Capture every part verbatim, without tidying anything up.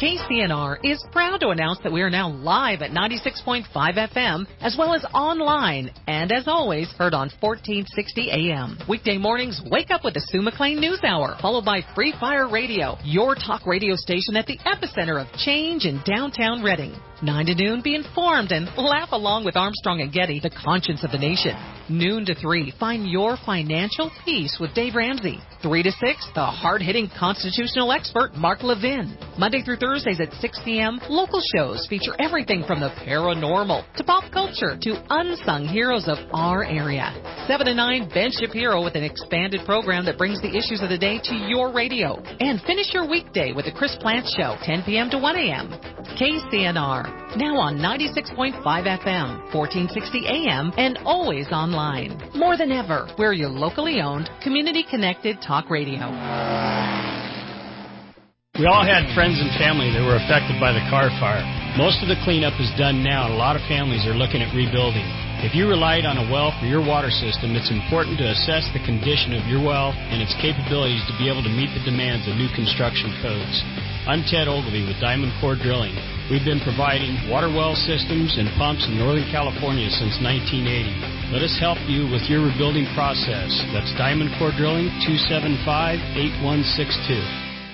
K C N R is proud to announce that we are now live at ninety-six point five F M, as well as online, and as always, heard on fourteen sixty A M. Weekday mornings, wake up with the Sue McLean News Hour, followed by Free Fire Radio, your talk radio station at the epicenter of change in downtown Reading. nine to noon, be informed and laugh along with Armstrong and Getty, the conscience of the nation. Noon to three, find your financial peace with Dave Ramsey. three to six, the hard-hitting constitutional expert, Mark Levin. Monday through Thursdays at six p.m., local shows feature everything from the paranormal to pop culture to unsung heroes of our area. seven to nine, Ben Shapiro with an expanded program that brings the issues of the day to your radio. And finish your weekday with the Chris Plant Show, ten p.m. to one a.m. K C N R, now on ninety-six point five F M, fourteen sixty A M, and always online. More than ever, we're your locally owned, community-connected talk radio. We all had friends and family that were affected by the Carr fire. Most of the cleanup is done now, and a lot of families are looking at rebuilding. If you relied on a well for your water system, it's important to assess the condition of your well and its capabilities to be able to meet the demands of new construction codes. I'm Ted Ogilvie with Diamond Core Drilling. We've been providing water well systems and pumps in Northern California since nineteen eighty. Let us help you with your rebuilding process. That's Diamond Core Drilling, two seven five, eight one six two.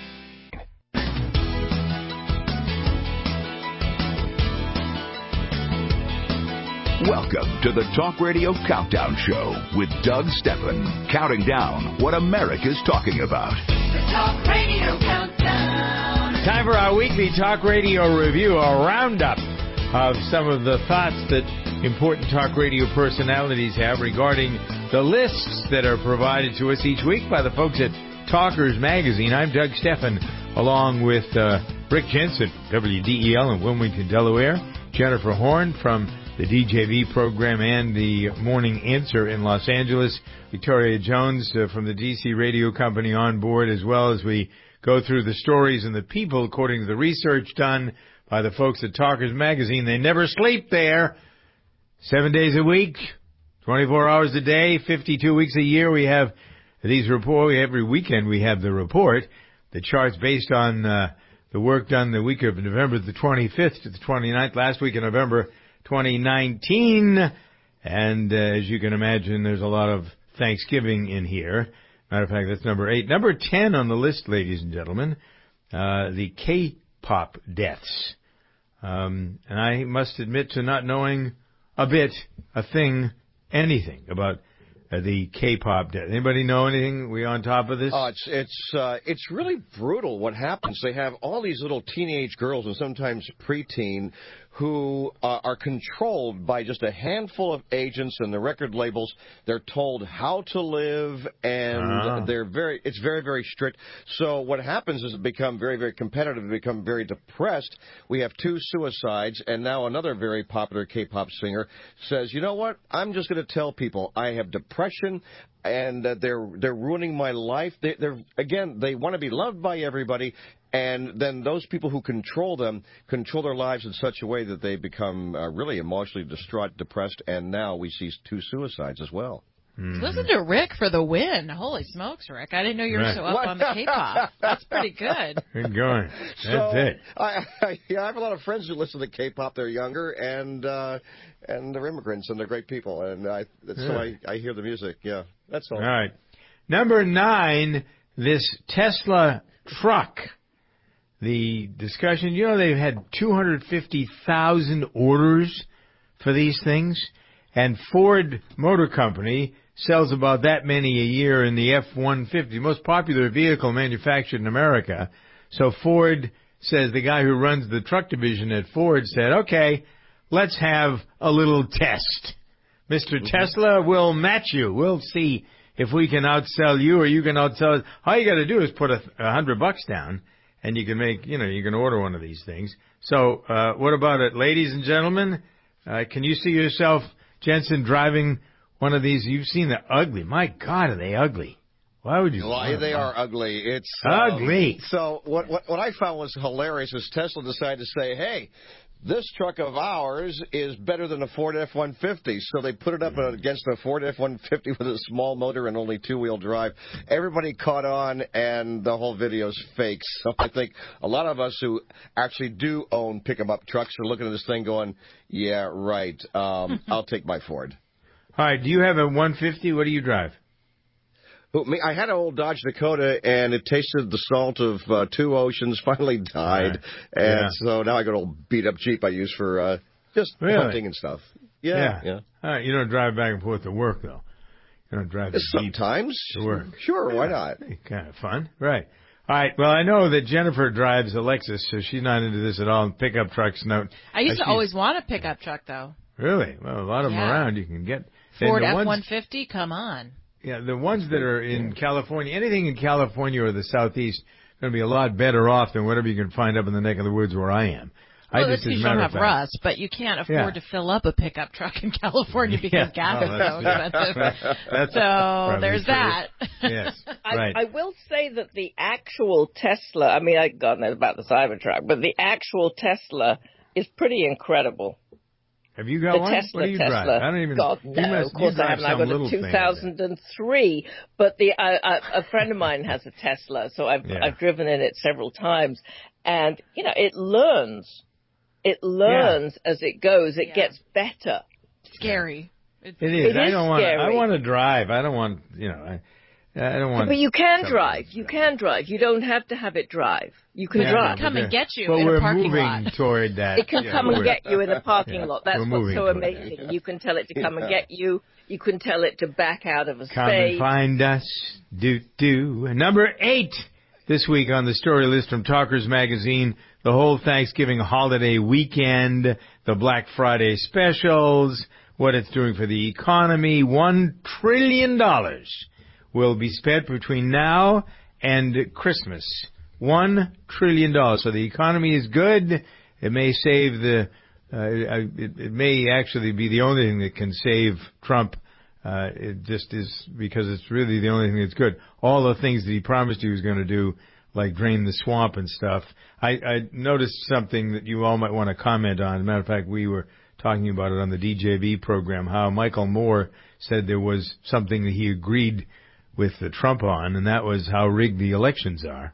Welcome to the Talk Radio Countdown Show with Doug Steffen, counting down what America's talking about. The Talk Radio Countdown. Time for our weekly Talk Radio review, a roundup of some of the thoughts that important talk radio personalities have regarding the lists that are provided to us each week by the folks at Talkers Magazine. I'm Doug Steffen, along with uh, Rick Jensen, W D E L in Wilmington, Delaware, Jennifer Horn from the D J V program and the Morning Answer in Los Angeles, Victoria Jones uh, from the D C Radio Company on board, as well as we go through the stories and the people according to the research done by the folks at Talkers Magazine. They never sleep there. Seven days a week, twenty-four hours a day, fifty-two weeks a year. We have these reports. Every weekend we have the report. The charts based on uh, the work done the week of November the twenty-fifth to the twenty-ninth, last week in November twenty nineteen. And uh, as you can imagine, there's a lot of Thanksgiving in here. Matter of fact, that's number eight. Number ten on the list, ladies and gentlemen, uh, the K-pop deaths. Um, and I must admit to not knowing a bit, a thing, anything about uh, the K-pop death. Anybody know anything? We on top of this? Oh, it's it's uh, it's really brutal what happens. They have all these little teenage girls and sometimes preteen who uh, are controlled by just a handful of agents and the record labels. They're told how to live, and uh-huh. they're very. It's very, very strict. So what happens is it become very, very competitive. They become very depressed. We have two suicides, and now another very popular K-pop singer says, "You know what? I'm just going to tell people I have depression." And uh, they're they're ruining my life. They, they're again, they want to be loved by everybody, and then those people who control them control their lives in such a way that they become uh, really emotionally distraught, depressed, and now we see two suicides as well. Mm-hmm. Listen to Rick for the win. Holy smokes, Rick. I didn't know you were right. so up what? on the K-pop. That's pretty good. Good going. That's so, it. I, I, yeah, I have a lot of friends who listen to K-pop. They're younger, and uh, and they're immigrants, and they're great people. And I, yeah. so I, I hear the music. Yeah, that's all. All right. Number nine, this Tesla truck. The discussion, you know, they've had two hundred fifty thousand orders for these things, and Ford Motor Company sells about that many a year in the F one fifty, the most popular vehicle manufactured in America. So Ford says, the guy who runs the truck division at Ford said, okay, let's have a little test. Mister Mm-hmm. Tesla, we'll match you. We'll see if we can outsell you or you can outsell us. All you got to do is put a, a hundred bucks down and you can make, you know, you can order one of these things. So uh, what about it, ladies and gentlemen? Uh, can you see yourself, Jensen, driving one of these? You've seen the ugly. My God, are they ugly? Why would you? Well, they are ugly. It's ugly. Um, so what, what what I found was hilarious is Tesla decided to say, hey, this truck of ours is better than a Ford F one fifty. So they put it up against a Ford F one fifty with a small motor and only two-wheel drive. Everybody caught on, and the whole video's fake. So I think a lot of us who actually do own pick-em-up trucks are looking at this thing going, yeah, right, um, I'll take my Ford. All right, do you have a one fifty? What do you drive? I had an old Dodge Dakota, and it tasted the salt of uh, two oceans, finally died. Right. And Yeah. so now I got an old beat-up Jeep I use for uh, just Really? hunting and stuff. Yeah, yeah. All right, you don't drive back and forth to work, though. You don't drive the Jeep Sometimes. to work. Sure, why Yeah, not? Kind of fun. Right. All right, well, I know that Jennifer drives a Lexus, so she's not into this at all. And pickup trucks, no. I used Uh, to she's- always want a pickup truck, though. Really? Well, a lot of them Yeah. around you can get. Ford And the F one ones- fifty, come on. Yeah, the ones that are in California, anything in California or the Southeast, going to be a lot better off than whatever you can find up in the neck of the woods where I am. Well, I that's just, because as you a don't matter have of fact, rust, but you can't afford Yeah. to fill up a pickup truck in California because Yeah. gas Oh, is so that's- expensive. that's So probably there's true. that. Yes, I, right. I will say that the actual Tesla, I mean, I God knows about the Cybertruck, but the actual Tesla is pretty incredible. Have you got The one? Tesla, what do you Tesla. drive? I don't even. God, you no, must, of course you I drive haven't. I some got little a thing, two I bet. thousand three, but the uh, uh, a friend of mine has a Tesla, so I've Yeah. I've driven in it several times, and you know it learns, it learns as it goes. It Yeah. gets better. Scary. It's, It is. It I is don't want. I scary. want to drive. I don't want. You know. I, I don't want. But you can something drive. like You that. can drive. You don't have to have it drive. You can Yeah, drive. no, come but and they're- get you but in a we're parking moving lot. toward that. It can Yeah, come and we're- get you in the parking Yeah, lot. That's we're what's moving so toward that. amazing. You can tell it to come and get you. You can tell it to back out of a Come and space. find us. Do do. Number eight this week on the story list from Talkers Magazine. The whole Thanksgiving holiday weekend, the Black Friday specials, what it's doing for the economy. One trillion dollars will be spent between now and Christmas. One trillion dollars. So the economy is good. It may save the. Uh, it, it may actually be the only thing that can save Trump. Uh, it just is because it's really the only thing that's good. All the things that he promised he was going to do, like drain the swamp and stuff. I, I noticed something that you all might want to comment on. As a matter of fact, we were talking about it on the D J B program, how Michael Moore said there was something that he agreed with the Trump on, and that was how rigged the elections are.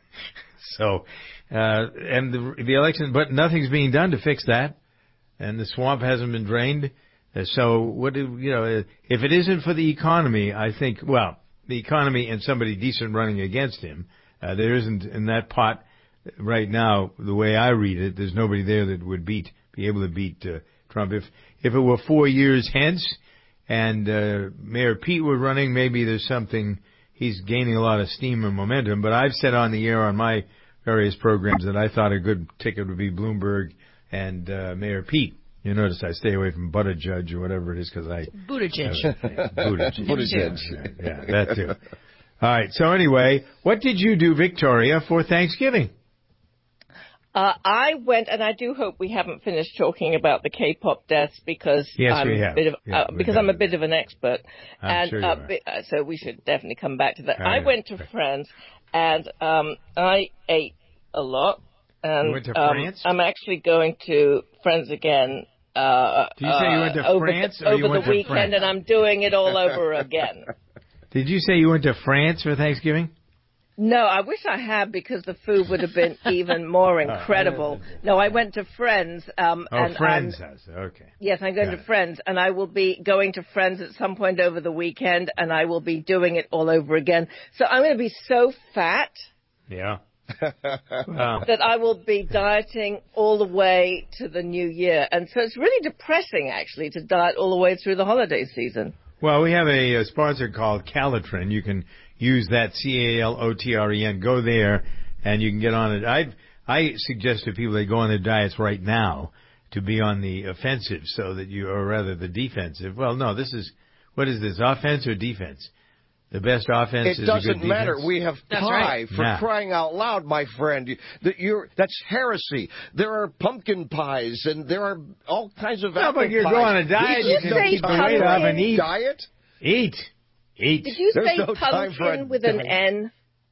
so, uh, and the, the election, but nothing's being done to fix that. And the swamp hasn't been drained. Uh, So what do, you know, if it isn't for the economy, I think, well, the economy and somebody decent running against him, uh, there isn't in that pot right now, the way I read it, there's nobody there that would beat, be able to beat uh, Trump. If, if it were four years hence and uh, Mayor Pete were running, maybe there's something, he's gaining a lot of steam and momentum. But I've said on the air on my various programs that I thought a good ticket would be Bloomberg and uh, Mayor Pete. You notice I stay away from Buttigieg or whatever it is because I... Buttigieg. Buttigieg. Buttigieg. Yeah, that too. All right. So anyway, what did you do, Victoria, for Thanksgiving? Uh, I went, and I do hope we haven't finished talking about the K-pop deaths because Yes, I'm we a have. bit of Yeah, uh, we've because done I'm a it. bit of an expert, I'm and sure you uh, are. bi- uh, so we should definitely come back to that. Oh, I yeah. went to Friends, and um, I ate a lot, and You went to um, France? I'm actually going to Friends again. Uh, Did you say you went to uh, over France the, or over you went the to weekend, France? and I'm doing it all over again. Did you say you went to France for Thanksgiving? No, I wish I had because the food would have been even more incredible. No, I went to Friends. Um, Oh, and Friends I'm, house. Okay. Yes, I'm going Got to it. Friends, and I will be going to Friends at some point over the weekend, and I will be doing it all over again. So I'm going to be so fat Yeah. Wow. that I will be dieting all the way to the new year. And so it's really depressing, actually, to diet all the way through the holiday season. Well, we have a, a sponsor called Calitrin. You can use that C A L O T R E N. Go there, and you can get on it. I I suggest to people they go on their diets right now to be on the offensive, so that you, or rather the defensive. Well, no, this is what is this? Offense or defense? The best offense It is a good doesn't defense. matter. We have That's pie right. for Yeah. crying out loud, my friend. You- That you're that's heresy. There are pumpkin pies and there are all kinds of No, apple but you're pies. going on a diet. These you are can no keep the time weight for off and a eat. Diet? Eat, eat. Did you There's say no time for a pumpkin with an diet. N?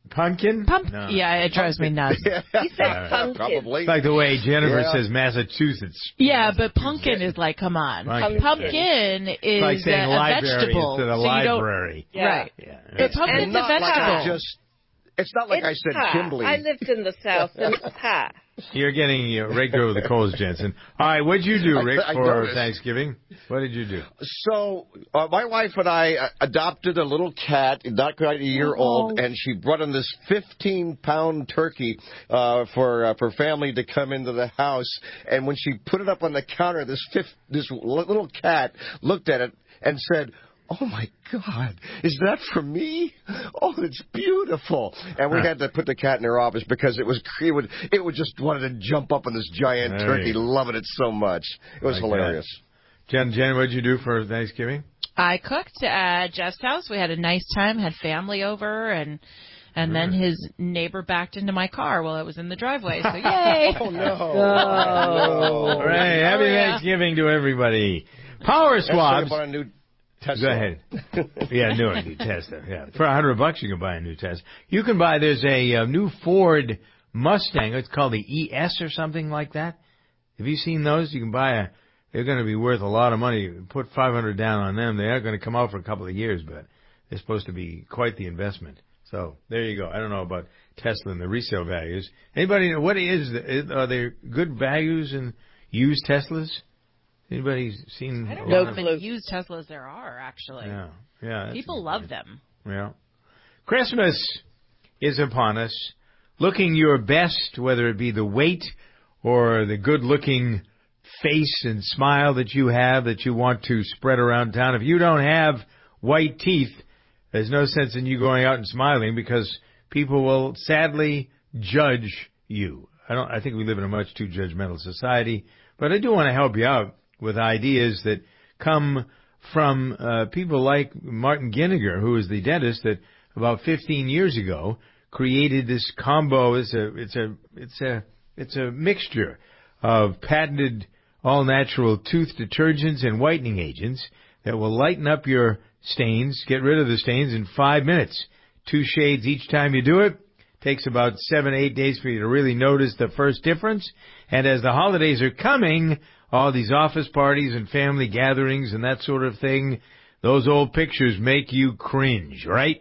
Pumpkin? Pump- no. Yeah, it drives me nuts. He said pumpkin. Probably. It's like the way Jennifer Yeah. says Massachusetts. Yeah, but pumpkin is like, come on. Pumpkin. Pumpkin is It's like saying a, a library vegetable. instead of so you don't- library. Yeah. Right. Yeah. But pumpkin's And a not like vegetable. I just, it's not like It's I said pa. Kimberly. I lived in the South, and it's pa. You're getting uh, raked over the coals, Jensen. All right, what'd you do, Rick, I- I for noticed. Thanksgiving? What did you do? So, uh, my wife and I uh, adopted a little cat, not quite a year old, and she brought in this fifteen-pound turkey uh, for uh, for family to come into the house. And when she put it up on the counter, this fifth, this little cat looked at it and said, "Oh, my God, is that for me? Oh, it's beautiful." And we had to put the cat in her office because it was it would it would just wanted to jump up on this giant Hey. turkey, loving it so much. It was Like hilarious. Jen, Jen, what'd you do for Thanksgiving? I cooked at Jeff's house. We had a nice time, had family over, and and then his neighbor backed into my car while I was in the driveway. So yay! Oh, no. All right, happy Oh, yeah. Thanksgiving to everybody. Power That's swabs. about a new Tesla. Go ahead. Yeah, new, new Tesla. Yeah, for a hundred bucks you can buy a new Tesla. You can buy. There's a, uh new Ford Mustang. It's called the E S or something like that. Have you seen those? You can buy a. They're going to be worth a lot of money. Put five hundred down on them. They are going to come out for a couple of years, but they're supposed to be quite the investment. So there you go. I don't know about Tesla and the resale values. Anybody know what is? The, are there good values in used Teslas? Anybody seen? I don't a know lot how of- many used Teslas there are, actually. Yeah, yeah. that's People a good love point. them. Yeah. Christmas is upon us. Looking your best, whether it be the weight or the good-looking face and smile that you have that you want to spread around town. If you don't have white teeth, there's no sense in you going out and smiling because people will sadly judge you. I don't. I think we live in a much too judgmental society, but I do want to help you out with ideas that come from uh, people like Martin Ginniger, who is the dentist that about fifteen years ago created this combo. It's a it's a it's a it's a mixture of patented all-natural tooth detergents and whitening agents that will lighten up your stains, get rid of the stains in five minutes. Two shades each time you do it. Takes about seven, eight days for you to really notice the first difference. And as the holidays are coming, all these office parties and family gatherings and that sort of thing, those old pictures make you cringe, right?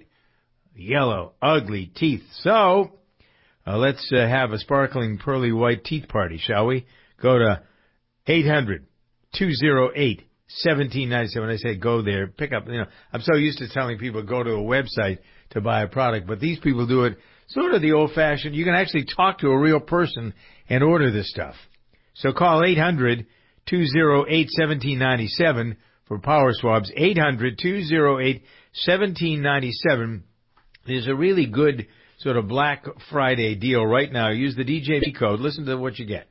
Yellow, ugly teeth. So, uh, let's uh, have a sparkling, pearly white teeth party, shall we? Go to eight hundred, two oh eight, one seven nine seven. When I say go there, pick up, you know, I'm so used to telling people go to a website to buy a product, but these people do it sort of the old-fashioned. You can actually talk to a real person and order this stuff. So call eight hundred, two oh eight, one seven nine seven for Power Swabs. eight hundred, two oh eight, one seven nine seven. There's a really good sort of Black Friday deal right now. Use the D J V code. Listen to what you get.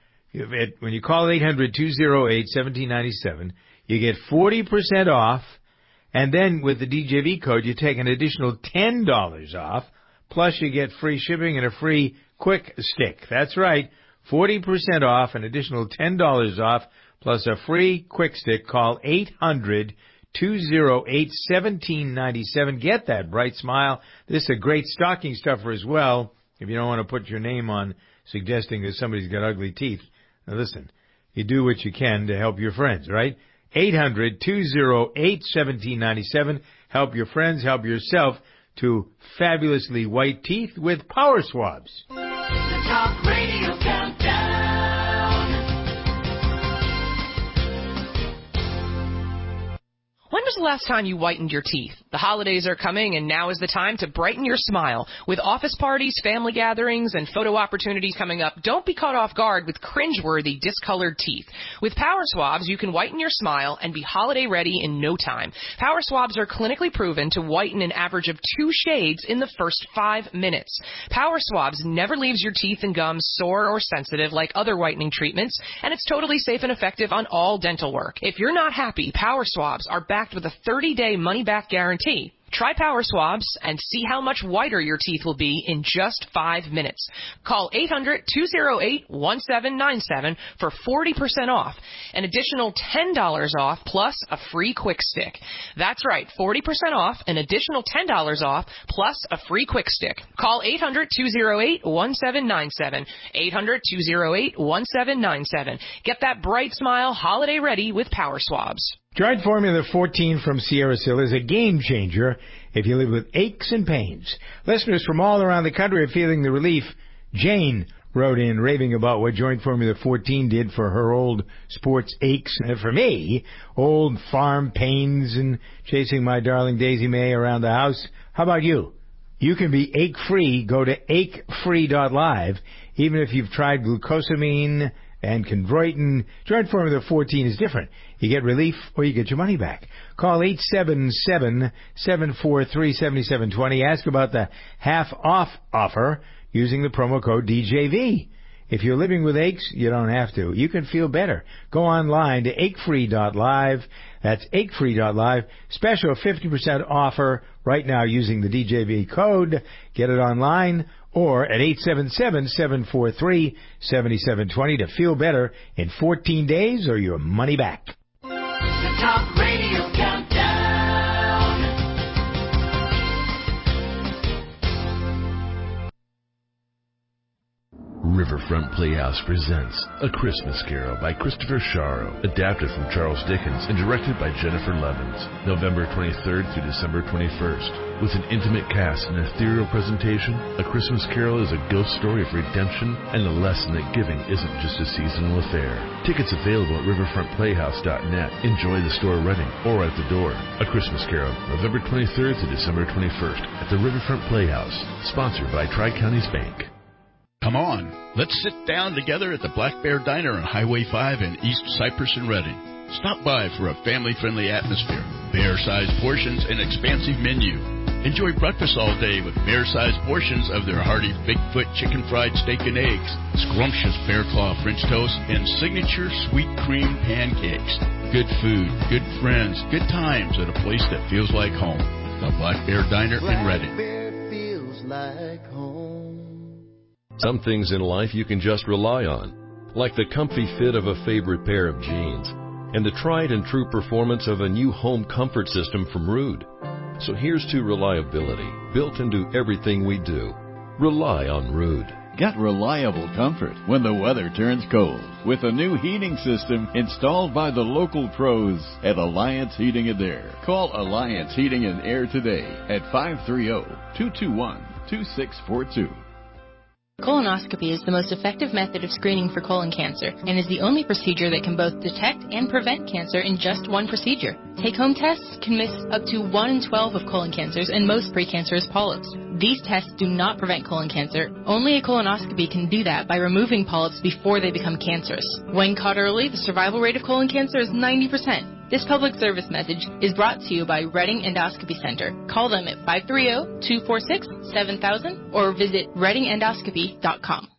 When you call eight hundred, two oh eight, one seven nine seven, you get forty percent off, and then with the D J V code, you take an additional ten dollars off, plus you get free shipping and a free quick stick. That's right, forty percent off, an additional ten dollars off, plus a free quick stick. Call eight hundred, two oh eight, one seven nine seven. Get that bright smile. This is a great stocking stuffer as well, if you don't want to put your name on suggesting that somebody's got ugly teeth. Now listen, you do what you can to help your friends, right? eight hundred, two oh eight, one seven nine seven. Help your friends, help yourself to fabulously white teeth with Power Swabs. The Talk Radio Countdown. When was the last time you whitened your teeth? The holidays are coming, and now is the time to brighten your smile. With office parties, family gatherings, and photo opportunities coming up, don't be caught off guard with cringeworthy, discolored teeth. With Power Swabs, you can whiten your smile and be holiday ready in no time. Power Swabs are clinically proven to whiten an average of two shades in the first five minutes. Power Swabs never leaves your teeth and gums sore or sensitive like other whitening treatments, and it's totally safe and effective on all dental work. If you're not happy, Power Swabs are backed with a thirty-day money-back guarantee. Try Power Swabs and see how much whiter your teeth will be in just five minutes. Call eight hundred, two oh eight, one seven nine seven for forty percent off. An additional ten dollars off plus a free Quick Stick. That's right, forty percent off, an additional ten dollars off plus a free Quick Stick. Call eight hundred, two oh eight, one seven nine seven. eight hundred, two oh eight, one seven nine seven. Get that bright smile holiday ready with Power Swabs. Giant Formula fourteen from Sierra Sil is a game changer if you live with aches and pains. Listeners from all around the country are feeling the relief. Jane wrote in raving about what Joint Formula fourteen did for her old sports aches. And for me, old farm pains and chasing my darling Daisy May around the house. How about you? You can be ache-free. Go to ache free dot live. Even if you've tried glucosamine and chondroitin, Joint Formula fourteen is different. You get relief or you get your money back. Call eight seven seven, seven four three, seven seven two zero. Ask about the half-off offer using the promo code D J V. If you're living with aches, you don't have to. You can feel better. Go online to ache free dot live. That's ache free dot live. Special fifty percent offer right now using the D J V code. Get it online or at eight seven seven, seven four three, seven seven two zero to feel better in fourteen days or your money back. The Talk Radio Countdown. Riverfront Playhouse presents A Christmas Carol by Christopher Sharrow, adapted from Charles Dickens and directed by Jennifer Levins. November twenty-third through December twenty-first. With an intimate cast and ethereal presentation, A Christmas Carol is a ghost story of redemption and a lesson that giving isn't just a seasonal affair. Tickets available at riverfront playhouse dot net. Enjoy the store running or at the door. A Christmas Carol, November twenty-third to December twenty-first at the Riverfront Playhouse, sponsored by Tri-Counties Bank. Come on, let's sit down together at the Black Bear Diner on Highway five in East Cypress and Redding. Stop by for a family-friendly atmosphere, bear-sized portions, and expansive menu. Enjoy breakfast all day with bear-sized portions of their hearty Bigfoot chicken fried steak and eggs, scrumptious bear claw French toast, and signature sweet cream pancakes. Good food, good friends, good times at a place that feels like home. The Black Bear Diner in Redding. Black Bear feels like home. Some things in life you can just rely on, like the comfy fit of a favorite pair of jeans and the tried and true performance of a new home comfort system from Ruud. So here's to reliability, built into everything we do. Rely on Ruud. Get reliable comfort when the weather turns cold with a new heating system installed by the local pros at Alliance Heating and Air. Call Alliance Heating and Air today at five three zero, two two one, two six four two. Colonoscopy is the most effective method of screening for colon cancer and is the only procedure that can both detect and prevent cancer in just one procedure. Take-home tests can miss up to one in twelve of colon cancers and most precancerous polyps. These tests do not prevent colon cancer. Only a colonoscopy can do that by removing polyps before they become cancerous. When caught early, the survival rate of colon cancer is ninety percent. This public service message is brought to you by Redding Endoscopy Center. Call them at five three zero, two four six, seven thousand or visit redding endoscopy dot com.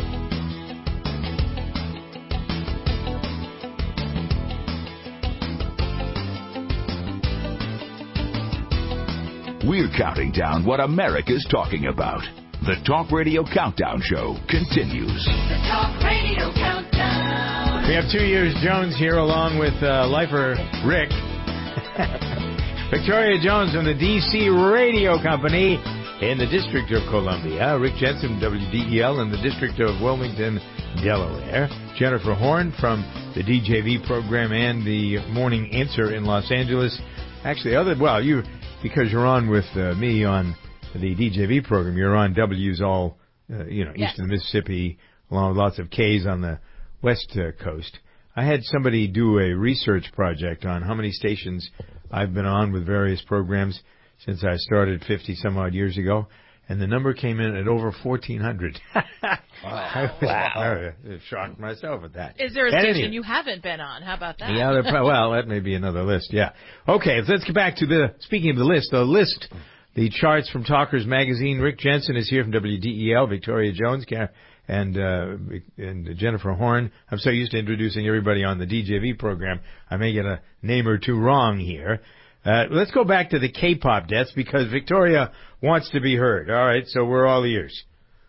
We're counting down what America's talking about. The Talk Radio Countdown Show continues. The Talk Radio Countdown. We have two years Jones here along with uh, lifer Rick. Victoria Jones from the D C Radio Company in the District of Columbia. Rick Jensen, W D E L in the District of Wilmington, Delaware. Jennifer Horn from the D J V program and the Morning Answer in Los Angeles. Actually, other well, you because you're on with uh, me on the D J V program, you're on W's all, uh, you know, yes. east of the Mississippi, along with lots of K's on the west uh, coast. I had somebody do a research project on how many stations I've been on with various programs since I started fifty some odd years ago, and the number came in at over fourteen hundred. Wow. I was wow. I shocked myself at that. Is there a at station any, you haven't been on? How about that? Yeah, well, that may be another list, yeah. Okay, let's get back to the, speaking of the list, the list, the charts from Talkers Magazine. Rick Jensen is here from W D E L, Victoria Jones, and uh, and Jennifer Horn. I'm so used to introducing everybody on the D J V program, I may get a name or two wrong here. Uh, let's go back to the K-pop deaths because Victoria wants to be heard. All right, so we're all ears.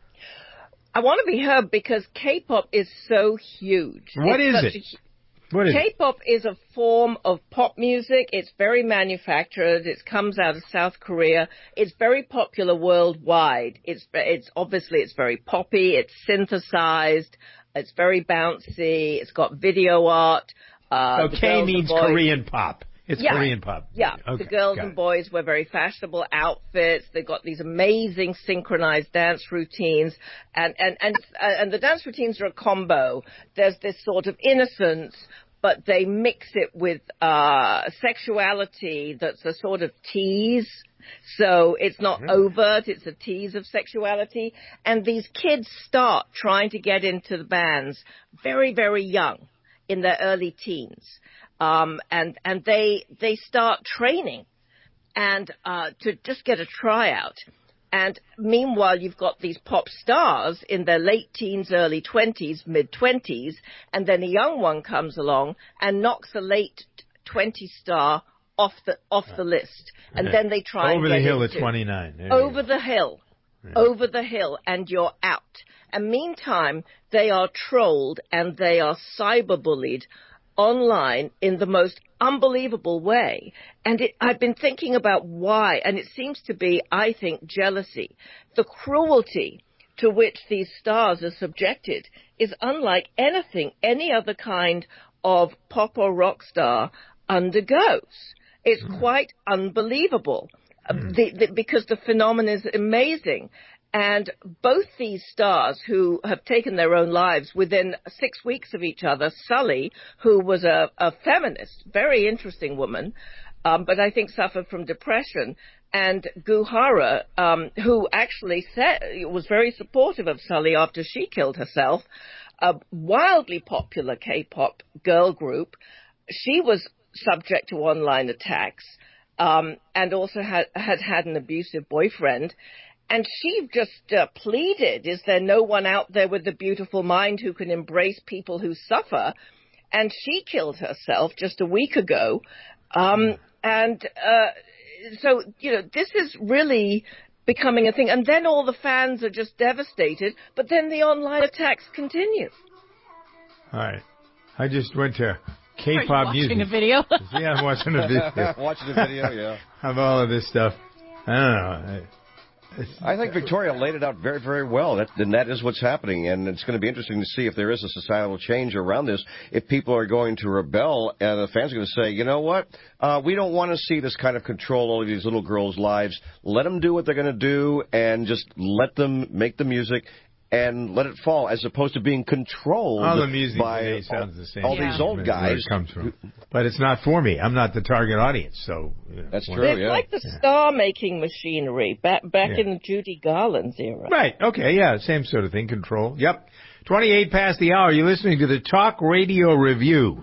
I want to be heard because K-pop is so huge. What it's is it? A, what is K-pop it? is a form of pop music. It's very manufactured. It comes out of South Korea. It's very popular worldwide. It's it's obviously it's very poppy. It's synthesized. It's very bouncy. It's got video art. Uh, so K means Korean pop. It's yeah. Korean pop. Yeah. Okay, the girls and it. boys wear very fashionable outfits. They've got these amazing synchronized dance routines. And, and, and, uh, and the dance routines are a combo. There's this sort of innocence, but they mix it with, uh, sexuality that's a sort of tease. So it's not mm. overt, it's a tease of sexuality. And these kids start trying to get into the bands very, very young, in their early teens. Um, and, and they, they start training and, uh, to just get a tryout. And meanwhile, you've got these pop stars in their late teens, early twenties, mid twenties, and then a young one comes along and knocks a late twenty star off the, off the list. And okay. then they try over and get the hill into, at twenty-nine. There over the hill. Yeah. Over the hill, and you're out. And meantime, they are trolled and they are cyberbullied online in the most unbelievable way. And it, I've been thinking about why, and it seems to be, I think, jealousy. The cruelty to which these stars are subjected is unlike anything any other kind of pop or rock star undergoes. It's mm. quite unbelievable mm. the, the, because the phenomenon is amazing. And both these stars who have taken their own lives within six weeks of each other, Sully, who was a, a feminist, very interesting woman, um, but I think suffered from depression, and Guhara, um, who actually said, was very supportive of Sully after she killed herself, a wildly popular K-pop girl group. She was subject to online attacks, um, and also had, had had an abusive boyfriend. And she just uh, pleaded, is there no one out there with a beautiful mind who can embrace people who suffer? And she killed herself just a week ago. Um, and uh, so, you know, this is really becoming a thing. And then all the fans are just devastated, but then the online attacks continue. All right. I just went to K-pop Are you watching music. a video? Yeah, I'm watching a video. Watching a video, yeah. Of all of this stuff. I don't know. I think Victoria laid it out very, very well, that, and that is what's happening, and it's going to be interesting to see if there is a societal change around this, if people are going to rebel, and the fans are going to say, you know what, uh, we don't want to see this kind of control over these little girls' lives. Let them do what they're going to do, and just let them make the music, and let it fall, as opposed to being controlled all the music by today sounds the same. all yeah. these old guys. Where it comes from. But it's not for me. I'm not the target audience, so you know, that's true. It's yeah. like the yeah. star-making machinery back back yeah. in the Judy Garland's era. Right. Okay. Yeah. Same sort of thing. Control. Yep. twenty-eight past the hour. You're listening to the Talk Radio Review.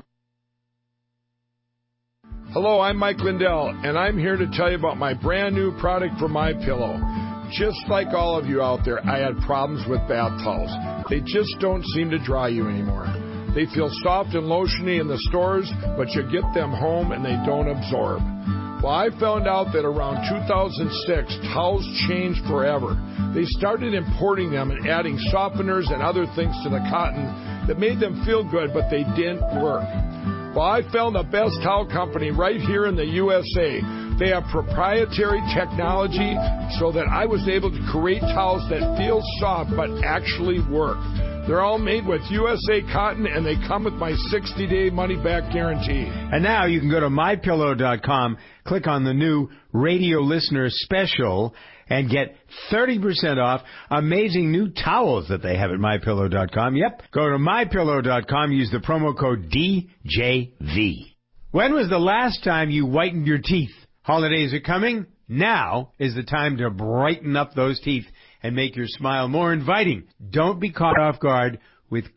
Hello, I'm Mike Lindell, and I'm here to tell you about my brand new product from MyPillow. Just like all of you out there, I had problems with bath towels. They just don't seem to dry you anymore. They feel soft and lotiony in the stores, but you get them home and they don't absorb. Well, I found out that around two thousand six, towels changed forever. They started importing them and adding softeners and other things to the cotton that made them feel good, but they didn't work. Well, I found the best towel company right here in the U S A. They have proprietary technology so that I was able to create towels that feel soft but actually work. They're all made with U S A cotton, and they come with my sixty-day money-back guarantee. And now you can go to my pillow dot com, click on the new radio listener special, and get thirty percent off amazing new towels that they have at my pillow dot com. Yep, go to my pillow dot com, use the promo code D J V. When was the last time you whitened your teeth? Holidays are coming. Now is the time to brighten up those teeth and make your smile more inviting. Don't be caught off guard with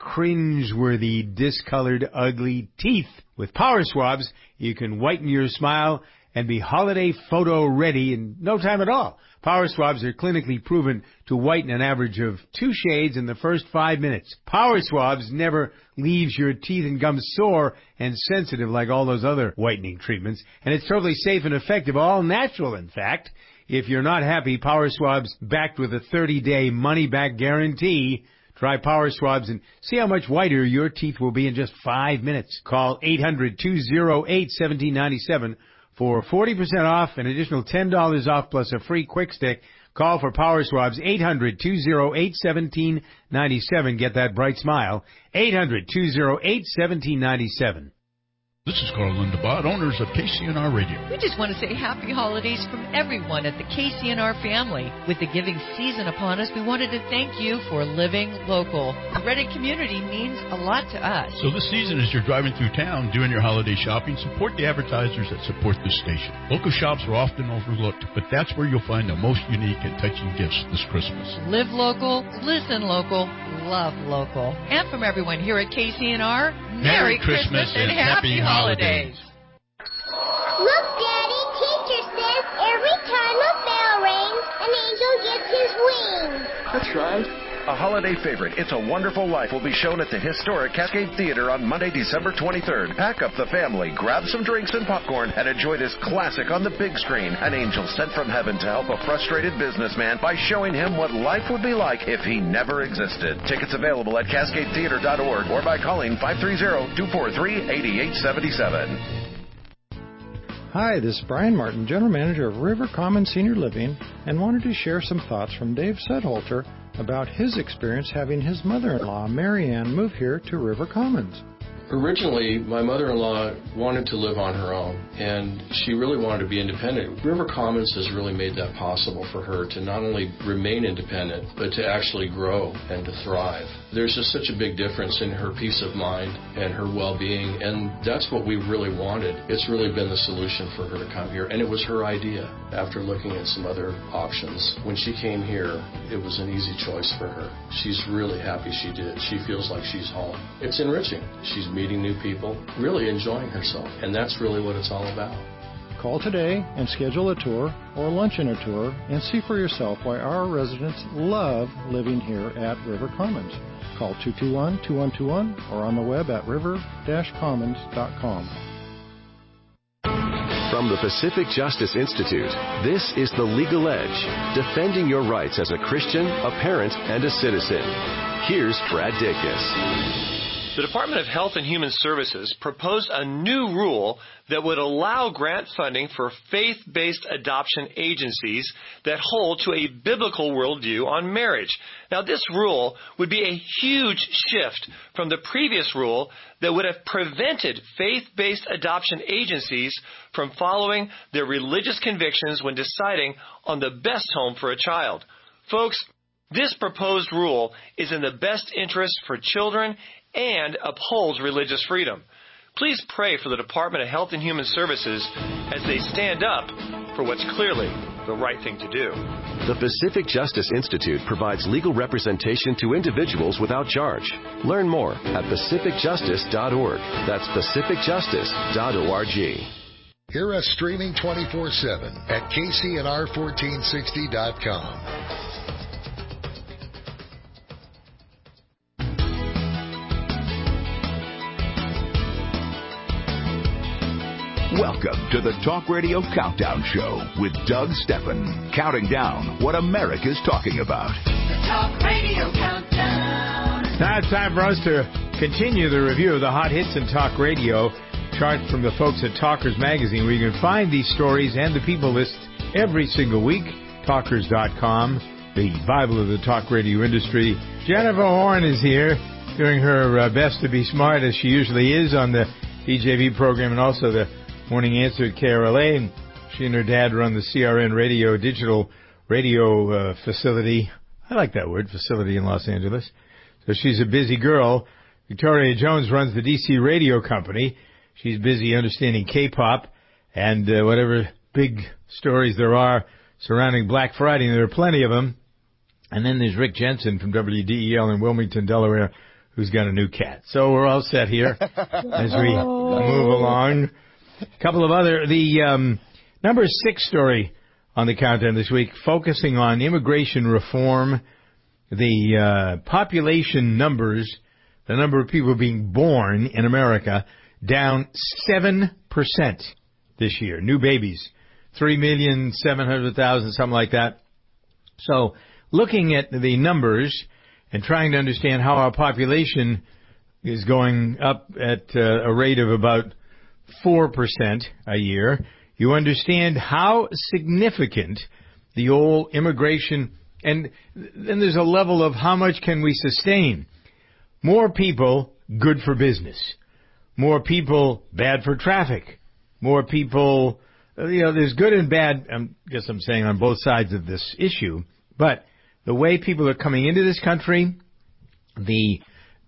cringe-worthy, discolored, ugly teeth. With Power Swabs, you can whiten your smile and be holiday photo ready in no time at all. Power Swabs are clinically proven to whiten an average of two shades in the first five minutes. Power Swabs never leaves your teeth and gums sore and sensitive like all those other whitening treatments. And it's totally safe and effective, all natural, in fact. If you're not happy, Power Swabs backed with a thirty-day money-back guarantee. Try Power Swabs and see how much whiter your teeth will be in just five minutes. Call eight hundred, two oh eight, one seven nine seven for forty percent off, an additional ten dollars off plus a free quick stick. Call for Power Swabs, eight hundred, two oh eight, one seven nine seven. Get that bright smile. eight hundred, two oh eight, one seven nine seven. This is Carl Lindebott, owners of K C N R Radio. We just want to say happy holidays from everyone at the K C N R family. With the giving season upon us, we wanted to thank you for living local. The Reddit community means a lot to us. So this season, as you're driving through town doing your holiday shopping, support the advertisers that support this station. Local shops are often overlooked, but that's where you'll find the most unique and touching gifts this Christmas. Live local, listen local, love local. And from everyone here at K C N R, Merry, Merry Christmas, Christmas and, and Happy Holidays. Holidays. Look, Daddy, teacher says every time a bell rings, an angel gets his wings. That's right. A holiday favorite, It's a Wonderful Life, will be shown at the historic Cascade Theater on Monday, December twenty-third. Pack up the family, grab some drinks and popcorn, and enjoy this classic on the big screen. An angel sent from heaven to help a frustrated businessman by showing him what life would be like if he never existed. Tickets available at cascade theater dot org or by calling five three zero, two four three, eight eight seven seven. Hi, this is Brian Martin, General Manager of River Commons Senior Living, and wanted to share some thoughts from Dave Sedholter about his experience having his mother-in-law, Mary Ann, move here to River Commons. Originally, my mother-in-law wanted to live on her own, and she really wanted to be independent. River Commons has really made that possible for her to not only remain independent, but to actually grow and to thrive. There's just such a big difference in her peace of mind and her well-being, and that's what we really wanted. It's really been the solution for her to come here, and it was her idea. After looking at some other options, when she came here, it was an easy choice for her. She's really happy she did. She feels like she's home. It's enriching. She's meeting new people, really enjoying herself, and that's really what it's all about. Call today and schedule a tour or luncheon a tour and see for yourself why our residents love living here at River Commons. Call two two one, two one two one or on the web at river dash commons dot com. From the Pacific Justice Institute, this is The Legal Edge, defending your rights as a Christian, a parent, and a citizen. Here's Brad Dacus. The Department of Health and Human Services proposed a new rule that would allow grant funding for faith-based adoption agencies that hold to a biblical worldview on marriage. Now, this rule would be a huge shift from the previous rule that would have prevented faith-based adoption agencies from following their religious convictions when deciding on the best home for a child. Folks, this proposed rule is in the best interest for children and upholds religious freedom. Please pray for the Department of Health and Human Services as they stand up for what's clearly the right thing to do. The Pacific Justice Institute provides legal representation to individuals without charge. Learn more at pacific justice dot org. That's pacific justice dot org. Hear us streaming twenty-four seven at K C N R fourteen sixty dot com. Welcome to the Talk Radio Countdown Show with Doug Steffen, counting down what America's talking about. The Talk Radio Countdown. Now it's time for us to continue the review of the hot hits in talk radio, charts from the folks at Talkers Magazine, where you can find these stories and the people list every single week. Talkers dot com, the Bible of the talk radio industry. Jennifer Horn is here, doing her uh, best to be smart, as she usually is, on the D J V program and also the Morning Answer at K R L A. And she and her dad run the C R N radio, digital radio uh, facility. I like that word, facility, in Los Angeles. So she's a busy girl. Victoria Jones runs the D C radio company. She's busy understanding K-pop and uh, whatever big stories there are surrounding Black Friday, and there are plenty of them. And then there's Rick Jensen from W D E L in Wilmington, Delaware, who's got a new cat. So we're all set here as we move along. A couple of other, the um, Number six story on the countdown this week, focusing on immigration reform, the uh, population numbers, the number of people being born in America, down seven percent this year. New babies, three million seven hundred thousand, something like that. So looking at the numbers and trying to understand how our population is going up at uh, a rate of about four percent a year, you understand how significant the old immigration, and then there's a level of how much can we sustain. More people, good for business. More people, bad for traffic. More people, you know, there's good and bad, I guess I'm saying, on both sides of this issue. But the way people are coming into this country, the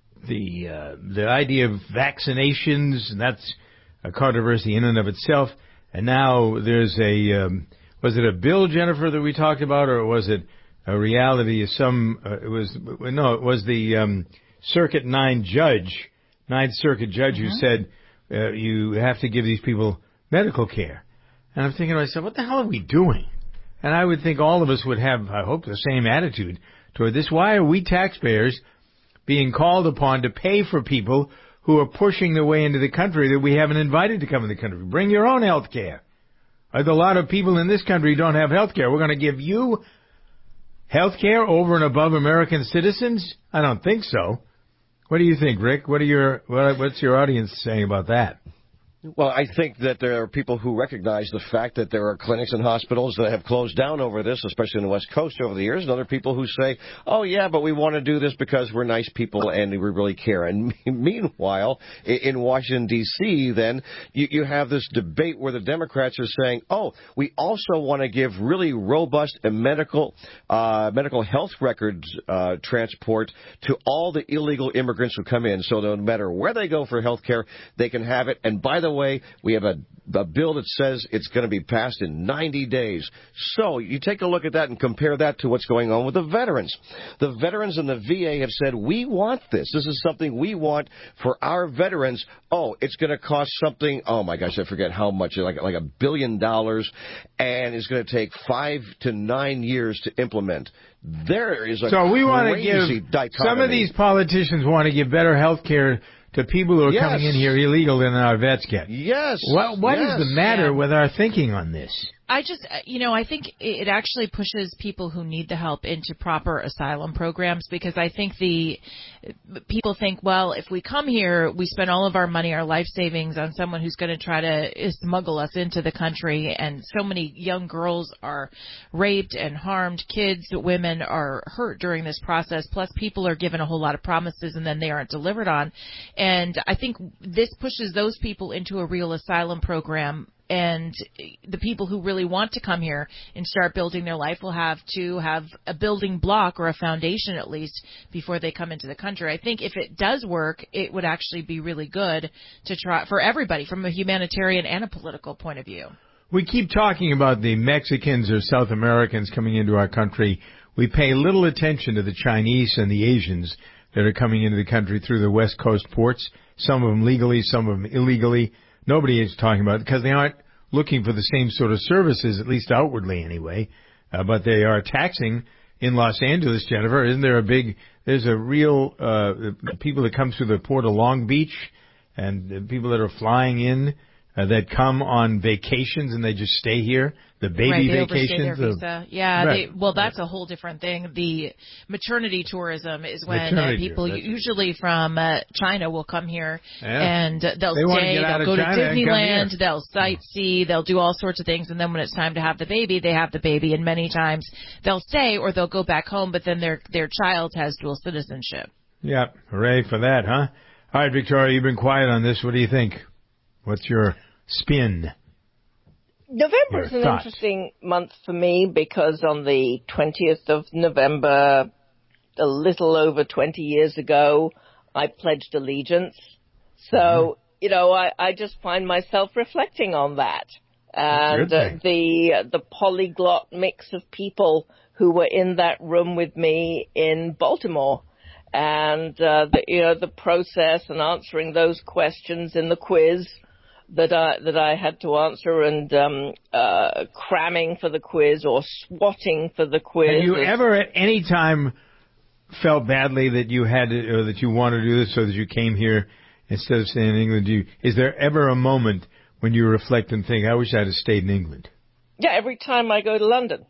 the uh, the idea of vaccinations, and that's a controversy in and of itself. And now there's a, um, was it a bill, Jennifer, that we talked about, or was it a reality of some, uh, it was, no, it was the um, Circuit nine judge, Ninth Circuit judge mm-hmm. who said uh, you have to give these people medical care. And I'm thinking to myself, what the hell are we doing? And I would think all of us would have, I hope, the same attitude toward this. Why are we taxpayers being called upon to pay for people who are pushing their way into the country that we haven't invited to come in the country? Bring your own health care. There's a lot of people in this country who don't have health care. We're going to give you health care over and above American citizens? I don't think so. What do you think, Rick? What are your what, what's your audience saying about that? Well, I think that there are people who recognize the fact that there are clinics and hospitals that have closed down over this, especially on the West Coast over the years, and other people who say, oh, yeah, but we want to do this because we're nice people and we really care. And meanwhile, in Washington, D C, then, you, you have this debate where the Democrats are saying, oh, we also want to give really robust medical uh, medical health records uh, transport to all the illegal immigrants who come in, so no matter where they go for health care, they can have it. And by the way, we have a, a bill that says it's going to be passed in ninety days. So you take a look at that and compare that to what's going on with the veterans. The veterans and the V A have said, we want this. This is something we want for our veterans. Oh, it's going to cost something, oh my gosh, I forget how much, like, like a billion dollars, and it's going to take five to nine years to implement. There is a so we want to crazy give, dichotomy. Some of these politicians want to give better health care to people who are yes. coming in here illegal than our vets get. Yes. What, what yes. is the matter yeah. with our thinking on this? I just, you know, I think it actually pushes people who need the help into proper asylum programs, because I think the people think, well, if we come here, we spend all of our money, our life savings on someone who's going to try to smuggle us into the country. And so many young girls are raped and harmed. Kids, women are hurt during this process. Plus, people are given a whole lot of promises and then they aren't delivered on. And I think this pushes those people into a real asylum program. And the people who really want to come here and start building their life will have to have a building block or a foundation at least before they come into the country. I think if it does work, it would actually be really good to try for everybody from a humanitarian and a political point of view. We keep talking about the Mexicans or South Americans coming into our country. We pay little attention to the Chinese and the Asians that are coming into the country through the West Coast ports, some of them legally, some of them illegally. Nobody is talking about it because they aren't looking for the same sort of services, at least outwardly anyway. Uh, but they are taxing in Los Angeles, Jennifer. Isn't there a big, there's a real, uh, people that come through the port of Long Beach and uh, people that are flying in uh, that come on vacations and they just stay here. The baby right, they vacations. Their visa. Yeah, right. they, well, that's a whole different thing. The maternity tourism is when uh, people usually from uh, China will come here yeah. and uh, they'll they stay, they'll go to Disneyland, they'll sightsee, they'll do all sorts of things, and then when it's time to have the baby, they have the baby, and many times they'll stay or they'll go back home, but then their their child has dual citizenship. Yeah, hooray for that, huh? All right, Victoria, you've been quiet on this. What do you think? What's your spin? November is an thoughts? interesting month for me because on the twentieth of November, a little over twenty years ago, I pledged allegiance. So, mm-hmm. you know, I, I just find myself reflecting on that. And uh, the the polyglot mix of people who were in that room with me in Baltimore. And, uh, the, you know, the process and answering those questions in the quiz that I that I had to answer, and um, uh, cramming for the quiz or swatting for the quiz. Have you ever at any time felt badly that you had to, or that you wanted to do this, so that you came here instead of staying in England? Do you, is there ever a moment when you reflect and think, I wish I'd have stayed in England? Yeah, every time I go to London.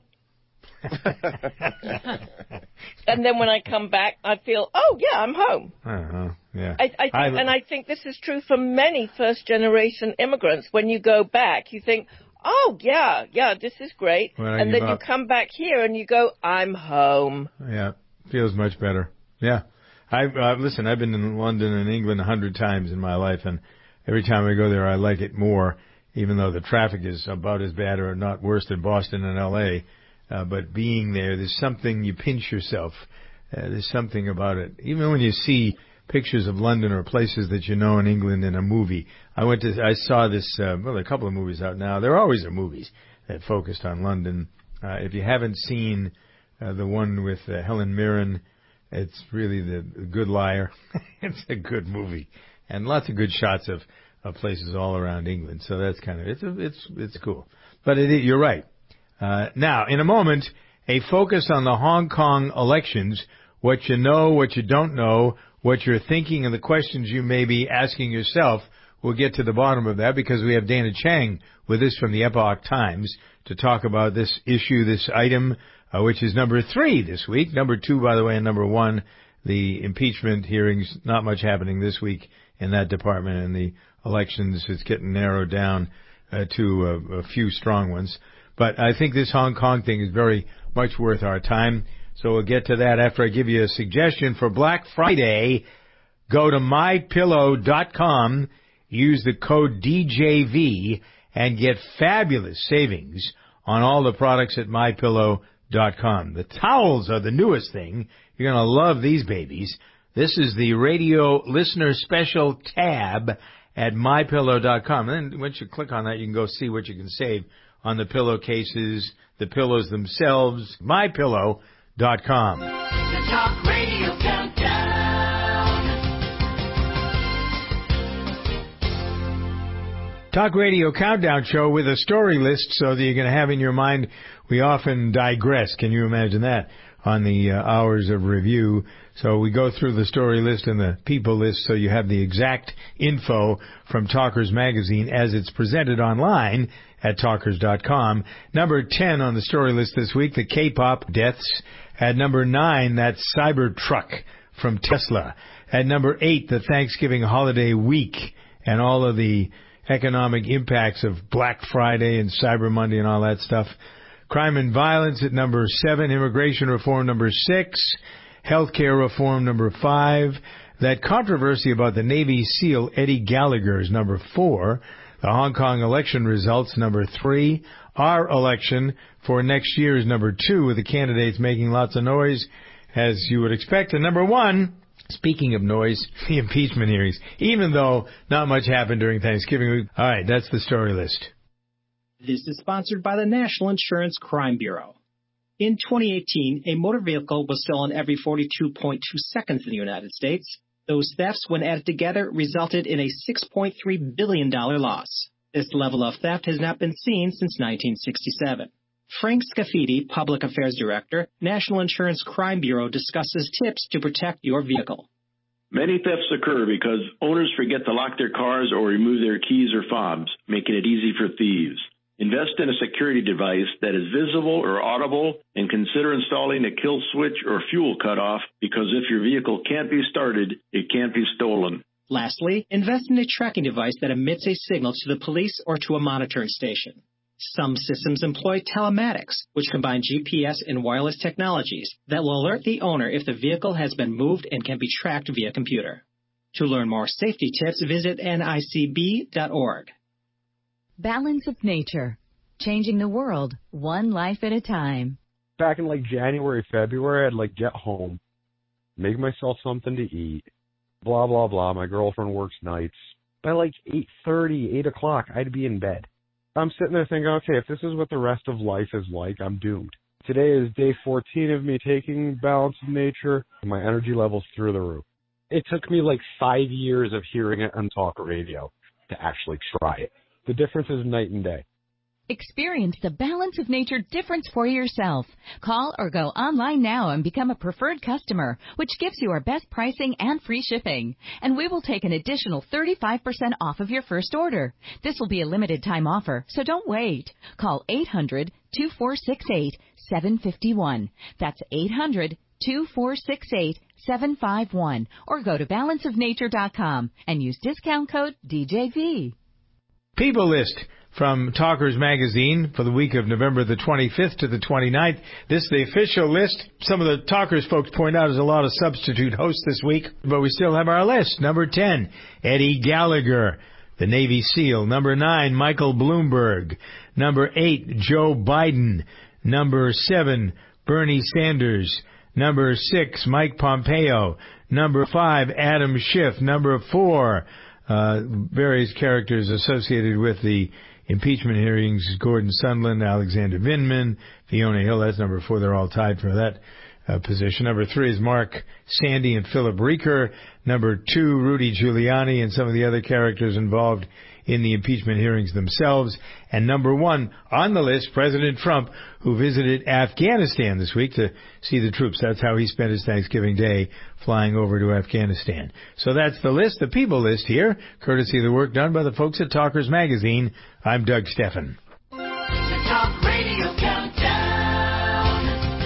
And then when I come back, I feel, oh, yeah, I'm home. Uh-huh. Yeah. I, I think, I, and I think this is true for many first-generation immigrants. When you go back, you think, oh, yeah, yeah, this is great. And then about? you come back here and you go, I'm home. Yeah, feels much better. Yeah. I uh, listen, I've been in London and England a hundred times in my life, and every time I go there, I like it more, even though the traffic is about as bad or not worse than Boston and L A Uh, but being there, there's something, you pinch yourself. Uh, there's something about it. Even when you see pictures of London or places that you know in England in a movie. I went to, I saw this, uh, well, there are a couple of movies out now. There always are movies that focused on London. Uh, if you haven't seen uh, the one with uh, Helen Mirren, it's really the, the Good Liar. It's a good movie. And lots of good shots of, of places all around England. So that's kind of, it's, a, it's, it's cool. But it, you're right. Uh, now, in a moment, a focus on the Hong Kong elections, what you know, what you don't know, what you're thinking, and the questions you may be asking yourself. We'll get to the bottom of that because we have Dana Chang with us from the Epoch Times to talk about this issue, this item, uh, which is number three this week. Number two, by the way, and number one, the impeachment hearings. Not much happening this week in that department, and the elections, it's getting narrowed down uh, to a, a few strong ones. But I think this Hong Kong thing is very much worth our time. So we'll get to that after I give you a suggestion for Black Friday. Go to my pillow dot com, use the code D J V, and get fabulous savings on all the products at my pillow dot com. The towels are the newest thing. You're going to love these babies. This is the radio listener special tab at my pillow dot com. And then once you click on that, you can go see what you can save on the pillowcases, the pillows themselves, my pillow dot com. The Talk Radio Countdown. Talk Radio Countdown show with a story list so that you can have in your mind. We often digress. Can you imagine that? On the uh, hours of review. So we go through the story list and the people list so you have the exact info from Talkers Magazine as it's presented online at talkers dot com. Number ten on the story list this week, the K-pop deaths. At number nine, that Cybertruck from Tesla. At number eight, the Thanksgiving holiday week and all of the economic impacts of Black Friday and Cyber Monday and all that stuff. Crime and violence at number seven. Immigration reform number six. Healthcare reform number five. That controversy about the Navy SEAL Eddie Gallagher is number four. The Hong Kong election results, number three. Our election for next year is number two, with the candidates making lots of noise, as you would expect. And number one, speaking of noise, the impeachment hearings, even though not much happened during Thanksgiving week. All right, that's the story list. This is sponsored by the National Insurance Crime Bureau. In twenty eighteen, a motor vehicle was stolen every forty-two point two seconds in the United States. Those thefts, when added together, resulted in a six point three billion dollars loss. This level of theft has not been seen since nineteen sixty-seven. Frank Scafidi, Public Affairs Director, National Insurance Crime Bureau, discusses tips to protect your vehicle. Many thefts occur because owners forget to lock their cars or remove their keys or fobs, making it easy for thieves. Invest in a security device that is visible or audible, and consider installing a kill switch or fuel cutoff, because if your vehicle can't be started, it can't be stolen. Lastly, invest in a tracking device that emits a signal to the police or to a monitoring station. Some systems employ telematics, which combine G P S and wireless technologies that will alert the owner if the vehicle has been moved and can be tracked via computer. To learn more safety tips, visit N I C B dot org. Balance of nature, changing the world one life at a time. Back in like January, February, I'd like get home, make myself something to eat, blah, blah, blah. My girlfriend works nights. By like eight thirty, eight o'clock, I'd be in bed. I'm sitting there thinking, okay, if this is what the rest of life is like, I'm doomed. Today is day fourteen of me taking Balance of Nature, and my energy level's through the roof. It took me like five years of hearing it on talk radio. to actually try it. The difference is night and day. Experience the Balance of Nature difference for yourself. Call or go online now and become a preferred customer, which gives you our best pricing and free shipping. And we will take an additional thirty-five percent off of your first order. This will be a limited time offer, so don't wait. Call eight hundred, two four six eight, seven five one. That's eight hundred, two four six eight, seven five one. Or go to balance of nature dot com and use discount code D J V. People List from Talkers Magazine for the week of November the twenty-fifth to the twenty-ninth. This is the official list. Some of the Talkers folks point out there's a lot of substitute hosts this week, but we still have our list. Number ten, Eddie Gallagher, the Navy SEAL. Number nine, Michael Bloomberg. Number eight, Joe Biden. Number seven, Bernie Sanders. Number six, Mike Pompeo. Number five, Adam Schiff. Number four, uh, various characters associated with the impeachment hearings, Gordon Sondland, Alexander Vindman, Fiona Hill. That's number four. They're all tied for that uh, position. Number three is Mark Sandy and Philip Reeker. Number two, Rudy Giuliani and some of the other characters involved in the impeachment hearings themselves. And number one on the list, President Trump, who visited Afghanistan this week to see the troops. That's how he spent his Thanksgiving Day, flying over to Afghanistan. So that's the list, the People List here, courtesy of the work done by the folks at Talkers Magazine. I'm Doug Steffen. The Talk Radio Countdown.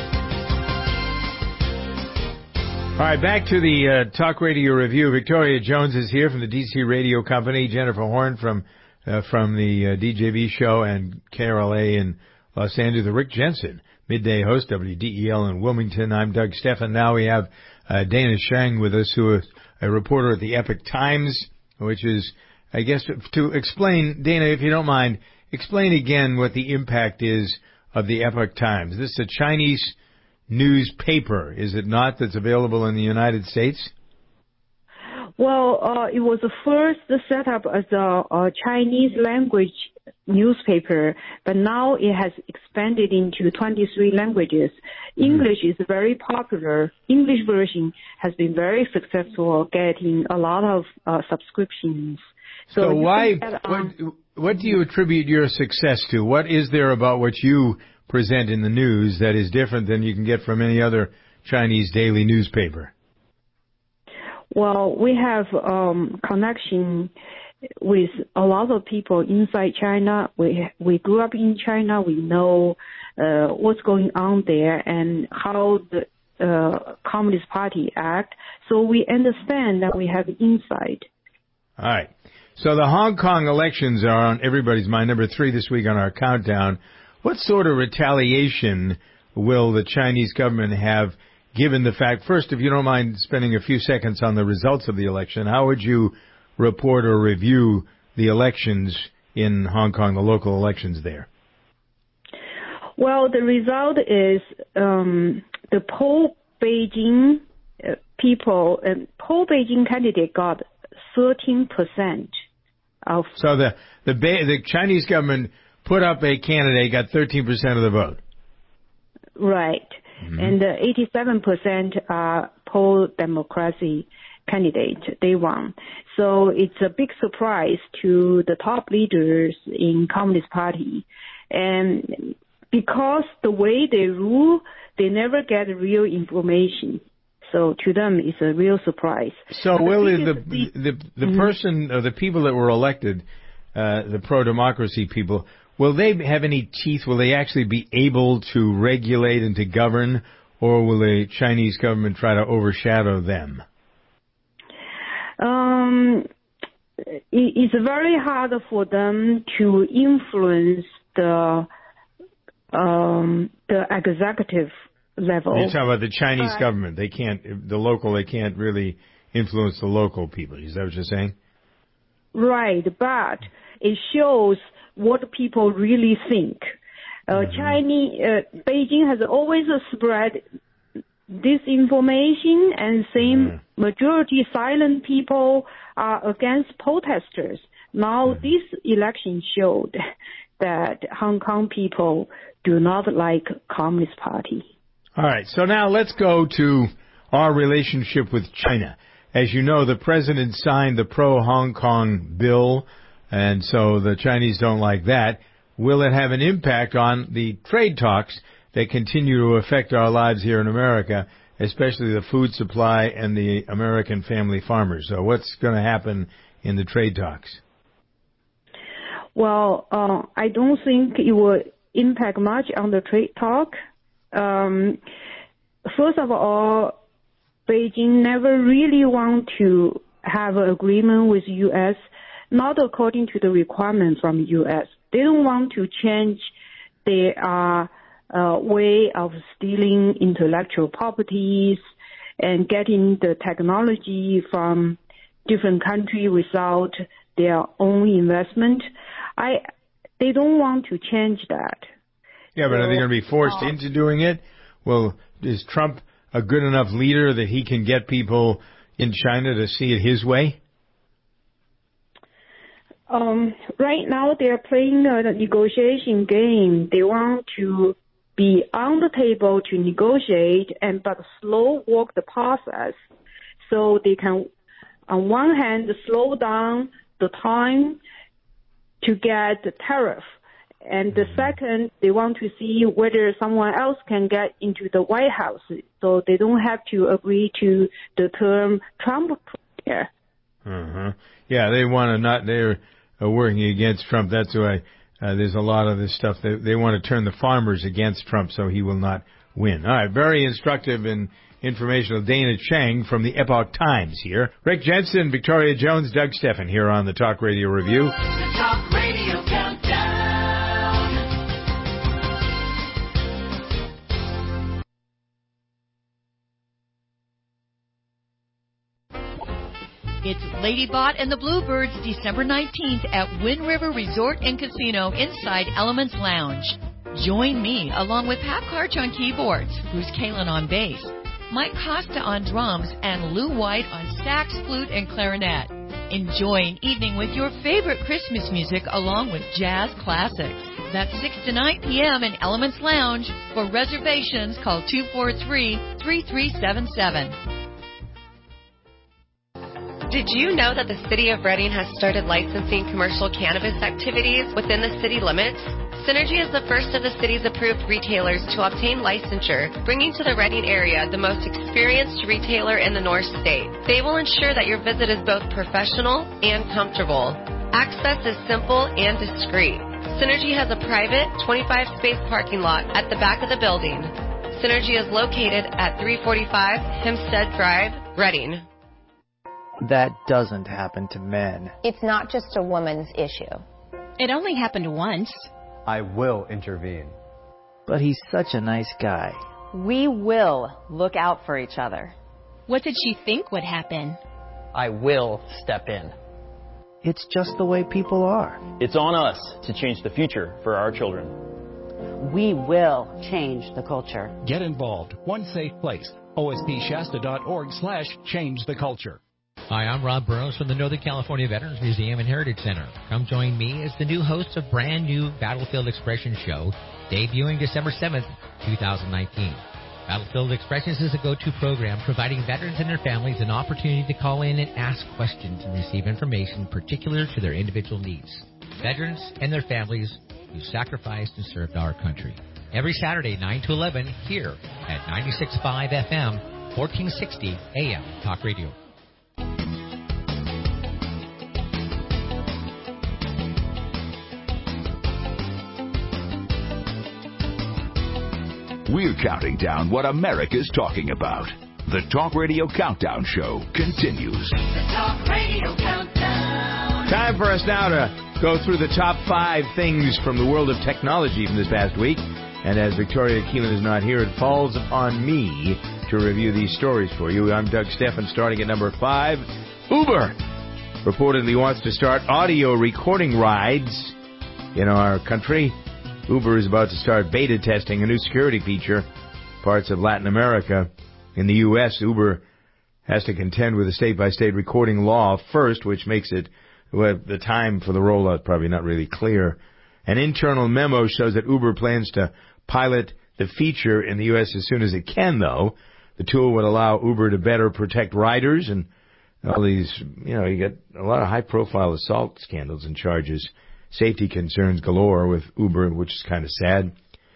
All right, back to the uh, Talk Radio Review. Victoria Jones is here from the D C Radio Company. Jennifer Horn from uh, from the uh, D J V show and K R L A in Los Angeles. Rick Jensen, midday host, W D E L in Wilmington. I'm Doug Steffen. Now we have uh, Dana Shang with us, who is a reporter at the Epoch Times, which is, I guess, to explain, Dana, if you don't mind, explain again what the impact is of the Epoch Times. This is a Chinese newspaper, is it not, that's available in the United States? Well, uh, it was first set up as a, a Chinese language newspaper, but now it has expanded into twenty-three languages. Mm-hmm. English is very popular. English version has been very successful, getting a lot of uh, subscriptions. So, so why, that, um, what, what do you attribute your success to? What is there about what you present in the news that is different than you can get from any other Chinese daily newspaper? Well, we have um, connection with a lot of people inside China. We we grew up in China. We know uh, what's going on there and how the uh, Communist Party act. So we understand that we have insight. All right. So the Hong Kong elections are on everybody's mind. Number three this week on our countdown. What sort of retaliation will the Chinese government have, given the fact, first, if you don't mind spending a few seconds on the results of the election, how would you report or review the elections in Hong Kong, the local elections there? Well, the result is um, the pro-Beijing uh, people, uh, pro-Beijing candidate got thirteen percent of... So the, the, the Chinese government put up a candidate, got thirteen percent of the vote. Right. Mm-hmm. And uh, eighty-seven percent are pro-democracy candidates. They won. So it's a big surprise to the top leaders in Communist Party. And because the way they rule, they never get real information. So to them, it's a real surprise. So will the, the, the, the mm-hmm. person, or the people that were elected, uh, the pro-democracy people, will they have any teeth? Will they actually be able to regulate and to govern, or will the Chinese government try to overshadow them? Um, it's very hard for them to influence the um, the executive level. You're talking about the Chinese uh, government. They can't, the local, they can't really influence the local people. Is that what you're saying? Right, but it shows what people really think. Uh, mm-hmm. Chinese, uh, Beijing has always spread disinformation and saying mm-hmm. majority silent people are against protesters. Now mm-hmm. this election showed that Hong Kong people do not like Communist Party. All right, so now let's go to our relationship with China. As you know, the president signed the pro-Hong Kong bill And so the Chinese don't like that. Will it have an impact on the trade talks that continue to affect our lives here in America, especially the food supply and the American family farmers? So what's going to happen in the trade talks? Well, uh, I don't think it will impact much on the trade talk. Um, first of all, Beijing never really want to have an agreement with U S, not according to the requirements from U S. They don't want to change their uh, uh, way of stealing intellectual properties and getting the technology from different countries without their own investment. I, they don't want to change that. Yeah, but so, are they going to be forced uh, into doing it? Well, is Trump a good enough leader that he can get people in China to see it his way? Um, right now, they're playing a negotiation game. They want to be on the table to negotiate and but slow walk the process, so they can, on one hand, slow down the time to get the tariff. And the second, they want to see whether someone else can get into the White House, so they don't have to agree to the term Trump here. Uh-huh. Yeah, they want to not, they're uh, working against Trump. That's why uh, there's a lot of this stuff. They, they want to turn the farmers against Trump so he will not win. All right, very instructive and informational. Dana Chang from the Epoch Times here. Rick Jensen, Victoria Jones, Doug Steffen here on the Talk Radio Review. The Talk Radio Countdown. It's Lady Bot and the Bluebirds, December nineteenth at Wind River Resort and Casino inside Elements Lounge. Join me along with Pat Karch on keyboards, Bruce Kalin on bass, Mike Costa on drums, and Lou White on sax, flute, and clarinet. Enjoy an evening with your favorite Christmas music along with jazz classics. That's six to nine p.m. in Elements Lounge. For reservations, call two four three, three three seven seven. Did you know that the City of Reading has started licensing commercial cannabis activities within the city limits? Synergy is the first of the city's approved retailers to obtain licensure, bringing to the Reading area the most experienced retailer in the North State. They will ensure that your visit is both professional and comfortable. Access is simple and discreet. Synergy has a private twenty-five space parking lot at the back of the building. Synergy is located at three forty-five Hempstead Drive, Reading. That doesn't happen to men. It's not just a woman's issue. It only happened once. I will intervene. But he's such a nice guy. We will look out for each other. What did she think would happen? I will step in. It's just the way people are. It's on us to change the future for our children. We will change the culture. Get involved. One safe place. O S P Shasta dot org slash change the culture. Hi, I'm Rob Burrows from the Northern California Veterans Museum and Heritage Center. Come join me as the new host of brand new Battlefield Expressions show, debuting December seventh, twenty nineteen. Battlefield Expressions is a go-to program providing veterans and their families an opportunity to call in and ask questions and receive information particular to their individual needs. Veterans and their families who sacrificed and served our country. Every Saturday, nine to eleven, here at ninety-six point five F M, fourteen sixty A M, Talk Radio. We're counting down what America's talking about. The Talk Radio Countdown Show continues. The Talk Radio Countdown. Time for us now to go through the top five things from the world of technology from this past week. And as Victoria Keelan is not here, it falls upon me to review these stories for you. I'm Doug Steffen, starting at number five. Uber reportedly wants to start audio recording rides in our country. Uber is about to start beta testing a new security feature parts of Latin America. In the U S, Uber has to contend with a state-by-state recording law first, which makes it, well, the time for the rollout probably not really clear. An internal memo shows that Uber plans to pilot the feature in the U S as soon as it can, though. The tool would allow Uber to better protect riders and all these, you know, you get a lot of high-profile assault scandals and charges, safety concerns galore with Uber, which is kind of sad.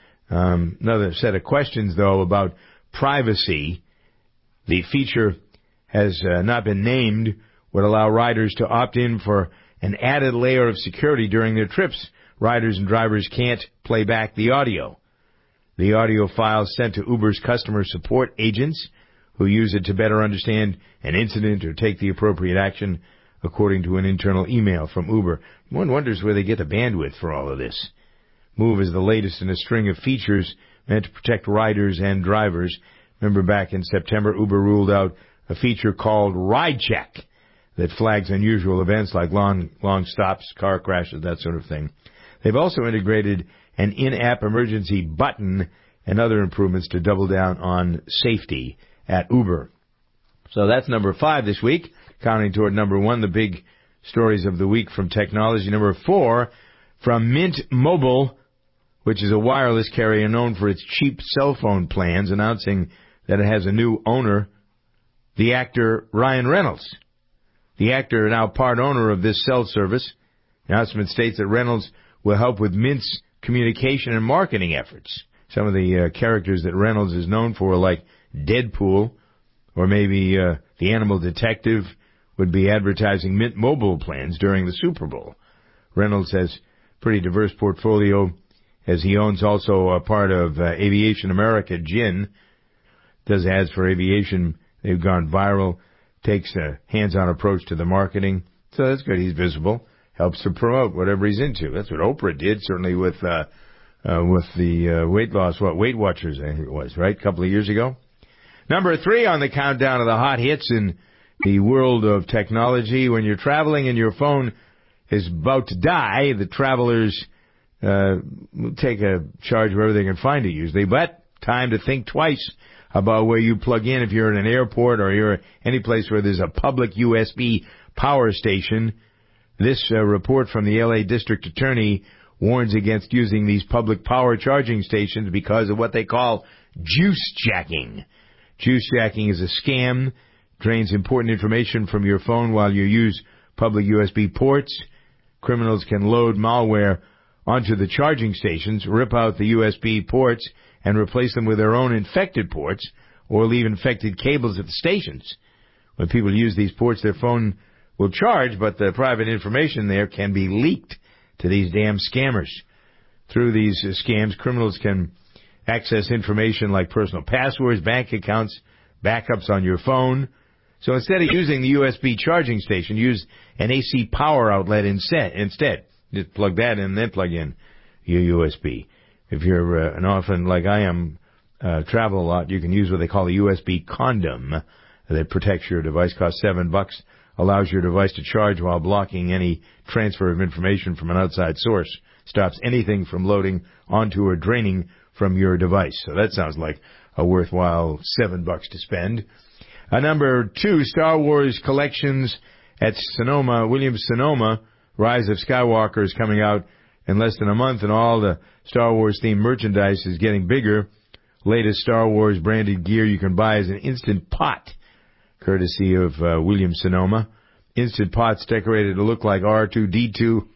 Um, another set of questions, though, about privacy. The feature has uh, not been named, would allow riders to opt in for an added layer of security during their trips. Riders and drivers can't play back the audio. The audio files sent to Uber's customer support agents, who use it to better understand an incident or take the appropriate action, according to an internal email from Uber. One wonders where they get the bandwidth for all of this. Move is the latest in a string of features meant to protect riders and drivers. Remember back in September, Uber ruled out a feature called Ride Check that flags unusual events like long, long stops, car crashes, that sort of thing. They've also integrated an in-app emergency button and other improvements to double down on safety at Uber. So that's number five this week, counting toward number one, the big stories of the week from technology. Number four, from Mint Mobile, which is a wireless carrier known for its cheap cell phone plans, announcing that it has a new owner, the actor Ryan Reynolds. The actor, now part owner of this cell service, the announcement states that Reynolds will help with Mint's communication and marketing efforts. Some of the uh, characters that Reynolds is known for, like Deadpool, or maybe uh, the Animal Detective, would be advertising Mint Mobile plans during the Super Bowl. Reynolds has a pretty diverse portfolio, as he owns also a part of uh, Aviation America Gin, does ads for aviation. They've gone viral, takes a hands-on approach to the marketing. So that's good. He's visible, helps to promote whatever he's into. That's what Oprah did, certainly with uh, uh, with the uh, weight loss, what, Weight Watchers, I think it was, right, a couple of years ago. Number three on the countdown of the hot hits in the world of technology. When you're traveling and your phone is about to die, the travelers uh, take a charge wherever they can find it usually. But time to think twice about where you plug in if you're in an airport or you're any place where there's a public U S B power station. This uh, report from the L A District Attorney warns against using these public power charging stations because of what they call juice jacking. Juice jacking is a scam, drains important information from your phone while you use public U S B ports. Criminals can load malware onto the charging stations, rip out the U S B ports, and replace them with their own infected ports, or leave infected cables at the stations. When people use these ports, their phone will charge, but the private information there can be leaked to these damn scammers. Through these uh, scams, criminals can access information like personal passwords, bank accounts, backups on your phone. So instead of using the U S B charging station, use an A C power outlet instead. Instead, just plug that in and then plug in your U S B. If you're uh, an orphan like I am, uh, travel a lot, you can use what they call a U S B condom that protects your device. Costs seven bucks, allows your device to charge while blocking any transfer of information from an outside source. Stops anything from loading onto or draining from your device. So that sounds like a worthwhile seven bucks to spend. Uh, number two, Star Wars collections at Sonoma, Williams-Sonoma. Rise of Skywalker is coming out in less than a month, and all the Star Wars-themed merchandise is getting bigger. Latest Star Wars-branded gear you can buy is an Instant Pot, courtesy of uh, Williams-Sonoma. Instant Pots decorated to look like R two D two,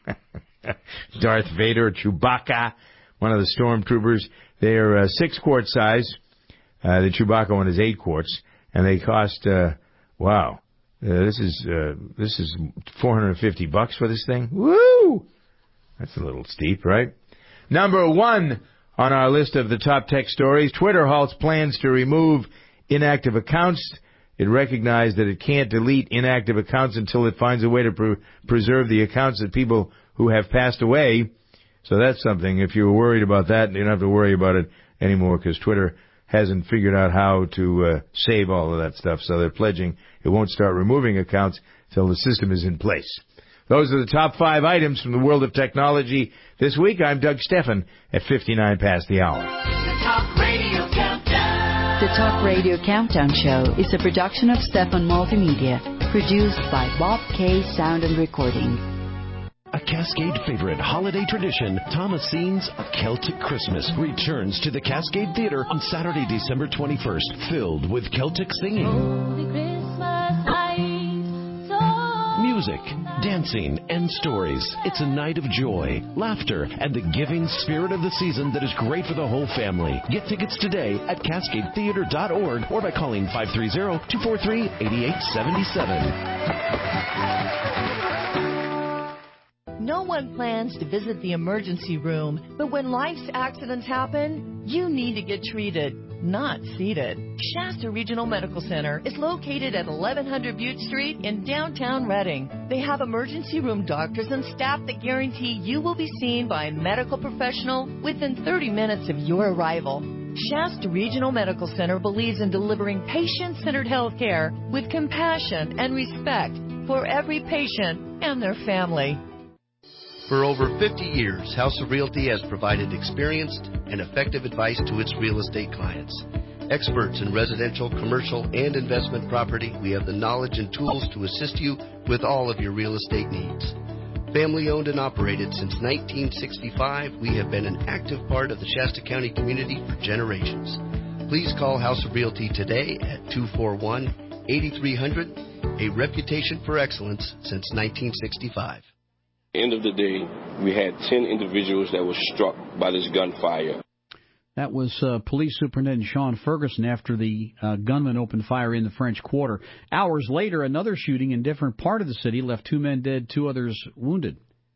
Darth Vader, Chewbacca, one of the stormtroopers. They are uh, six-quart size. Uh, the Chewbacca one is eight quarts, and they cost, uh, wow, uh, this is uh, this is four hundred fifty bucks for this thing. Woo! That's a little steep, right? Number one on our list of the top tech stories, Twitter halts plans to remove inactive accounts. It recognized that it can't delete inactive accounts until it finds a way to pre- preserve the accounts of people who have passed away. So that's something. If you were worried about that, you don't have to worry about it anymore because Twitter hasn't figured out how to uh, save all of that stuff. So they're pledging it won't start removing accounts until the system is in place. Those are the top five items from the world of technology this week. I'm Doug Steffen at fifty-nine past the hour. The Talk Radio Countdown. The Talk Radio Countdown Show is a production of Steffen Multimedia, produced by Bob K. Sound and Recording. A Cascade favorite holiday tradition, Thomasines A Celtic Christmas, returns to the Cascade Theater on Saturday, December twenty-first, filled with Celtic singing. Holy Christmas night, music, dancing, and stories. It's a night of joy, laughter, and the giving spirit of the season that is great for the whole family. Get tickets today at cascade theater dot org or by calling five three zero, two four three, eight eight seven seven. No one plans to visit the emergency room, but when life's accidents happen, you need to get treated, not seated. Shasta Regional Medical Center is located at eleven hundred Butte Street in downtown Reading. They have emergency room doctors and staff that guarantee you will be seen by a medical professional within thirty minutes of your arrival. Shasta Regional Medical Center believes in delivering patient-centered health care with compassion and respect for every patient and their family. For over fifty years, House of Realty has provided experienced and effective advice to its real estate clients. Experts in residential, commercial, and investment property, we have the knowledge and tools to assist you with all of your real estate needs. Family owned and operated since nineteen sixty-five, we have been an active part of the Shasta County community for generations. Please call House of Realty today at two four one, eight three zero zero, a reputation for excellence since nineteen sixty-five. End of the day, we had ten individuals that were struck by this gunfire. That was uh, Police Superintendent Sean Ferguson after the uh, gunman opened fire in the French Quarter. Hours later, another shooting in a different part of the city left two men dead, two others wounded.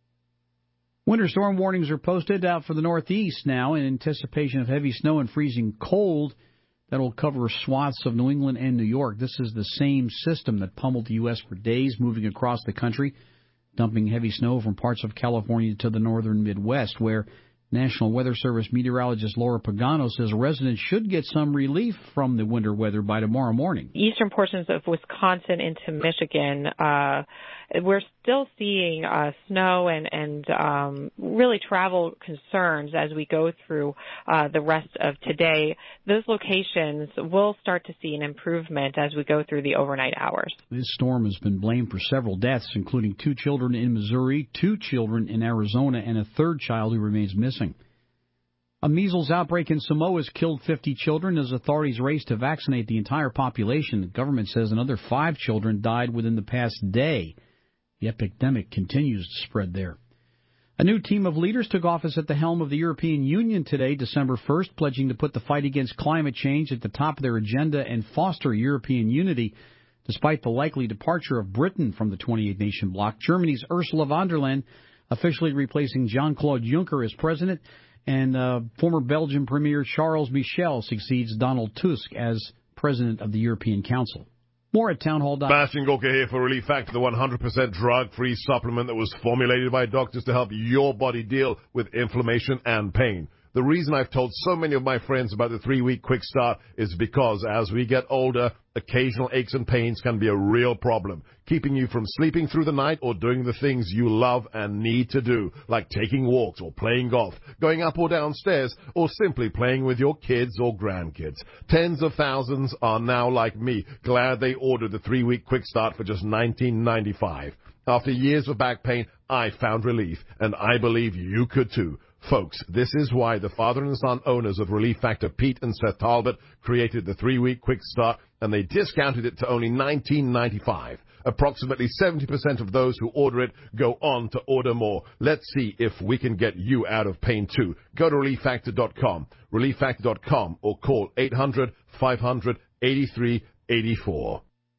Winter storm warnings are posted out for the Northeast now in anticipation of heavy snow and freezing cold that will cover swaths of New England and New York. This is the same system that pummeled the U S for days, moving across the country, dumping heavy snow from parts of California to the northern Midwest, where National Weather Service meteorologist Laura Pagano says residents should get some relief from the winter weather by tomorrow morning. Eastern portions of Wisconsin into Michigan, uh, we're still seeing uh, snow and, and um, really travel concerns as we go through uh, the rest of today. Those locations will start to see an improvement as we go through the overnight hours. This storm has been blamed for several deaths, including two children in Missouri, two children in Arizona, and a third child who remains missing. A measles outbreak in Samoa has killed fifty children as authorities race to vaccinate the entire population. The government says another five children died within the past day. The epidemic continues to spread there. A new team of leaders took office at the helm of the European Union today, December first, pledging to put the fight against climate change at the top of their agenda and foster European unity. Despite the likely departure of Britain from the twenty-eight nation bloc, Germany's Ursula von der Leyen officially replacing Jean-Claude Juncker as president, and uh, former Belgian Premier Charles Michel succeeds Donald Tusk as president of the European Council. More at townhall dot com. Bastian Gorka here for Relief Factor, the one hundred percent drug-free supplement that was formulated by doctors to help your body deal with inflammation and pain. The reason I've told so many of my friends about the three-week quick start is because as we get older, occasional aches and pains can be a real problem, keeping you from sleeping through the night or doing the things you love and need to do, like taking walks or playing golf, going up or downstairs, or simply playing with your kids or grandkids. Tens of thousands are now like me, glad they ordered the three-week quick start for just nineteen ninety-five dollars. After years of back pain, I found relief, and I believe you could too. Folks, this is why the father and son owners of Relief Factor, Pete and Seth Talbot, created the three-week quick start, and they discounted it to only nineteen ninety-five dollars. Approximately seventy percent of those who order it go on to order more. Let's see if we can get you out of pain too. Go to relief factor dot com, relief factor dot com, or call eight hundred, five hundred, eighty-three eighty-four.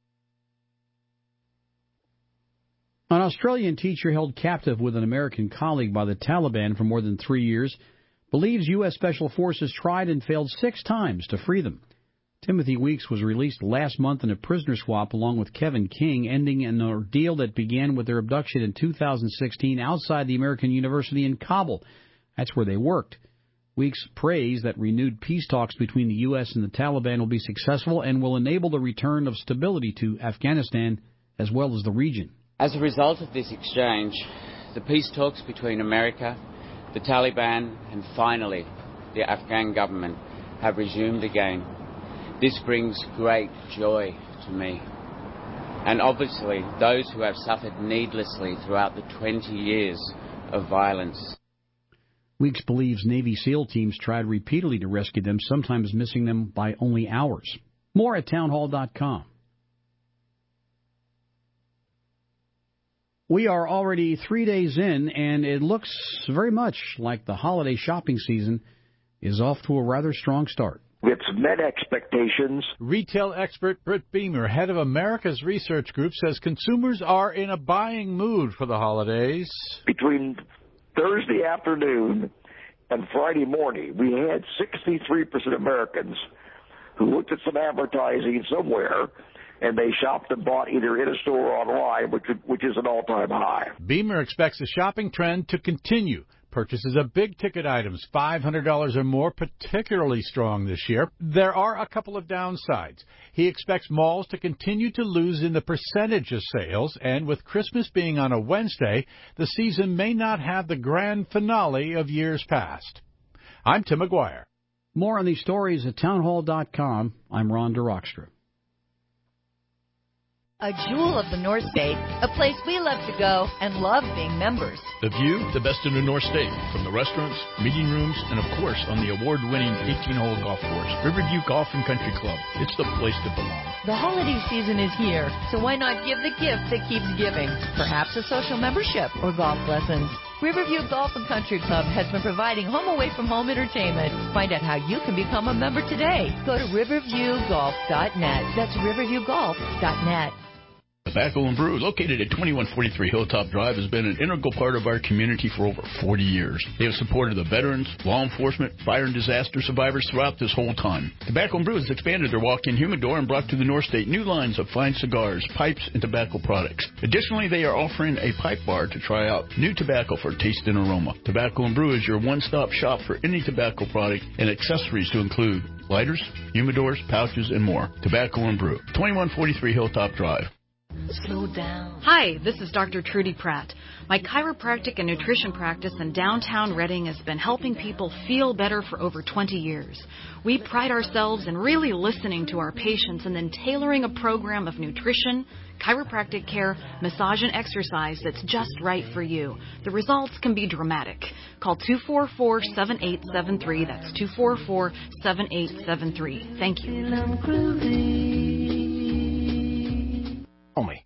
An Australian teacher held captive with an American colleague by the Taliban for more than three years believes U S Special Forces tried and failed six times to free them. Timothy Weeks was released last month in a prisoner swap along with Kevin King, ending an ordeal that began with their abduction in two thousand sixteen outside the American University in Kabul. That's where they worked. Weeks prays that renewed peace talks between the U S and the Taliban will be successful and will enable the return of stability to Afghanistan as well as the region. As a result of this exchange, the peace talks between America, the Taliban, and finally the Afghan government have resumed again. This brings great joy to me. And obviously those who have suffered needlessly throughout the twenty years of violence. Weeks believes Navy SEAL teams tried repeatedly to rescue them, sometimes missing them by only hours. More at townhall dot com. We are already three days in, and it looks very much like the holiday shopping season is off to a rather strong start. It's met expectations. Retail expert Britt Beamer, head of America's Research Group, says consumers are in a buying mood for the holidays. Between Thursday afternoon and Friday morning, we had sixty-three percent of Americans who looked at some advertising somewhere, and they shopped and bought either in a store or online, which, which is an all-time high. Beamer expects the shopping trend to continue. Purchases of big-ticket items, five hundred dollars or more, particularly strong this year. There are a couple of downsides. He expects malls to continue to lose in the percentage of sales, and with Christmas being on a Wednesday, the season may not have the grand finale of years past. I'm Tim McGuire. More on these stories at townhall dot com. I'm Ron DeRockstra. A jewel of the North State, a place we love to go and love being members. The view, the best in the North State, from the restaurants, meeting rooms, and of course on the award-winning eighteen-hole golf course, Riverview Golf and Country Club. It's the place to belong. The holiday season is here, so why not give the gift that keeps giving? Perhaps a social membership or golf lessons. Riverview Golf and Country Club has been providing home away from home entertainment. Find out how you can become a member today. Go to riverview golf dot net. That's riverview golf dot net. Tobacco and Brew, located at twenty-one forty-three Hilltop Drive, has been an integral part of our community for over forty years. They have supported the veterans, law enforcement, fire and disaster survivors throughout this whole time. Tobacco and Brew has expanded their walk-in humidor and brought to the North State new lines of fine cigars, pipes, and tobacco products. Additionally, they are offering a pipe bar to try out new tobacco for taste and aroma. Tobacco and Brew is your one-stop shop for any tobacco product and accessories to include lighters, humidors, pouches, and more. Tobacco and Brew, twenty-one forty-three Hilltop Drive. Slow down. Hi, this is Doctor Trudy Pratt. My chiropractic and nutrition practice in downtown Reading has been helping people feel better for over twenty years. We pride ourselves in really listening to our patients and then tailoring a program of nutrition, chiropractic care, massage, and exercise that's just right for you. The results can be dramatic. Call two four four, seven eight seven three. That's two four four, seven eight seven three. Thank you. Only.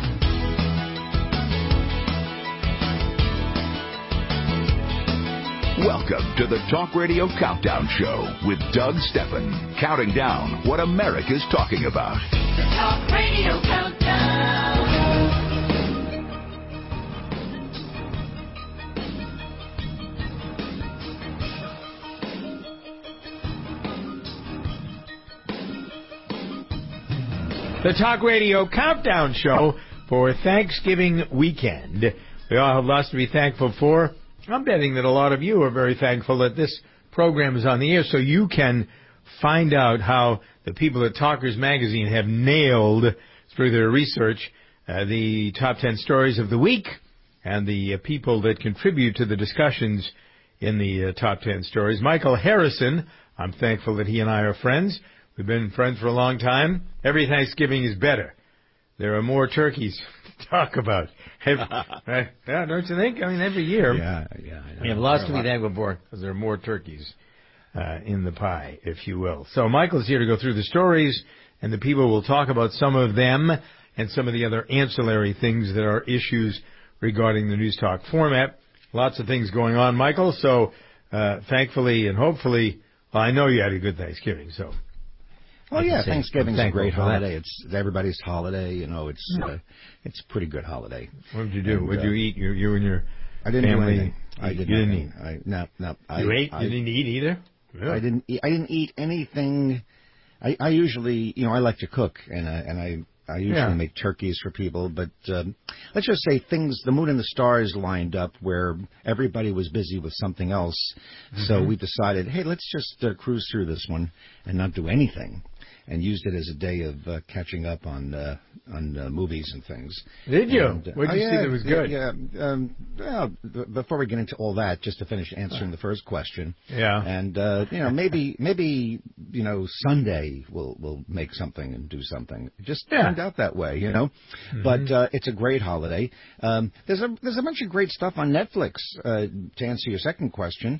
Welcome to the Talk Radio Countdown Show with Doug Steffen, counting down what America's talking about. The Talk Radio Countdown. The Talk Radio Countdown Show for Thanksgiving weekend. We all have lots to be thankful for. I'm betting that a lot of you are very thankful that this program is on the air so you can find out how the people at Talkers Magazine have nailed, through their research, uh, the top ten stories of the week and the uh, people that contribute to the discussions in the uh, top ten stories. Michael Harrison, I'm thankful that he and I are friends. We've been friends for a long time. Every Thanksgiving is better. There are more turkeys to talk about. Every, right? Yeah, don't you think? I mean, every year. Yeah, yeah. We have lots to be thankful for because there are more turkeys uh, in the pie, if you will. So Michael's here to go through the stories, and the people will talk about some of them and some of the other ancillary things that are issues regarding the News Talk format. Lots of things going on, Michael. So uh, thankfully and hopefully, well, I know you had a good Thanksgiving, so. Well, yeah, Thanksgiving's a great holiday. That. It's everybody's holiday. You know, it's uh, it's a pretty good holiday. What did you do? And, what did you uh, eat? You, you and your I didn't family? do anything. I did you didn't nothing. eat. I, no, no. I, you ate? I, you didn't eat either? Really? I didn't. Eat, I didn't eat anything. I, I usually, you know, I like to cook, and I, and I I usually Yeah. make turkeys for people. But um, let's just say things, the moon and the stars lined up where everybody was busy with something else. So Mhm. we decided, hey, let's just uh, cruise through this one and not do anything. And used it as a day of uh, catching up on uh, on uh, movies and things. Did you? And, uh, What did oh, you see yeah, that was good? Yeah. Um, well, b- before we get into all that, just to finish answering the first question. Yeah. And uh, you know, maybe maybe you know Sunday we'll we'll make something and do something. It just Yeah. turned out that way, you know. Mhm. But uh, it's a great holiday. Um, there's a there's a bunch of great stuff on Netflix. Uh, to answer your second question.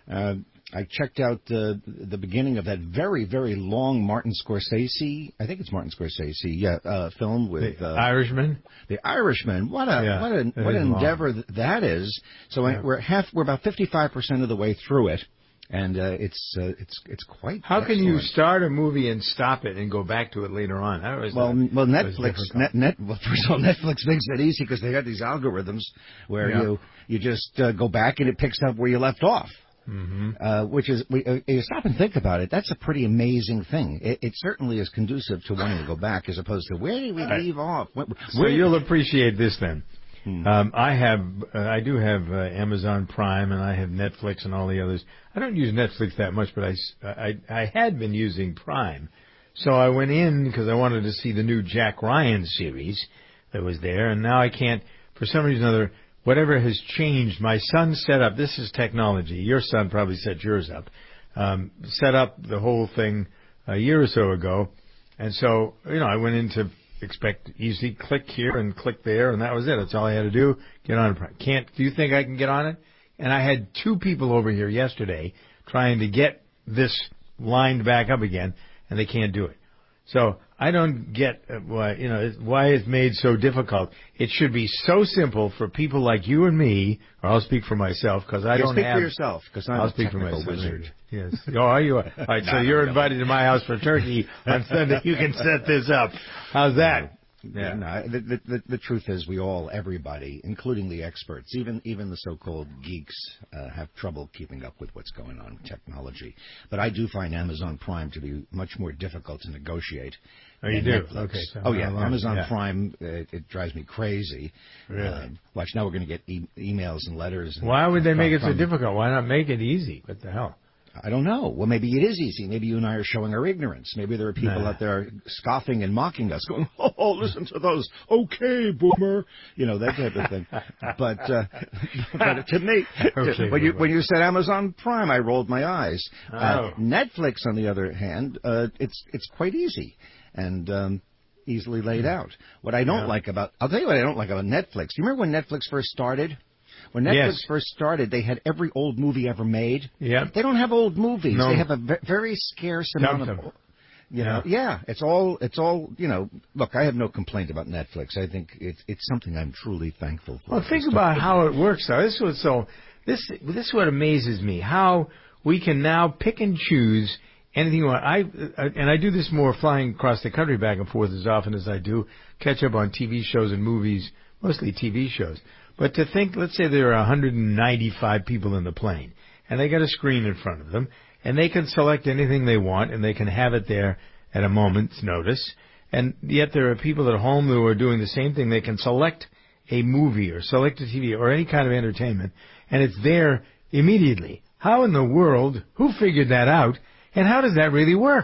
Uh, I checked out uh, the beginning of that very, very long Martin Scorsese, I think it's Martin Scorsese, yeah, uh, film with... The uh, Irishman? The Irishman. What a yeah, what a what an endeavor th- that is. So yeah. we're half, we're about fifty-five percent of the way through it, and uh, it's uh, it's it's quite How excellent. can you start a movie and stop it and go back to it later on? That was well, that, well, that Netflix, net, net, well, first of all, Netflix makes it easy because they got these algorithms where yeah. you you just uh, go back and it picks up where you left off. Mm-hmm. Uh, which is, we, uh, you stop and think about it, that's a pretty amazing thing. It, it certainly is conducive to wanting to go back as opposed to where did we leave off? Where, so where, you'll appreciate this then. Hmm. Um, I have, uh, I do have uh, Amazon Prime and I have Netflix and all the others. I don't use Netflix that much, but I, I, I had been using Prime. So I went in because I wanted to see the new Jack Ryan series that was there, and now I can't, for some reason or other, whatever has changed, my son set up, this is technology, your son probably set yours up, um, set up the whole thing a year or so ago. And so, you know, I went in to expect easy click here and click there, and that was it. That's all I had to do, get on it. Can't, do you think I can get on it? And I had two people over here yesterday trying to get this lined back up again, and they can't do it. So I don't get why, you know, why it's made so difficult. It should be so simple for people like you and me, or I'll speak for myself because I you don't speak have. for yourself because I'm I'll a speak for technical myself. wizard. Yes. Oh, are you? All right. So no, you're no, invited no. to my house for turkey on Sunday. You can set this up. How's that? Yeah. No, the, the, the truth is we all, everybody, including the experts, even even the so-called geeks, uh, have trouble keeping up with what's going on with technology. But I do find Amazon Prime to be much more difficult to negotiate. Oh, you than do? Netflix. Okay. So oh, yeah. Amazon yeah. Prime, uh, it drives me crazy. Really? Uh, watch, now we're going to get e- emails and letters. And Why would they make it so from, difficult? Why not make it easy? What the hell? I don't know. Well, maybe it is easy. Maybe you and I are showing our ignorance. Maybe there are people nah. out there scoffing and mocking us, going, "Oh, oh listen to those, okay, boomer," you know, that type of thing. But, uh, but to me, okay, to, when you when you said Amazon Prime, I rolled my eyes. Oh. Uh, Netflix, on the other hand, uh, it's it's quite easy and um, easily laid out. What I don't yeah. like about, I'll tell you what I don't like about Netflix. Do you remember when Netflix first started? When Netflix yes. first started, they had every old movie ever made. Yeah. They don't have old movies. No. They have a v- very scarce amount Dumped of, them. you know, yeah. yeah. It's all, it's all, you know. Look, I have no complaint about Netflix. I think it's it's something I'm truly thankful for. Well, think about how it works, though. This was so. This this is what amazes me. How we can now pick and choose anything you want. I uh, and I do this more flying across the country back and forth as often as I do catch up on T V shows and movies, mostly T V shows. But to think, let's say there are one hundred ninety-five people in the plane, and they got a screen in front of them, and they can select anything they want, and they can have it there at a moment's notice. And yet there are people at home who are doing the same thing. They can select a movie or select a T V or any kind of entertainment, and it's there immediately. How in the world, who figured that out, and how does that really work?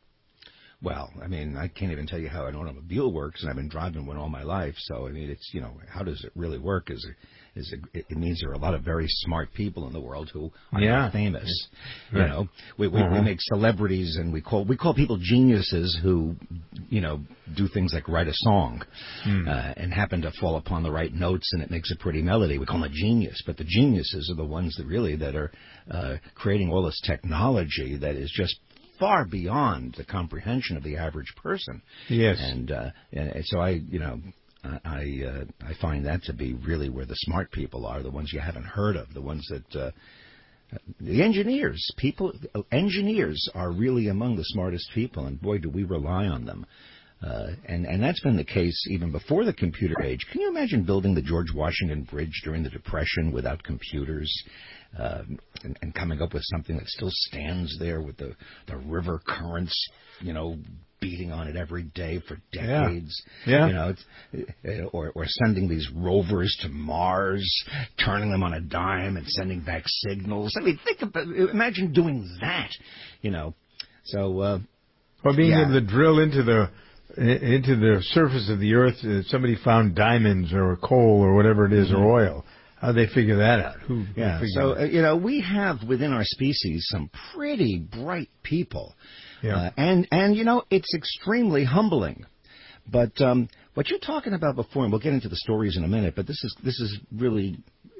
Well, I mean, I can't even tell you how an automobile works, and I've been driving one all my life. So, I mean, it's, you know, how does it really work? Is it, is it, it means there are a lot of very smart people in the world who are yeah. not famous. Right. You know, we we, uh-huh. we make celebrities, and we call we call people geniuses who, you know, do things like write a song hmm. uh, and happen to fall upon the right notes, and it makes a pretty melody. We call them a genius, but the geniuses are the ones that really that are uh, creating all this technology that is just far beyond the comprehension of the average person. Yes. And, uh, and so I, you know, I uh, I find that to be really where the smart people are, the ones you haven't heard of, the ones that uh, the engineers, people, engineers are really among the smartest people, and boy, do we rely on them. Uh, and, and that's been the case even before the computer age. Can you imagine building the George Washington Bridge during the Depression without computers? Uh, and, and coming up with something that still stands there with the, the river currents, you know, beating on it every day for decades. Yeah. Yeah. You know, it's, or, or sending these rovers to Mars, turning them on a dime and sending back signals. I mean, think about, imagine doing that, you know. So, uh, or being yeah. able to drill into the into the surface of the earth. Uh, somebody found diamonds or coal or whatever it is, mm-hmm. or oil. How'd they figure that out? Who, yeah, who so, uh, you know, we have within our species some pretty bright people. Yeah. Uh, and, and, you know, it's extremely humbling. But um, what you're talking about before, and we'll get into the stories in a minute, but this is this is really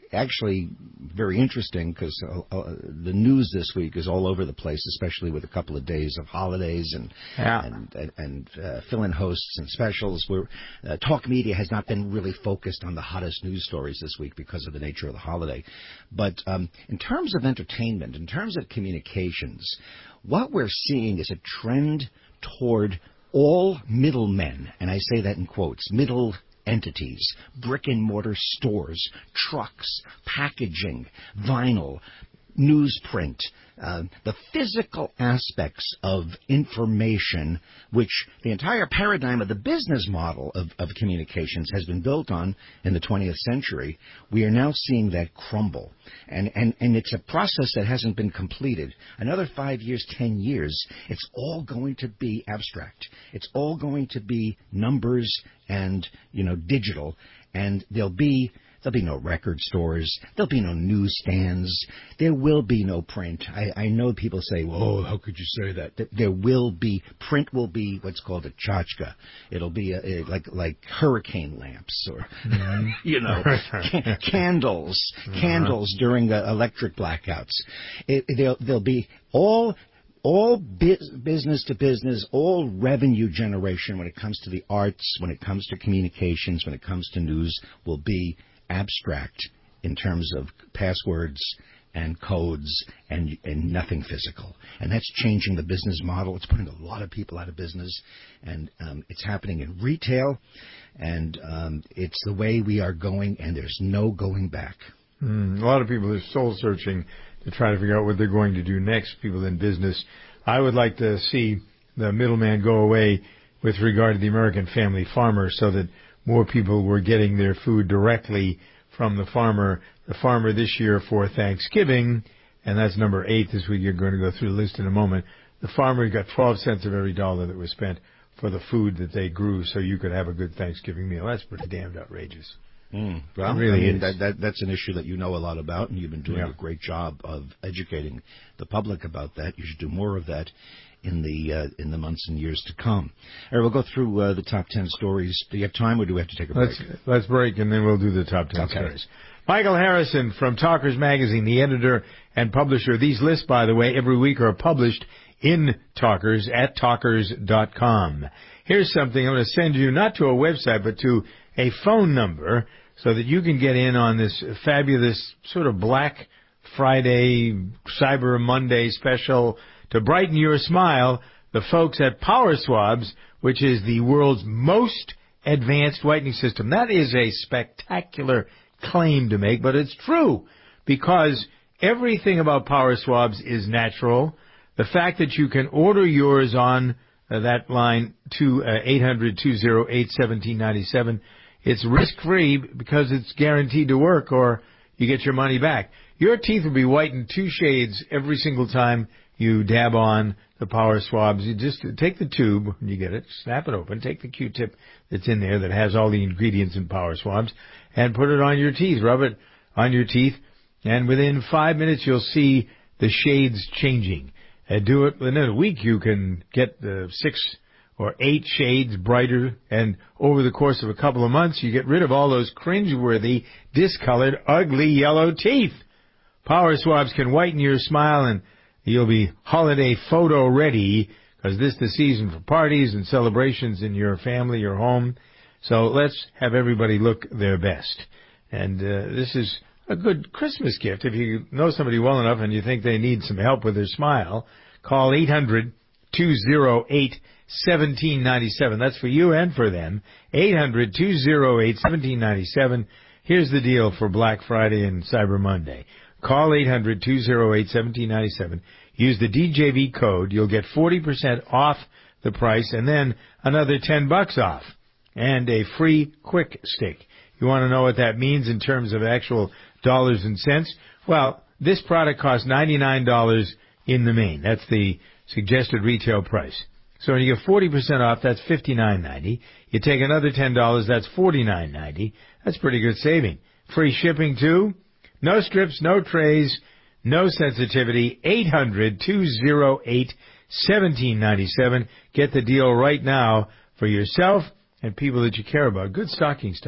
actually very interesting because uh, uh, the news this week is all over the place, especially with a couple of days of holidays and yeah. and and, and uh, fill-in hosts and specials. Where uh, talk media has not been really focused on the hottest news stories this week because of the nature of the holiday. But um, in terms of entertainment, in terms of communications, what we're seeing is a trend toward all middlemen, and I say that in quotes, middle entities, brick-and-mortar stores, trucks, packaging, vinyl, newsprint, uh, the physical aspects of information, which the entire paradigm of the business model of, of communications has been built on in the twentieth century, we are now seeing that crumble. And, and, and it's a process that hasn't been completed. Another five years, ten years, it's all going to be abstract. It's all going to be numbers and, you know, digital. And there'll be There'll be no record stores. There'll be no newsstands. There will be no print. I, I know people say, "Whoa, how could you say that?" There will be print. Will be what's called a tchotchke. It'll be a, a, like like hurricane lamps or mm-hmm. you know ca- candles, uh-huh. candles during the electric blackouts. It, there'll, there'll be all. All biz, business to business, all revenue generation when it comes to the arts, when it comes to communications, when it comes to news, will be abstract in terms of passwords and codes and and nothing physical. And that's changing the business model. It's putting a lot of people out of business, and um, it's happening in retail, and um, it's the way we are going, and there's no going back. Mm, a lot of people are soul searching to try to figure out what they're going to do next, people in business. I would like to see the middleman go away with regard to the American family farmer so that more people were getting their food directly from the farmer. The farmer this year for Thanksgiving, and that's number eight this week. You're going to go through the list in a moment. The farmer got twelve cents of every dollar that was spent for the food that they grew so you could have a good Thanksgiving meal. That's pretty damned outrageous. Mm, well, it really I mean, is. That, that, that's an issue that you know a lot about, and you've been doing yeah. a great job of educating the public about that. You should do more of that in the uh, in the months and years to come. All right, we'll go through uh, the top ten stories. Do you have time, or do we have to take a break? Let's, let's break, and then we'll do the top ten okay. stories. Michael Harrison from Talkers Magazine, the editor and publisher. These lists, by the way, every week are published in Talkers at talkers dot com. Here's something I'm going to send you, not to a website, but to a phone number so that you can get in on this fabulous sort of Black Friday, Cyber Monday special to brighten your smile. The folks at Power Swabs, which is the world's most advanced whitening system. That is a spectacular claim to make, but it's true because everything about Power Swabs is natural. The fact that you can order yours on uh, that line to uh, eight hundred, two oh eight, one seven nine seven, it's risk-free because it's guaranteed to work or you get your money back. Your teeth will be whitened two shades every single time you dab on the Power Swabs. You just take the tube when you get it, snap it open, take the Q-tip that's in there that has all the ingredients in Power Swabs, and put it on your teeth. Rub it on your teeth, and within five minutes you'll see the shades changing. And do it within a week. You can get the six or eight shades brighter, and over the course of a couple of months, you get rid of all those cringeworthy, discolored, ugly yellow teeth. Power Swabs can whiten your smile, and you'll be holiday photo ready, because this is the season for parties and celebrations in your family or home. So let's have everybody look their best. And uh, this is a good Christmas gift. If you know somebody well enough and you think they need some help with their smile, call eight hundred, two oh eight, one seven nine seven. That's for you and for them. eight hundred, two oh eight, one seven nine seven. Here's the deal for Black Friday and Cyber Monday. Call eight hundred, two oh eight, one seven nine seven. Use the D J V code. You'll get forty percent off the price and then another ten bucks off and a free quick stick. You want to know what that means in terms of actual dollars and cents? Well, this product costs ninety-nine dollars in the main. That's the suggested retail price. So when you get forty percent off, that's fifty-nine ninety. You take another ten dollars, that's forty-nine ninety. That's pretty good saving. Free shipping too. No strips, no trays, no sensitivity. eight hundred, two oh eight, one seven nine seven. Get the deal right now for yourself and people that you care about. Good stocking stuffer.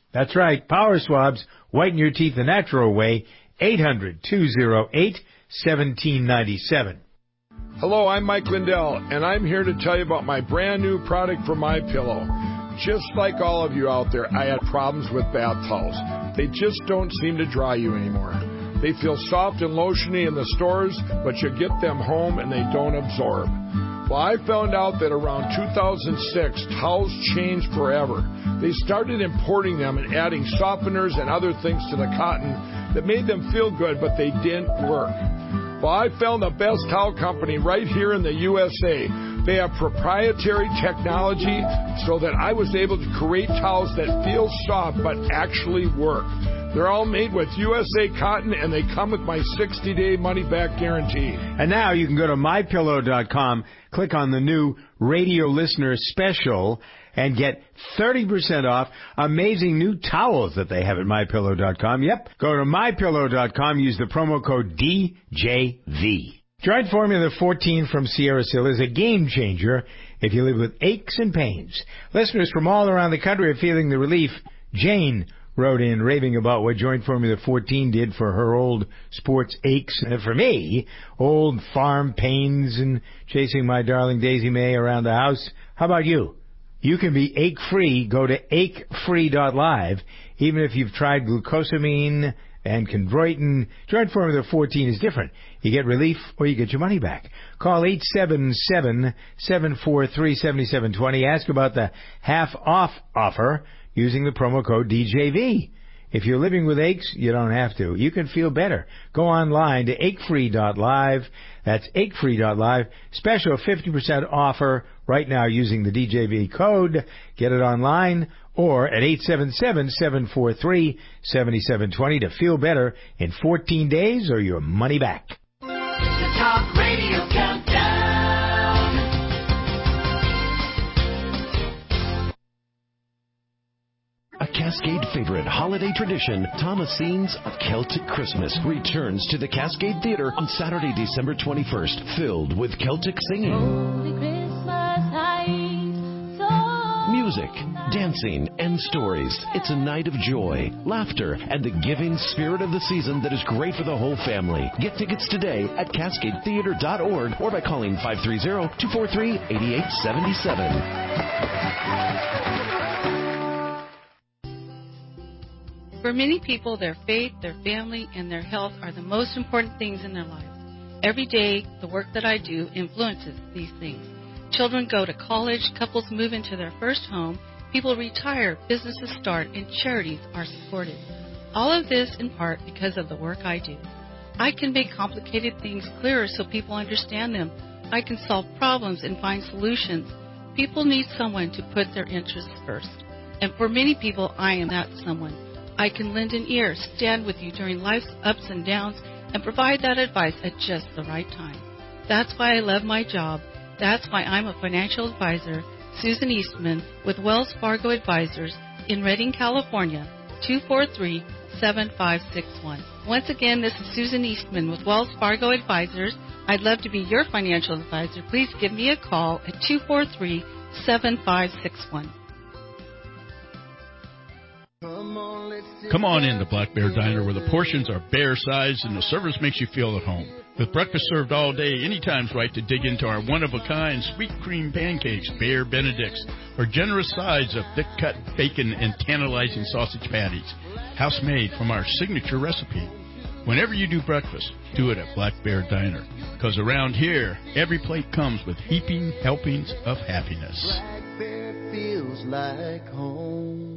That's right, Power Swabs. Whiten your teeth the natural way. eight hundred, two oh eight, one seven nine seven. Hello, I'm Mike Lindell, and I'm here to tell you about my brand new product for MyPillow. Just like all of you out there, I had problems with bath towels. They just don't seem to dry you anymore. They feel soft and lotiony in the stores, but you get them home and they don't absorb. Well, I found out that around two thousand six, towels changed forever. They started importing them and adding softeners and other things to the cotton that made them feel good, but they didn't work. Well, I found the best towel company right here in the U S A. They have proprietary technology so that I was able to create towels that feel soft but actually work. They're all made with U S A cotton, and they come with my sixty-day money-back guarantee. And now you can go to my pillow dot com, click on the new radio listener special, and get thirty percent off amazing new towels that they have at my pillow dot com. Yep, go to my pillow dot com, use the promo code D J V. Joint Formula fourteen from Sierra Sil is a game changer if you live with aches and pains. Listeners from all around the country are feeling the relief. Jane wrote in raving about what Joint Formula fourteen did for her old sports aches. And for me, old farm pains and chasing my darling Daisy May around the house. How about you? You can be ache-free. Go to ache free dot live. Even if you've tried glucosamine and chondroitin, Joint Formula fourteen is different. You get relief or you get your money back. Call eight seven seven, seven four three, seven seven two zero. Ask about the half-off offer using the promo code D J V. If you're living with aches, you don't have to. You can feel better. Go online to ache free dot live. That's ache free dot live. Special fifty percent offer right now using the D J V code. Get it online or at eight seven seven, seven four three, seven seven two zero to feel better in fourteen days or your money back. The Talk Radio Countdown. A Cascade favorite holiday tradition, Thomasines of Celtic Christmas, returns to the Cascade Theater on Saturday, December twenty-first, filled with Celtic singing, music, dancing, and stories. It's a night of joy, laughter, and the giving spirit of the season that is great for the whole family. Get tickets today at cascade theater dot org or by calling five three zero, two four three, eight eight seven seven. For many people, their faith, their family, and their health are the most important things in their lives. Every day, the work that I do influences these things. Children go to college, couples move into their first home, people retire, businesses start, and charities are supported. All of this in part because of the work I do. I can make complicated things clearer so people understand them. I can solve problems and find solutions. People need someone to put their interests first. And for many people, I am that someone. I can lend an ear, stand with you during life's ups and downs, and provide that advice at just the right time. That's why I love my job. That's why I'm a financial advisor, Susan Eastman, with Wells Fargo Advisors in Redding, California, two four three, seven five six one. Once again, this is Susan Eastman with Wells Fargo Advisors. I'd love to be your financial advisor. Please give me a call at two four three, seven five six one. Come on in to Black Bear Diner, where the portions are bear-sized and the service makes you feel at home. With breakfast served all day, anytime's right to dig into our one-of-a-kind sweet cream pancakes, Bear Benedicts, or generous sides of thick-cut bacon and tantalizing sausage patties, house-made from our signature recipe. Whenever you do breakfast, do it at Black Bear Diner, because around here, every plate comes with heaping helpings of happiness. Black Bear feels like home.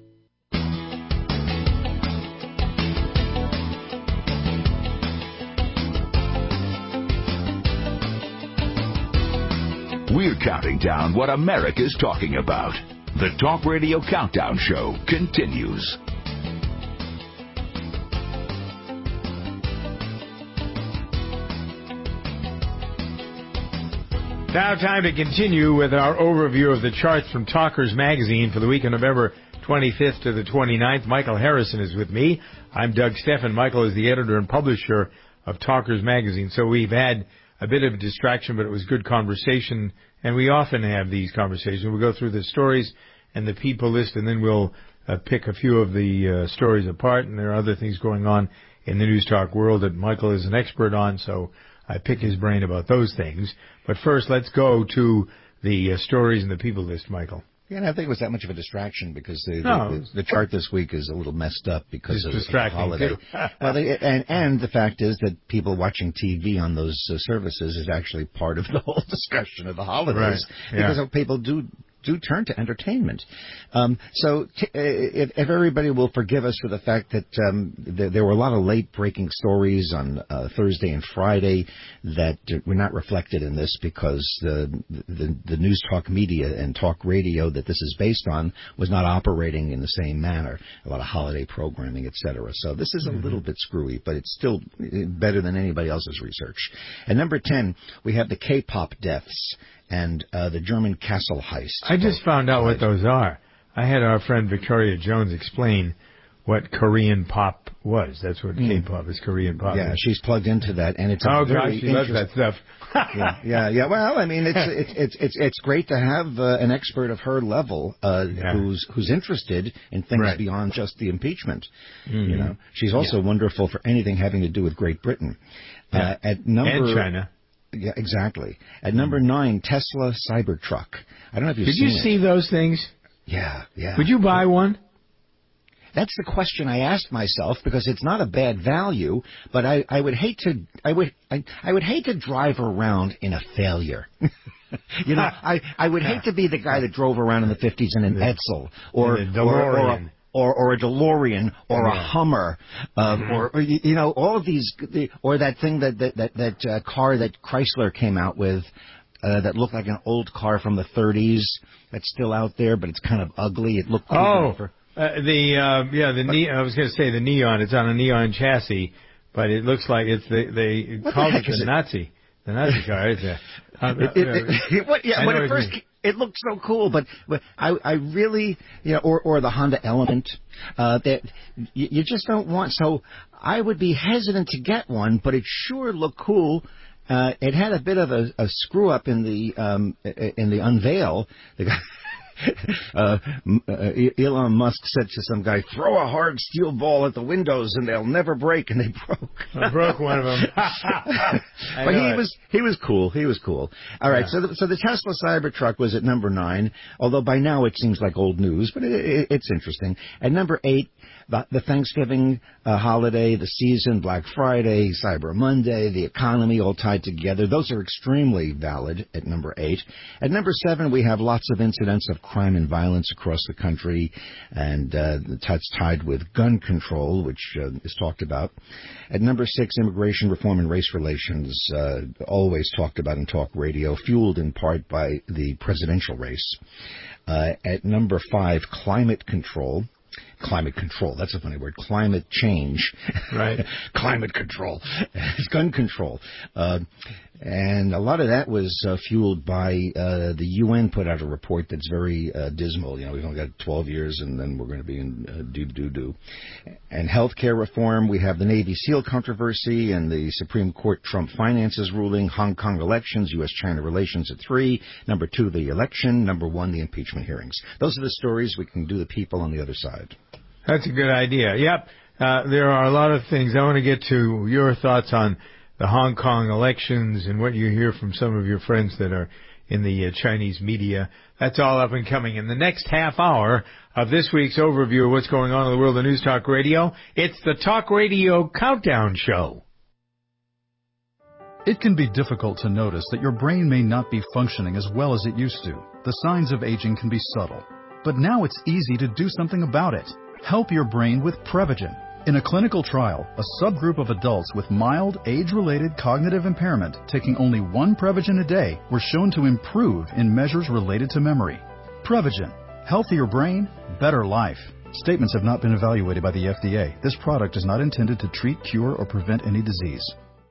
We're counting down what America's talking about. The Talk Radio Countdown Show continues. Now time to continue with our overview of the charts from Talkers Magazine for the week of November twenty-fifth to the twenty-ninth. Michael Harrison is with me. I'm Doug Steffen. Michael is the editor and publisher of Talkers Magazine. So we've had a bit of a distraction, but it was good conversation, and we often have these conversations. We'll go through the stories and the people list, and then we'll uh, pick a few of the uh, stories apart, and there are other things going on in the news talk world that Michael is an expert on, so I pick his brain about those things. But first, let's go to the uh, stories and the people list, Michael. Yeah, and I think it was that much of a distraction because the, no. the, the chart this week is a little messed up because it's of, distracting of the holiday. Too. well, they, and, and the fact is that people watching T V on those uh, services is actually part of the whole discussion of the holidays right. yeah. because people do do turn to entertainment. Um, so t- if, if everybody will forgive us for the fact that um, th- there were a lot of late-breaking stories on uh, Thursday and Friday that were not reflected in this because the, the, the news talk media and talk radio that this is based on was not operating in the same manner, a lot of holiday programming, et cetera. So this is a mm-hmm. little bit screwy, but it's still better than anybody else's research. At number ten, we have the K-pop deaths and uh, the German castle heist. I just found out what those are. I had our friend Victoria Jones explain what Korean pop was. That's what mm. K-pop is, Korean pop. Yeah, she's plugged into that, and it's a oh very gosh, she loves that stuff. yeah, yeah, yeah. Well, I mean, it's it's it's it's, it's great to have uh, an expert of her level uh, yeah. who's who's interested in things right. beyond just the impeachment. Mm-hmm. You know, she's also yeah. wonderful for anything having to do with Great Britain. Yeah. Uh, at number and China. Yeah, exactly. At number nine, Tesla Cybertruck. I don't know if you've Did seen you it. see those things? Yeah, yeah. Would you buy one? That's the question I asked myself because it's not a bad value, but I, I would hate to I would I, I would hate to drive around in a failure. you know, I, I would hate to be the guy that drove around in the fifties in an Edsel or in a or, or, DeLorean. Or, or a DeLorean, or yeah. a Hummer, uh, mm-hmm. or, or you know, all of these, or that thing that that that, that uh, car that Chrysler came out with, uh, that looked like an old car from the thirties. That's still out there, but it's kind of ugly. It looked cool oh for, uh, the uh, yeah the ne- I was going to say the neon. It's on a neon chassis, but it looks like it's the, they what called the it the it? Nazi the Nazi car. It's a, uh, it, it, it, it, what, yeah, when it first. It looked so cool, but, but I, I really, you know, or, or the Honda Element, uh, that you, you just don't want. So I would be hesitant to get one, but it sure looked cool. Uh, it had a bit of a, a screw up in the, um, in the unveil. The guy, uh, uh, Elon Musk said to some guy, "Throw a hard steel ball at the windows and they'll never break," and they broke. I broke one of them. But he it. was he was cool. He was cool. All right, yeah. so the, so the Tesla Cybertruck was at number nine, although by now it seems like old news, but it, it, it's interesting. At number eight, the, the Thanksgiving uh, holiday, the season, Black Friday, Cyber Monday, the economy all tied together. Those are extremely valid at number eight. At number seven, we have lots of incidents of crime and violence across the country, and uh, that's tied with gun control, which uh, is talked about. At number six, immigration reform and race relations, uh, always talked about in talk radio, fueled in part by the presidential race. Uh, at number five, climate control. Climate control. That's a funny word. Climate change. Right. Climate control. Gun control. Uh, and a lot of that was uh, fueled by uh, the U N put out a report that's very uh, dismal. You know, we've only got twelve years and then we're going to be in uh, doo-doo-doo. And healthcare reform, we have the Navy SEAL controversy and the Supreme Court Trump finances ruling, Hong Kong elections, U S China relations at three, number two, the election, number one, the impeachment hearings. Those are the stories. We can do the people on the other side. That's a good idea. Yep. Uh, there are a lot of things. I want to get to your thoughts on the Hong Kong elections and what you hear from some of your friends that are in the uh, Chinese media. That's all up and coming in the next half hour of this week's overview of what's going on in the world of News Talk Radio. It's the Talk Radio Countdown Show. It can be difficult to notice that your brain may not be functioning as well as it used to. The signs of aging can be subtle. But now it's easy to do something about it. Help your brain with Prevagen. In a clinical trial, a subgroup of adults with mild age-related cognitive impairment taking only one Prevagen a day were shown to improve in measures related to memory. Prevagen. Healthier brain, better life. Statements have not been evaluated by the F D A. This product is not intended to treat, cure, or prevent any disease.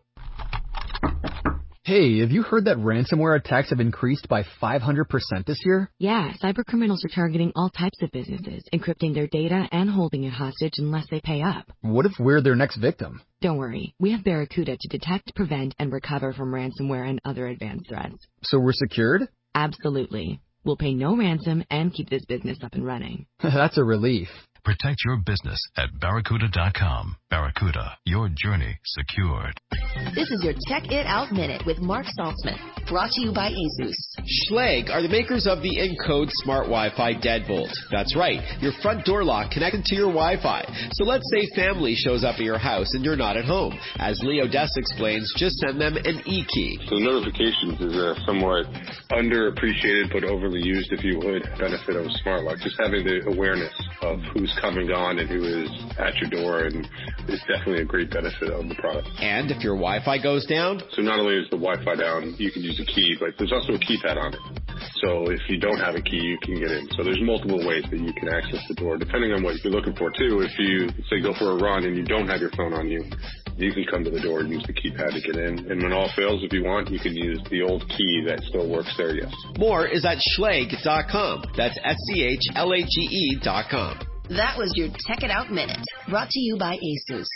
Hey, have you heard that ransomware attacks have increased by five hundred percent this year? Yeah, cybercriminals are targeting all types of businesses, encrypting their data and holding it hostage unless they pay up. What if we're their next victim? Don't worry. We have Barracuda to detect, prevent, and recover from ransomware and other advanced threats. So we're secured? Absolutely. We'll pay no ransom and keep this business up and running. That's a relief. Protect your business at Barracuda dot com. Barracuda, your journey secured. This is your Check It Out Minute with Mark Saltzman, brought to you by Asus. Schlage are the makers of the Encode Smart Wi-Fi Deadbolt. That's right, your front door lock connected to your Wi-Fi. So let's say family shows up at your house and you're not at home. As Leo Dess explains, just send them an e-key. So notifications is a somewhat underappreciated but overly used, if you would, benefit of a smart lock. Just having the awareness of who's come and gone and who is at your door, and it's definitely a great benefit of the product. And if your Wi-Fi goes down? So not only is the Wi-Fi down, you can use a key, but there's also a keypad on it. So if you don't have a key, you can get in. So there's multiple ways that you can access the door, depending on what you're looking for, too. If you, say, go for a run and you don't have your phone on you, you can come to the door and use the keypad to get in. And when all fails, if you want, you can use the old key that still works there, yes. More is at Schlage dot com. That's S C H L A G E dot com. That was your Check It Out Minute, brought to you by Asus.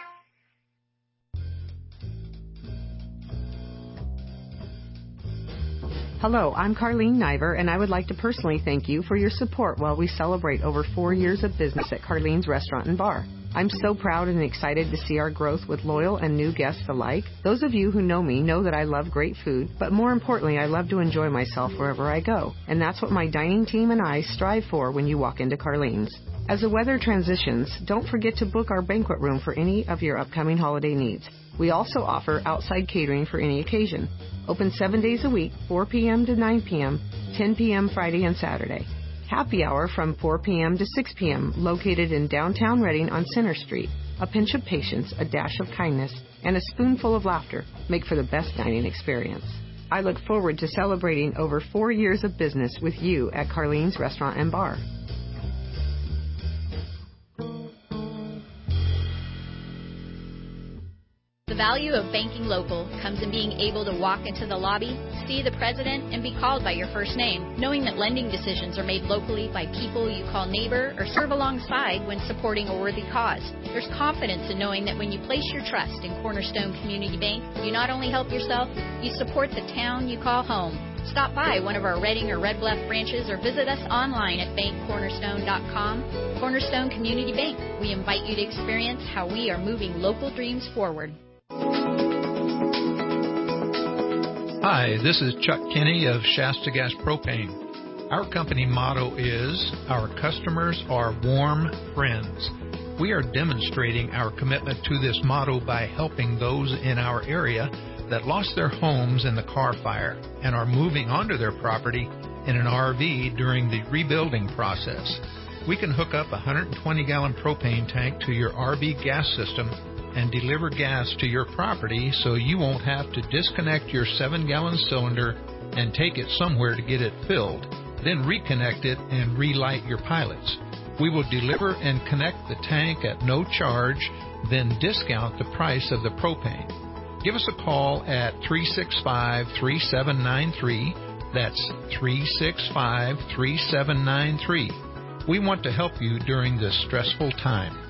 Hello, I'm Carlene Niver, and I would like to personally thank you for your support while we celebrate over four years of business at Carlene's Restaurant and Bar. I'm so proud and excited to see our growth with loyal and new guests alike. Those of you who know me know that I love great food, but more importantly, I love to enjoy myself wherever I go. And that's what my dining team and I strive for when you walk into Carlene's. As the weather transitions, don't forget to book our banquet room for any of your upcoming holiday needs. We also offer outside catering for any occasion. Open seven days a week, four p.m. to nine p.m., ten p.m. Friday and Saturday. Happy hour from four p.m. to six p.m., located in downtown Reading on Center Street. A pinch of patience, a dash of kindness, and a spoonful of laughter make for the best dining experience. I look forward to celebrating over four years of business with you at Carlene's Restaurant and Bar. The value of banking local comes in being able to walk into the lobby, see the president, and be called by your first name, knowing that lending decisions are made locally by people you call neighbor or serve alongside when supporting a worthy cause. There's confidence in knowing that when you place your trust in Cornerstone Community Bank, you not only help yourself, you support the town you call home. Stop by one of our Reading or Red Bluff branches or visit us online at bank cornerstone dot com. Cornerstone Community Bank. We invite you to experience how we are moving local dreams forward. Hi, this is Chuck Kinney of Shasta Gas Propane. Our company motto is, our customers are warm friends. We are demonstrating our commitment to this motto by helping those in our area that lost their homes in the Carr Fire and are moving onto their property in an R V during the rebuilding process. We can hook up a one hundred twenty gallon propane tank to your R V gas system and deliver gas to your property so you won't have to disconnect your seven gallon cylinder and take it somewhere to get it filled, then reconnect it and relight your pilots. We will deliver and connect the tank at no charge, then discount the price of the propane. Give us a call at three six five, three seven nine three. That's three six five, three seven nine three. We want to help you during this stressful time.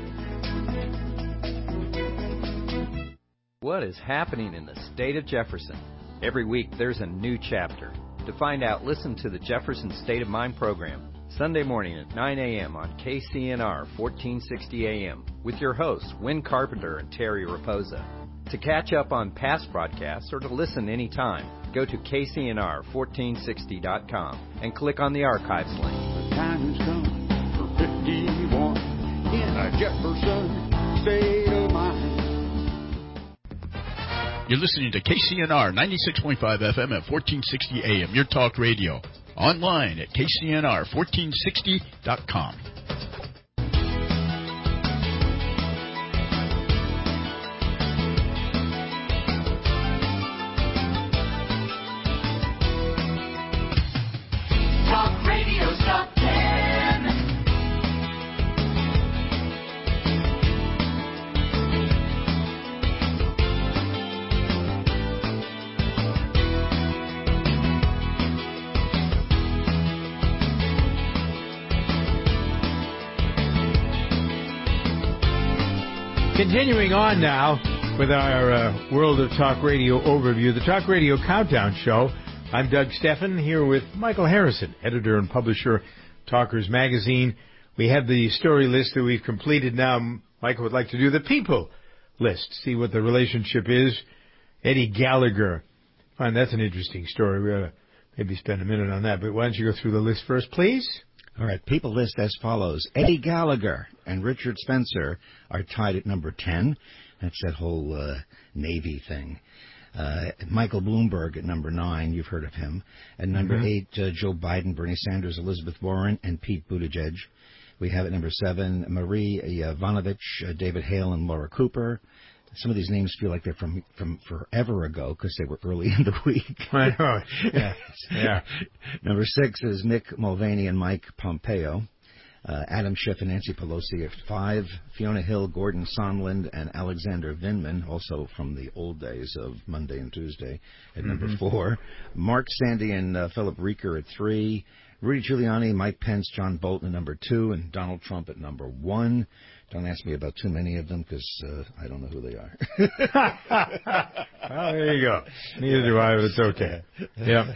What is happening in the state of Jefferson? Every week there's a new chapter. To find out, listen to the Jefferson State of Mind program, Sunday morning at nine a.m. on K C N R fourteen sixty A M with your hosts, Win Carpenter and Terry Raposa. To catch up on past broadcasts or to listen anytime, go to K C N R fourteen sixty dot com and click on the archives link. The time has come for fifty-one in a Jefferson State of Mind. You're listening to K C N R ninety-six point five F M at fourteen sixty A M, your talk radio. Online at K C N R fourteen sixty dot com. Talk Radio Top ten. Continuing on now with our uh, World of Talk Radio overview, the Talk Radio Countdown Show, I'm Doug Steffen here with Michael Harrison, editor and publisher, Talkers Magazine. We have the story list that we've completed now. Michael would like to do the people list, see what the relationship is. Eddie Gallagher. Fine, that's an interesting story. We ought to maybe spend a minute on that. But why don't you go through the list first, please? All right, people list as follows. Eddie Gallagher and Richard Spencer are tied at number ten. That's that whole uh, Navy thing. Uh, Michael Bloomberg at number nine, you've heard of him. At number mm-hmm. eight, uh, Joe Biden, Bernie Sanders, Elizabeth Warren, and Pete Buttigieg. We have at number seven, Marie Yovanovitch, uh, David Hale, and Laura Cooper. Some of these names feel like they're from, from forever ago because they were early in the week. I know. Yeah. yeah. Number six is Mick Mulvaney and Mike Pompeo. Uh, Adam Schiff and Nancy Pelosi at five. Fiona Hill, Gordon Sondland, and Alexander Vindman, also from the old days of Monday and Tuesday, at mm-hmm. number four. Mark Sandy and uh, Philip Rieker at three. Rudy Giuliani, Mike Pence, John Bolton at number two, and Donald Trump at number one. Don't ask me about too many of them because uh, I don't know who they are. Well, there you go. Neither do I, but it's okay. Yeah.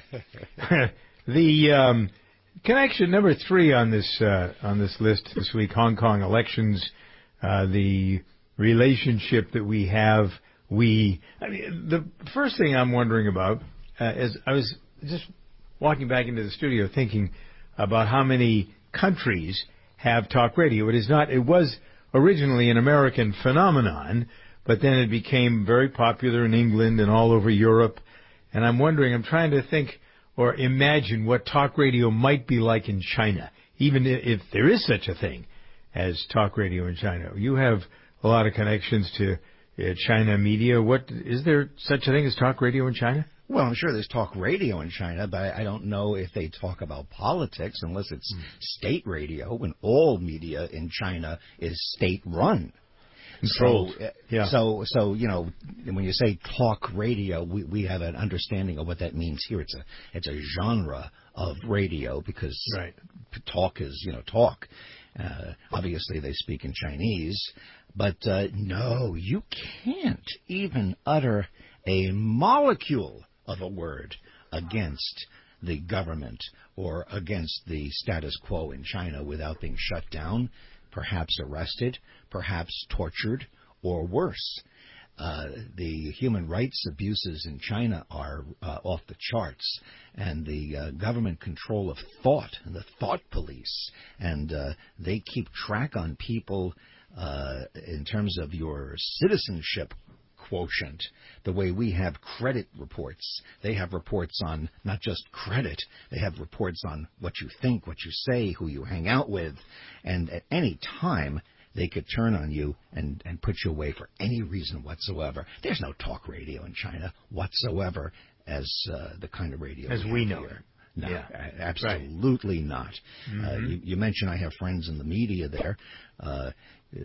The um, connection number three on this uh, on this list this week: Hong Kong elections. Uh, the relationship that we have. We. I mean, the first thing I'm wondering about uh, is I was just walking back into the studio thinking about how many countries have talk radio. It is not. It was originally an American phenomenon, but then it became very popular in England and all over Europe. And I'm wondering, I'm trying to think or imagine what talk radio might be like in China, even if there is such a thing as talk radio in China. You have a lot of connections to uh, China media. What is there such a thing as talk radio in China? Well, I'm sure there's talk radio in China, but I don't know if they talk about politics unless it's mm. state radio, and all media in China is state-run. Controlled. So, yeah. so, so, you know, when you say talk radio, we, we have an understanding of what that means here. It's a it's a genre of radio because right. talk is, you know, talk. Uh, obviously, they speak in Chinese, but uh, no, you can't even utter a molecule of a word against the government or against the status quo in China without being shut down, perhaps arrested, perhaps tortured, or worse. Uh, the human rights abuses in China are uh, off the charts, and the uh, government control of thought, the thought police, and uh, they keep track on people uh, in terms of your citizenship quotient, the way we have credit reports. They have reports on not just credit, they have reports on what you think, what you say, who you hang out with, and at any time they could turn on you and, and put you away for any reason whatsoever. There's no talk radio in China whatsoever as uh, the kind of radio as we, we know here. No, yeah. absolutely right. not. Mm-hmm. Uh, you, you mentioned I have friends in the media there. Uh, uh,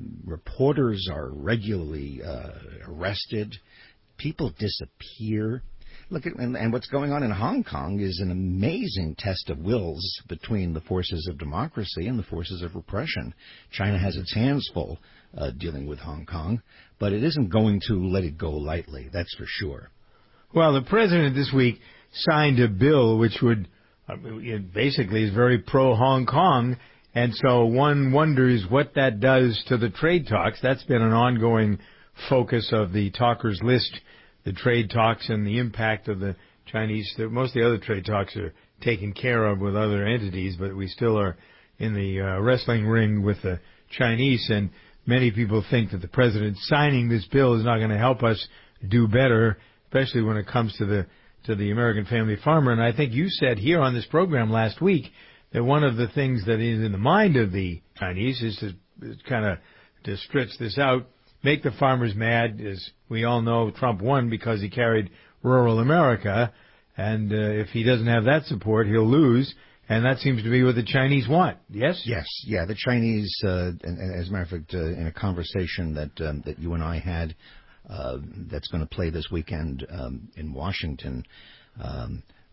reporters are regularly uh, arrested. People disappear. Look at and, and what's going on in Hong Kong is an amazing test of wills between the forces of democracy and the forces of repression. China has its hands full uh, dealing with Hong Kong, but it isn't going to let it go lightly. That's for sure. Well, the president this week signed a bill which would uh, it basically is very pro-Hong Kong, and so one wonders what that does to the trade talks. That's been an ongoing focus of the talkers list, the trade talks and the impact of the Chinese. Most of the other trade talks are taken care of with other entities, but we still are in the uh, wrestling ring with the Chinese, and many people think that the president signing this bill is not going to help us do better, especially when it comes to the to the American family farmer. And I think you said here on this program last week that one of the things that is in the mind of the Chinese is to kind of to stretch this out, make the farmers mad. As we all know, Trump won because he carried rural America, and uh, if he doesn't have that support, he'll lose. And that seems to be what the Chinese want. Yes? Yes. Yeah, the Chinese, uh, and, and as a matter of fact, uh, in a conversation that um, that you and I had, uh, that's going to play this weekend um, in Washington, um,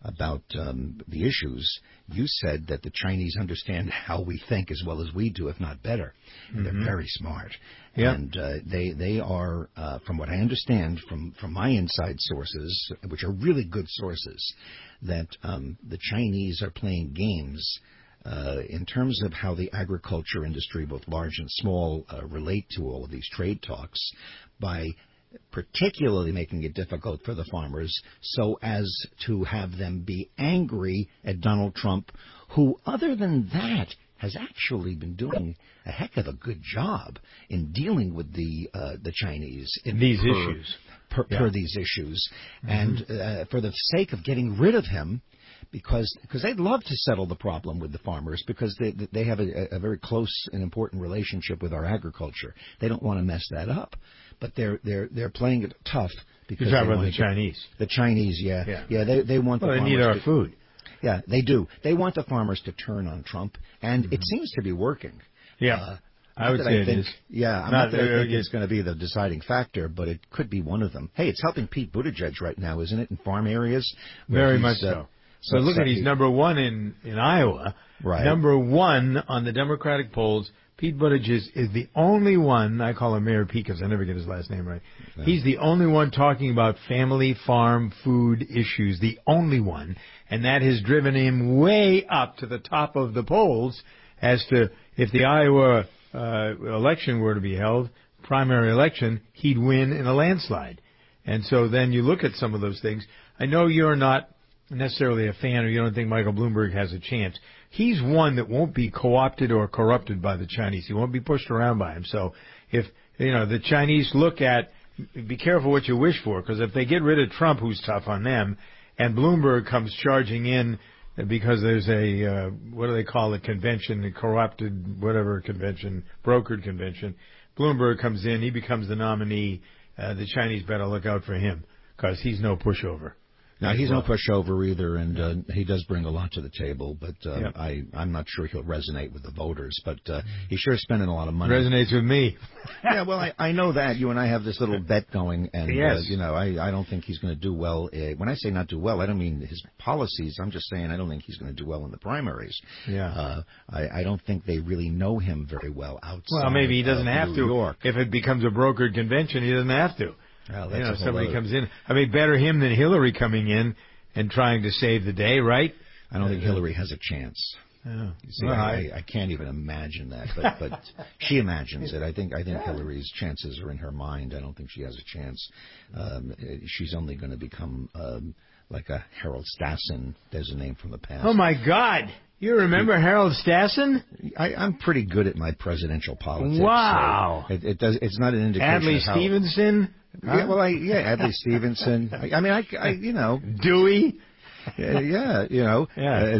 about um, the issues, you said that the Chinese understand how we think as well as we do, if not better. And Mm-hmm. they're very smart. Yep. And uh, they they are, uh, from what I understand from, from my inside sources, which are really good sources, that um, the Chinese are playing games uh, in terms of how the agriculture industry, both large and small, uh, relate to all of these trade talks by particularly making it difficult for the farmers so as to have them be angry at Donald Trump, who, other than that, has actually been doing a heck of a good job in dealing with the uh, the Chinese in These per, issues. per, Yeah. per these issues, Mm-hmm. and uh, for the sake of getting rid of him. Because because they'd love to settle the problem with the farmers because they they have a, a very close and important relationship with our agriculture. They don't want to mess that up, but they're they're they're playing it tough because You're talking they about want the to- Chinese. The Chinese, yeah, Yeah. yeah. they they want Well, the they farmers need our to, food. Yeah, they do. They want the farmers to turn on Trump, and it seems to be working. Yeah. Uh, I not would that say it think, is. Yeah, I'm Not not, that I that think it- it's going to be the deciding factor, but it could be one of them. Hey, it's helping Pete Buttigieg right now, isn't it, in farm areas? where Very he's, much uh, so. So look at he's number one in, in Iowa. Right. Number one on the Democratic polls. Pete Buttigieg is, is the only one, I call him Mayor Pete because I never get his last name right. Yeah. He's the only one talking about family, farm, food issues, the only one. And that has driven him way up to the top of the polls as to if the Iowa uh, election were to be held, primary election, he'd win in a landslide. And so then you look at some of those things. I know you're not necessarily a fan or you don't think Michael Bloomberg has a chance. He's one that won't be co-opted or corrupted by the Chinese. He won't be pushed around by them. So if, you know, the Chinese look at, be careful what you wish for, because if they get rid of Trump, who's tough on them, and Bloomberg comes charging in because there's a, uh, what do they call it, convention, a corrupted, whatever convention, brokered convention, Bloomberg comes in, he becomes the nominee, uh, the Chinese better look out for him, because he's no pushover. No, he's well. no pushover either, and uh, he does bring a lot to the table. But uh, Yep. I, I'm not sure he'll resonate with the voters. But uh, he's sure spending a lot of money. Resonates with me. Yeah, well, I, I know that. You and I have this little bet going, and Yes. uh, you know, I, I don't think he's going to do well. Uh, when I say not do well, I don't mean his policies. I'm just saying I don't think he's going to do well in the primaries. Yeah. Uh, I, I don't think they really know him very well outside. Well, maybe he doesn't of have New to. York. If it becomes a brokered convention, he doesn't have to. Well, you that's know, a whole somebody other- comes in. I mean, better him than Hillary coming in and trying to save the day, right? I don't think Uh, Hillary has a chance. Yeah. You see, Well, I, I can't even imagine that, but but she imagines it. I think I think Hillary's chances are in her mind. I don't think she has a chance. Um, she's only going to become um, like a Harold Stassen. There's a name from the past. Oh my God! You remember Harold Stassen? I, I'm pretty good at my presidential politics. Wow. So it, it does. It's not an indication. Adlai of how, Stevenson? Yeah, well, I, yeah, Adlai Stevenson. I, I mean, I, I, you know, Dewey. Yeah, yeah, you know, Yeah.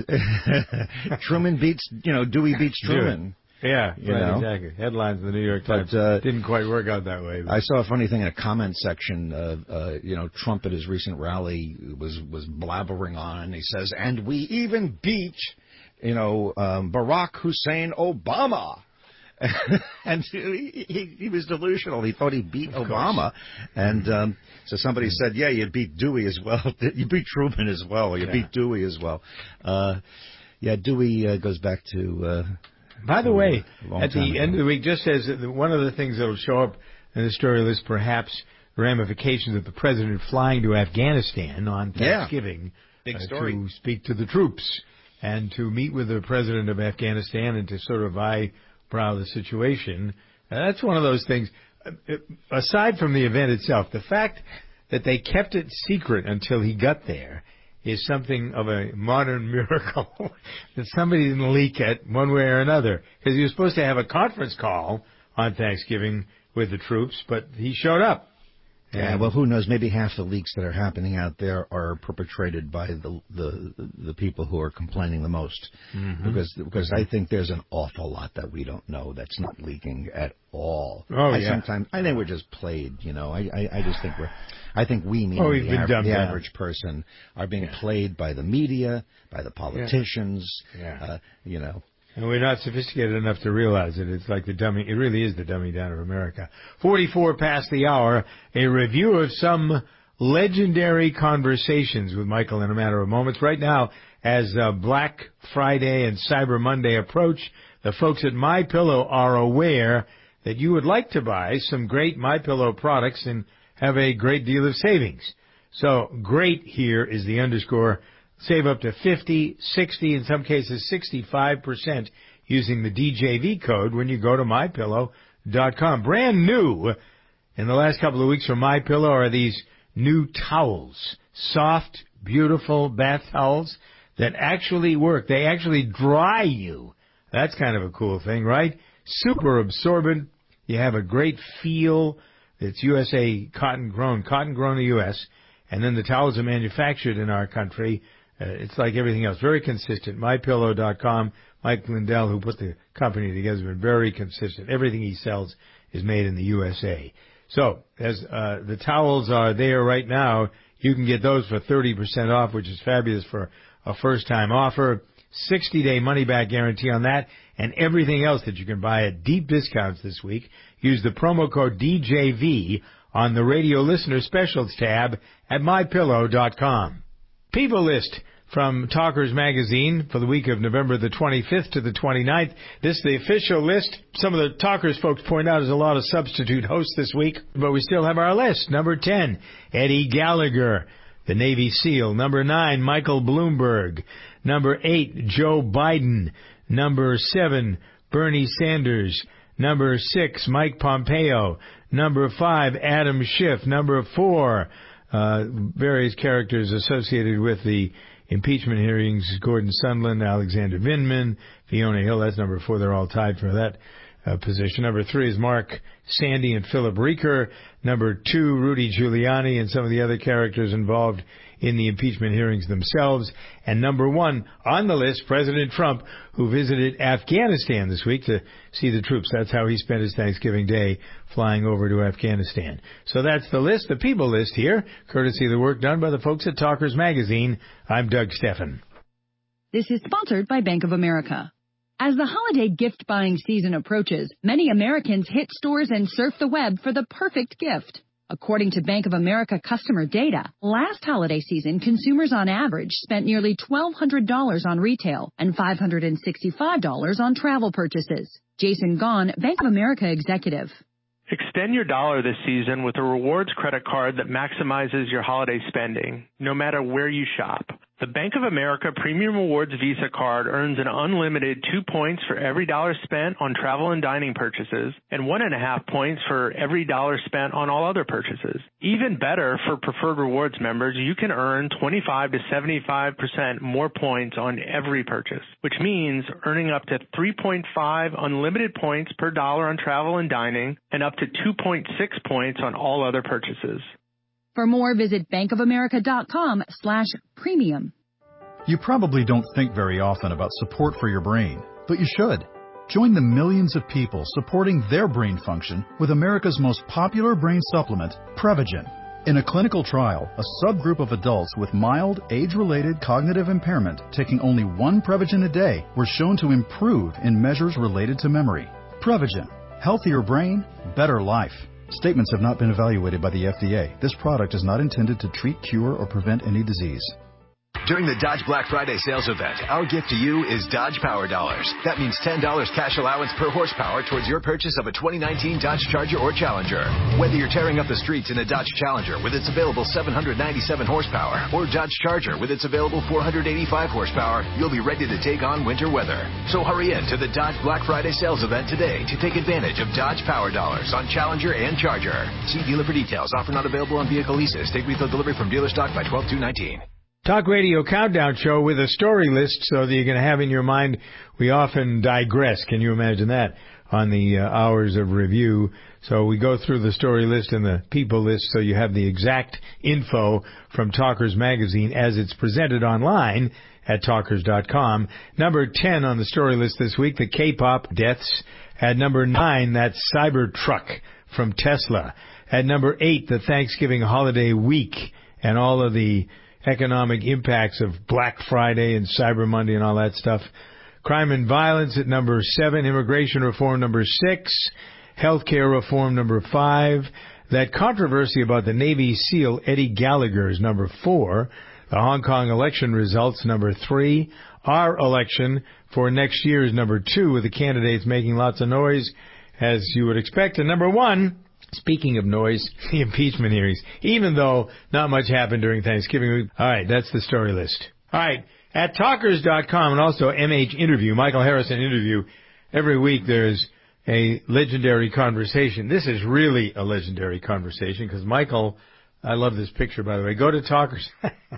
uh, Truman beats, you know, Dewey beats Truman. Yeah, You right, know? exactly. Headlines in the New York Times. But, uh, didn't quite work out that way. But. I saw a funny thing in a comment section. Uh, uh, you know, Trump at his recent rally was was blabbering on, and he says, "And we even beat, you know, um, Barack Hussein Obama." And he, he, he was delusional. He thought he beat Of Obama. And um, so somebody said, yeah, you beat Dewey as well. You beat Truman as well. You Yeah. beat Dewey as well. Uh, yeah, Dewey uh, goes back to... Uh, By the to way, a long at the time ago. end of the week, just as one of the things that will show up in the story list, perhaps ramifications of the president flying to Afghanistan on Yeah. Thanksgiving Big uh, story. to speak to the troops and to meet with the president of Afghanistan and to sort of eyebrow the situation. Uh, that's one of those things. Uh, uh, aside from the event itself, the fact that they kept it secret until he got there is something of a modern miracle that somebody didn't leak it one way or another. Because he was supposed to have a conference call on Thanksgiving with the troops, but he showed up. Yeah, And- well, who knows? Maybe half the leaks that are happening out there are perpetrated by the the the people who are complaining the most. Mhm. Because because I think there's an awful lot that we don't know that's not leaking at all. Oh, I yeah. Sometimes I think we're just played. You know, I I, I just think we're. I think we, meaning Oh, we've the, been aver- dumbed the down. average person, are being played by the media, by the politicians. Yeah. Uh, you know. And we're not sophisticated enough to realize it. It's like the dummy. It really is the dummy down of America. forty-four past the hour. A review of some legendary conversations with Michael in a matter of moments. Right now, as uh, Black Friday and Cyber Monday approach, the folks at MyPillow are aware that you would like to buy some great MyPillow products and have a great deal of savings. So great here is the underscore. Save up to fifty, sixty, in some cases sixty-five percent using the D J V code when you go to my pillow dot com. Brand new in the last couple of weeks from MyPillow are these new towels. Soft, beautiful bath towels that actually work. They actually dry you. That's kind of a cool thing, right? Super absorbent. You have a great feel. It's U S A cotton grown, cotton grown in the U S, and then the towels are manufactured in our country. Uh, it's like everything else, very consistent. my pillow dot com. Mike Lindell, who put the company together, has been very consistent. Everything he sells is made in the U S A. So, as uh, the towels are there right now, you can get those for thirty percent off, which is fabulous for a first-time offer. sixty-day money-back guarantee on that, and everything else that you can buy at deep discounts this week. Use the promo code D J V on the radio listener specials tab at my pillow dot com. People List from Talkers Magazine for the week of November the twenty-fifth to the twenty-ninth. This is the official list. Some of the Talkers folks point out there's a lot of substitute hosts this week, but we still have our list. Number ten, Eddie Gallagher, the Navy SEAL. Number nine, Michael Bloomberg. Number eight, Joe Biden. Number seven, Bernie Sanders. Number six, Mike Pompeo. Number five, Adam Schiff. Number four, uh, various characters associated with the impeachment hearings, Gordon Sondland, Alexander Vindman, Fiona Hill. That's number four. They're all tied for that uh, position. Number three is Mark Sandy and Philip Reeker. Number two, Rudy Giuliani and some of the other characters involved in the impeachment hearings themselves. And number one on the list, President Trump, who visited Afghanistan this week to see the troops. That's how he spent his Thanksgiving Day, flying over to Afghanistan. So that's the list, the people list here, courtesy of the work done by the folks at Talkers Magazine. I'm Doug Steffen. This is sponsored by Bank of America. As the holiday gift-buying season approaches, many Americans hit stores and surf the web for the perfect gift. According to Bank of America customer data, last holiday season, consumers on average spent nearly twelve hundred dollars on retail and five hundred sixty-five dollars on travel purchases. Jason Gahn, Bank of America executive. Extend your dollar this season with a rewards credit card that maximizes your holiday spending, no matter where you shop. The Bank of America Premium Rewards Visa card earns an unlimited two points for every dollar spent on travel and dining purchases and one and a half points for every dollar spent on all other purchases. Even better, for Preferred Rewards members, you can earn twenty-five to seventy-five percent more points on every purchase, which means earning up to three point five unlimited points per dollar on travel and dining and up to two point six points on all other purchases. For more, visit bankofamerica.com slash premium. You probably don't think very often about support for your brain, but you should. Join the millions of people supporting their brain function with America's most popular brain supplement, Prevagen. In a clinical trial, a subgroup of adults with mild, age-related cognitive impairment taking only one Prevagen a day were shown to improve in measures related to memory. Prevagen. Healthier brain, better life. Statements have not been evaluated by the F D A. This product is not intended to treat, cure, or prevent any disease. During the Dodge Black Friday sales event, our gift to you is Dodge Power Dollars. That means ten dollars cash allowance per horsepower towards your purchase of a twenty nineteen Dodge Charger or Challenger. Whether you're tearing up the streets in a Dodge Challenger with its available seven hundred ninety-seven horsepower or Dodge Charger with its available four hundred eighty-five horsepower, you'll be ready to take on winter weather. So hurry in to the Dodge Black Friday sales event today to take advantage of Dodge Power Dollars on Challenger and Charger. See dealer for details. Offer not available on vehicle leases. Take retail delivery from dealer stock by twelve two nineteen. Talk Radio Countdown Show with a story list so that you can have in your mind. We often digress. Can you imagine that on the uh, hours of review? So we go through the story list and the people list so you have the exact info from Talkers Magazine as it's presented online at talkers dot com. Number ten on the story list this week, the K-pop deaths. At number nine, that Cybertruck from Tesla. At number eight, the Thanksgiving holiday week and all of the economic impacts of Black Friday and Cyber Monday and all that stuff. Crime and violence at number seven. Immigration reform number six. Healthcare reform number five. that controversy about the Navy SEAL Eddie Gallagher is number four, the Hong Kong election results number three, our election for next year is number two, with the candidates making lots of noise, as you would expect. And number one, speaking of noise, the impeachment hearings, even though not much happened during Thanksgiving week. All right, that's the story list. All right, at talkers dot com and also M H Interview, Michael Harrison Interview, every week there's a legendary conversation. This is really a legendary conversation because Michael, I love this picture, by the way. Go to Talkers.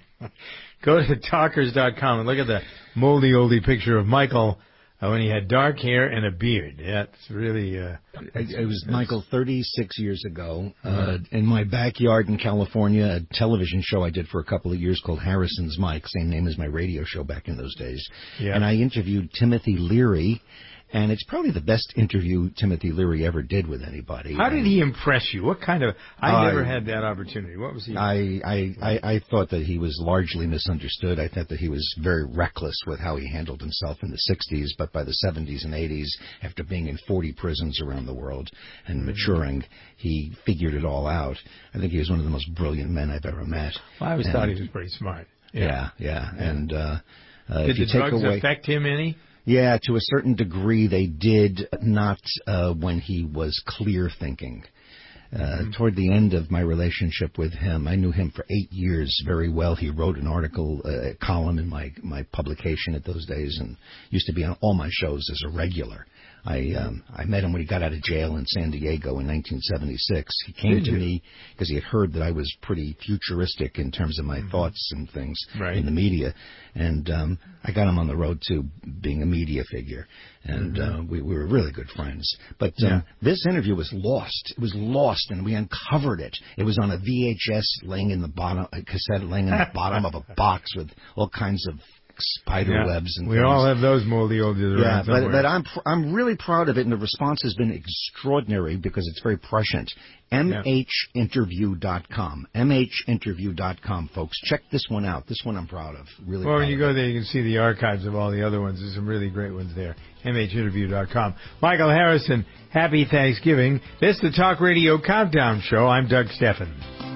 Go to talkers dot com and look at the moldy, oldie picture of Michael uh, when he had dark hair and a beard. Yeah, it's really... Uh, it, it was Michael thirty-six years ago uh, in my backyard in California, a television show I did for a couple of years called Harrison's Mike, same name as my radio show back in those days. Yeah. And I interviewed Timothy Leary. And it's probably the best interview Timothy Leary ever did with anybody. How did he impress you? What kind of... I uh, never had that opportunity. What was he... I, I, I, I thought that he was largely misunderstood. I thought that he was very reckless with how he handled himself in the sixties. But by the seventies and eighties, after being in forty prisons around the world and mm-hmm. maturing, he figured it all out. I think he was one of the most brilliant men I've ever met. Well, I always and, thought he was pretty smart. Yeah, yeah. yeah. yeah. And uh, uh, Did if you the take drugs away, affect him any? Yeah, to a certain degree they did, not uh, when he was clear thinking. Uh, mm-hmm. Toward the end of my relationship with him, I knew him for eight years very well. He wrote an article, uh, a column in my, my publication at those days and used to be on all my shows as a regular. I um, I met him when he got out of jail in San Diego in nineteen seventy-six. He came Did to you? me because he had heard that I was pretty futuristic in terms of my mm-hmm. thoughts and things right. in the media. And um, I got him on the road to being a media figure. And mm-hmm. uh, we, we were really good friends. But um, yeah. this interview was lost. It was lost, and we uncovered it. It was on a V H S laying in the bottom, a cassette laying in the bottom of a box with all kinds of spider yeah. webs and we things. all have those moldy oldies yeah, around but, somewhere. but I'm pr- I'm really proud of it, and the response has been extraordinary because it's very prescient. M H interview dot com. M H interview dot com, folks. Check this one out. This one I'm proud of. Really well, proud when you of go it. there, you can see the archives of all the other ones. There's some really great ones there. M H interview dot com. Michael Harrison, happy Thanksgiving. This is the Talk Radio Countdown Show. I'm Doug Steffen.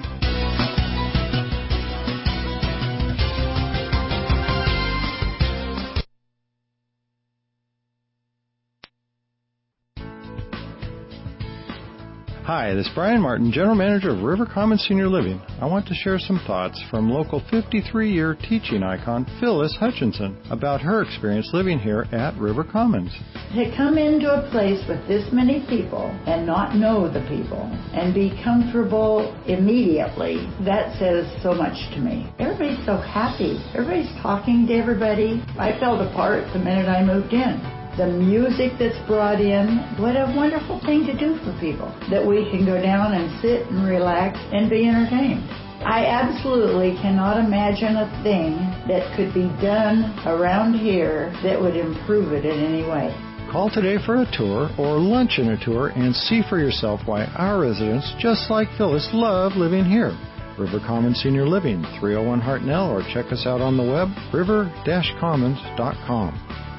Hi, this is Brian Martin, General Manager of River Commons Senior Living. I want to share some thoughts from local fifty-three-year teaching icon Phyllis Hutchinson about her experience living here at River Commons. To come into a place with this many people and not know the people and be comfortable immediately, that says so much to me. Everybody's so happy. Everybody's talking to everybody. I felt a part the minute I moved in. The music that's brought in, what a wonderful thing to do for people, that we can go down and sit and relax and be entertained. I absolutely cannot imagine a thing that could be done around here that would improve it in any way. Call today for a tour or lunch in a tour and see for yourself why our residents, just like Phyllis, love living here. River Commons Senior Living, three oh one Hartnell, or check us out on the web, river dash commons dot com.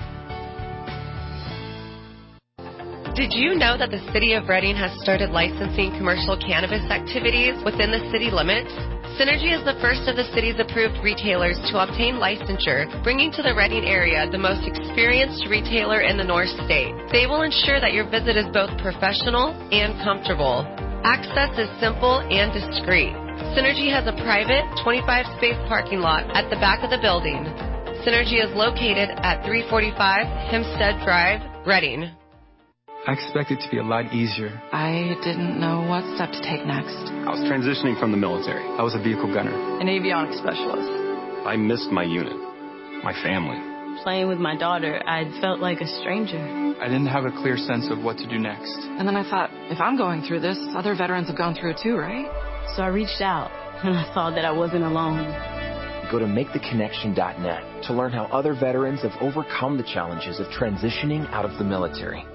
Did you know that the City of Reading has started licensing commercial cannabis activities within the city limits? Synergy is the first of the city's approved retailers to obtain licensure, bringing to the Reading area the most experienced retailer in the North State. They will ensure that your visit is both professional and comfortable. Access is simple and discreet. Synergy has a private twenty-five space parking lot at the back of the building. Synergy is located at three forty-five Hempstead Drive, Reading. I expected it to be a lot easier. I didn't know what step to take next. I was transitioning from the military. I was a vehicle gunner. An avionics specialist. I missed my unit, my family. Playing with my daughter, I felt like a stranger. I didn't have a clear sense of what to do next. And then I thought, if I'm going through this, other veterans have gone through it too, right? So I reached out, and I saw that I wasn't alone. Go to make the connection dot net to learn how other veterans have overcome the challenges of transitioning out of the military.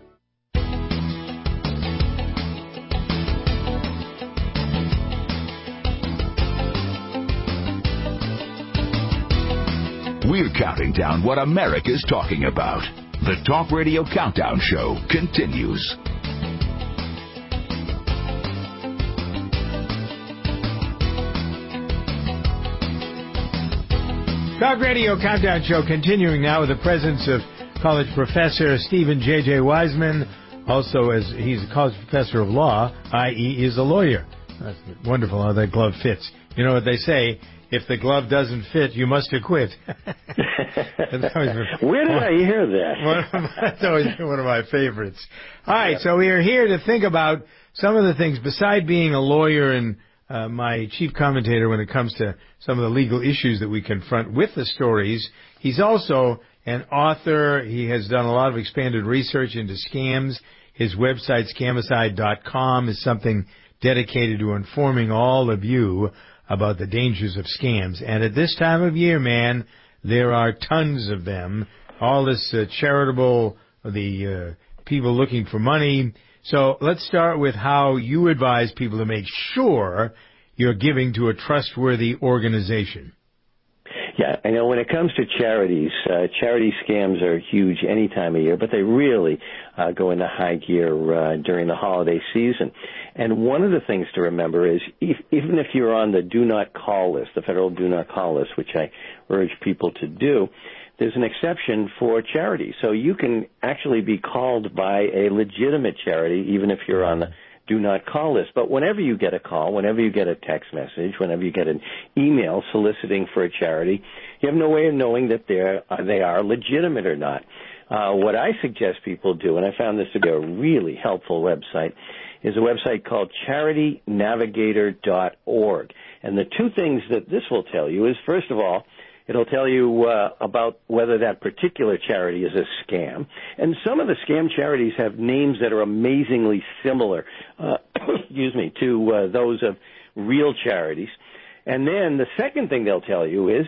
We're counting down what America's talking about. The Talk Radio Countdown Show continues. Talk Radio Countdown Show continuing now with the presence of college professor Stephen J J. Wiseman. Also, as he's a college professor of law, that is is a lawyer. That's wonderful how that glove fits. You know what they say, if the glove doesn't fit, you must acquit. Where did I hear that? One of my, that's always been one of my favorites. All right, so we are here to think about some of the things, beside being a lawyer and uh, my chief commentator when it comes to some of the legal issues that we confront with the stories. He's also an author. He has done a lot of expanded research into scams. His website, scamicide dot com, is something dedicated to informing all of you about the dangers of scams. And at this time of year, man, there are tons of them. All this uh, charitable, the uh, people looking for money. So let's start with how you advise people to make sure you're giving to a trustworthy organization. Yeah, I know when it comes to charities, uh, charity scams are huge any time of year, but they really uh, go into high gear uh, during the holiday season. And one of the things to remember is if, even if you're on the do not call list, the federal do not call list, which I urge people to do, there's an exception for charity. So you can actually be called by a legitimate charity, even if you're on the do not call list. But whenever you get a call, whenever you get a text message, whenever you get an email soliciting for a charity, you have no way of knowing that they're, uh, they are legitimate or not. Uh, what I suggest people do, and I found this to be a really helpful website, is a website called charity navigator dot org. And the two things that this will tell you is, first of all, it'll tell you uh, about whether that particular charity is a scam. And some of the scam charities have names that are amazingly similar, uh, excuse me, to uh, those of real charities. And then the second thing they'll tell you is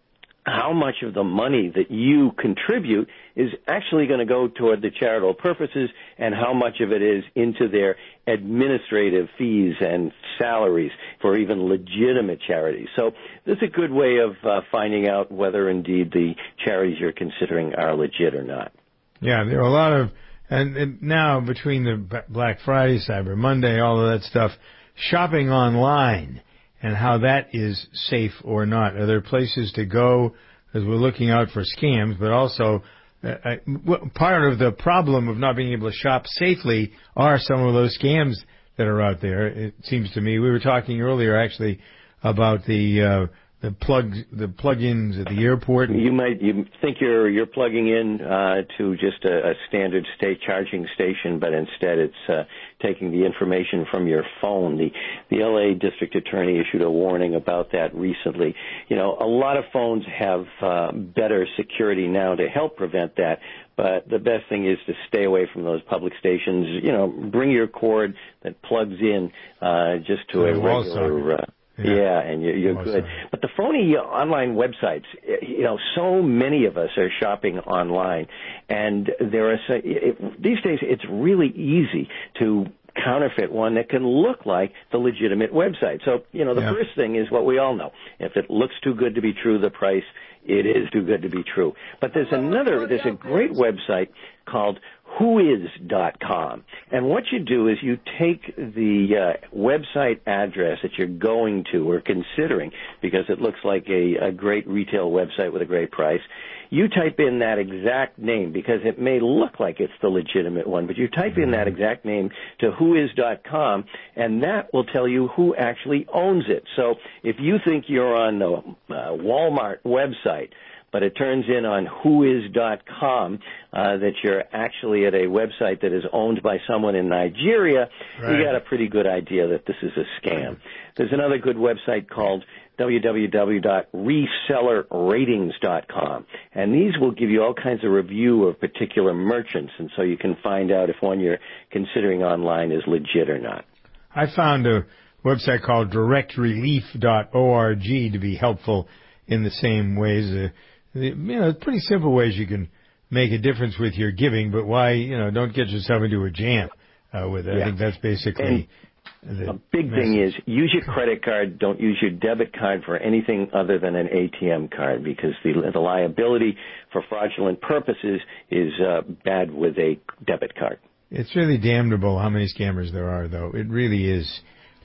how much of the money that you contribute is actually going to go toward the charitable purposes and how much of it is into their administrative fees and salaries for even legitimate charities. So this is a good way of uh, finding out whether indeed the charities you're considering are legit or not. Yeah, there are a lot of, and, and now between the Black Friday, Cyber Monday, all of that stuff, shopping online and how that is safe or not. Are there places to go as we're looking out for scams, but also uh, I, part of the problem of not being able to shop safely are some of those scams that are out there, it seems to me. We were talking earlier, actually, about the uh, the plugs, the plug-ins at the airport. You might you think you're you're plugging in uh, to just a, a standard state charging station, but instead it's uh, taking the information from your phone. The the L A District Attorney issued a warning about that recently. You know, a lot of phones have uh, better security now to help prevent that. But the best thing is to stay away from those public stations. You know, bring your cord that plugs in uh, just to a regular. Uh, Yeah. yeah, and you're, you're good. But the phony online websites, you know, so many of us are shopping online, and there are it, these days it's really easy to counterfeit one that can look like the legitimate website. So, you know, the yeah. first thing is what we all know. If it looks too good to be true, the price, it is too good to be true. But there's another, there's a great website called who is dot com. And what you do is you take the uh, website address that you're going to or considering, because it looks like a, a great retail website with a great price. You type in that exact name, because it may look like it's the legitimate one, but you type in that exact name to who is dot com, and that will tell you who actually owns it. So if you think you're on the uh, Walmart website, but it turns in on who is dot com uh, that you're actually at a website that is owned by someone in Nigeria, right. You got a pretty good idea that this is a scam. There's another good website called w w w dot reseller ratings dot com, and these will give you all kinds of review of particular merchants, and so you can find out if one you're considering online is legit or not. I found a website called direct relief dot org to be helpful in the same ways. Uh, You know, pretty simple ways you can make a difference with your giving, but why, you know, don't get yourself into a jam uh, with it. Yeah. I think that's basically the a big message. thing is use your credit card. Don't use your debit card for anything other than an A T M card, because the, the liability for fraudulent purposes is uh, bad with a debit card. It's really damnable how many scammers there are, though. It really is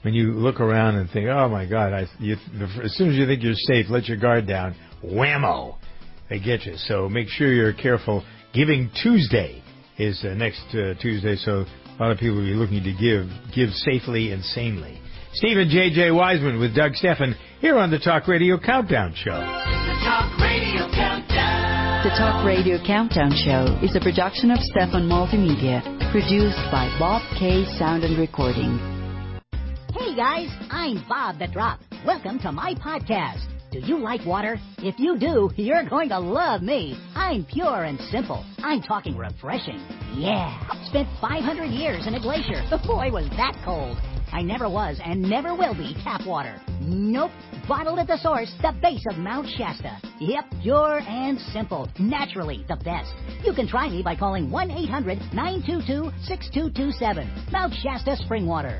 when you look around and think, oh, my God, I, you, as soon as you think you're safe, let your guard down, whammo, they get you. So make sure you're careful. Giving Tuesday is uh, next uh, Tuesday, so a lot of people will be looking to give, give safely and sanely. Stephen J J. Wiseman with Doug Steffen here on the Talk Radio Countdown Show. The Talk Radio Countdown. The Talk Radio Countdown Show is a production of Steffen Multimedia, produced by Bob K. Sound and Recording. Hey guys, I'm Bob the Drop. Welcome to my podcast. Do you like water? If you do, you're going to love me. I'm pure and simple. I'm talking refreshing. Yeah. Spent five hundred years in a glacier. The boy was that cold. I never was and never will be tap water. Nope. Bottled at the source, the base of Mount Shasta. Yep, pure and simple. Naturally the best. You can try me by calling one eight hundred nine two two six two two seven. Mount Shasta Spring Water.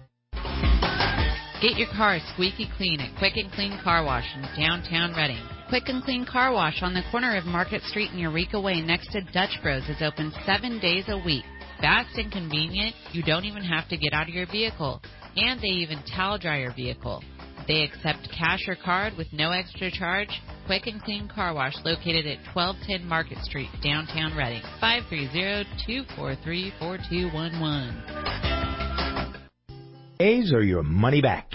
Get your car squeaky clean at Quick and Clean Car Wash in downtown Reading. Quick and Clean Car Wash on the corner of Market Street and Eureka Way next to Dutch Bros is open seven days a week. Fast and convenient, you don't even have to get out of your vehicle. And they even towel dry your vehicle. They accept cash or card with no extra charge. Quick and Clean Car Wash located at twelve ten Market Street, downtown Reading. five three zero, two four three, four two one one. A's or your money back.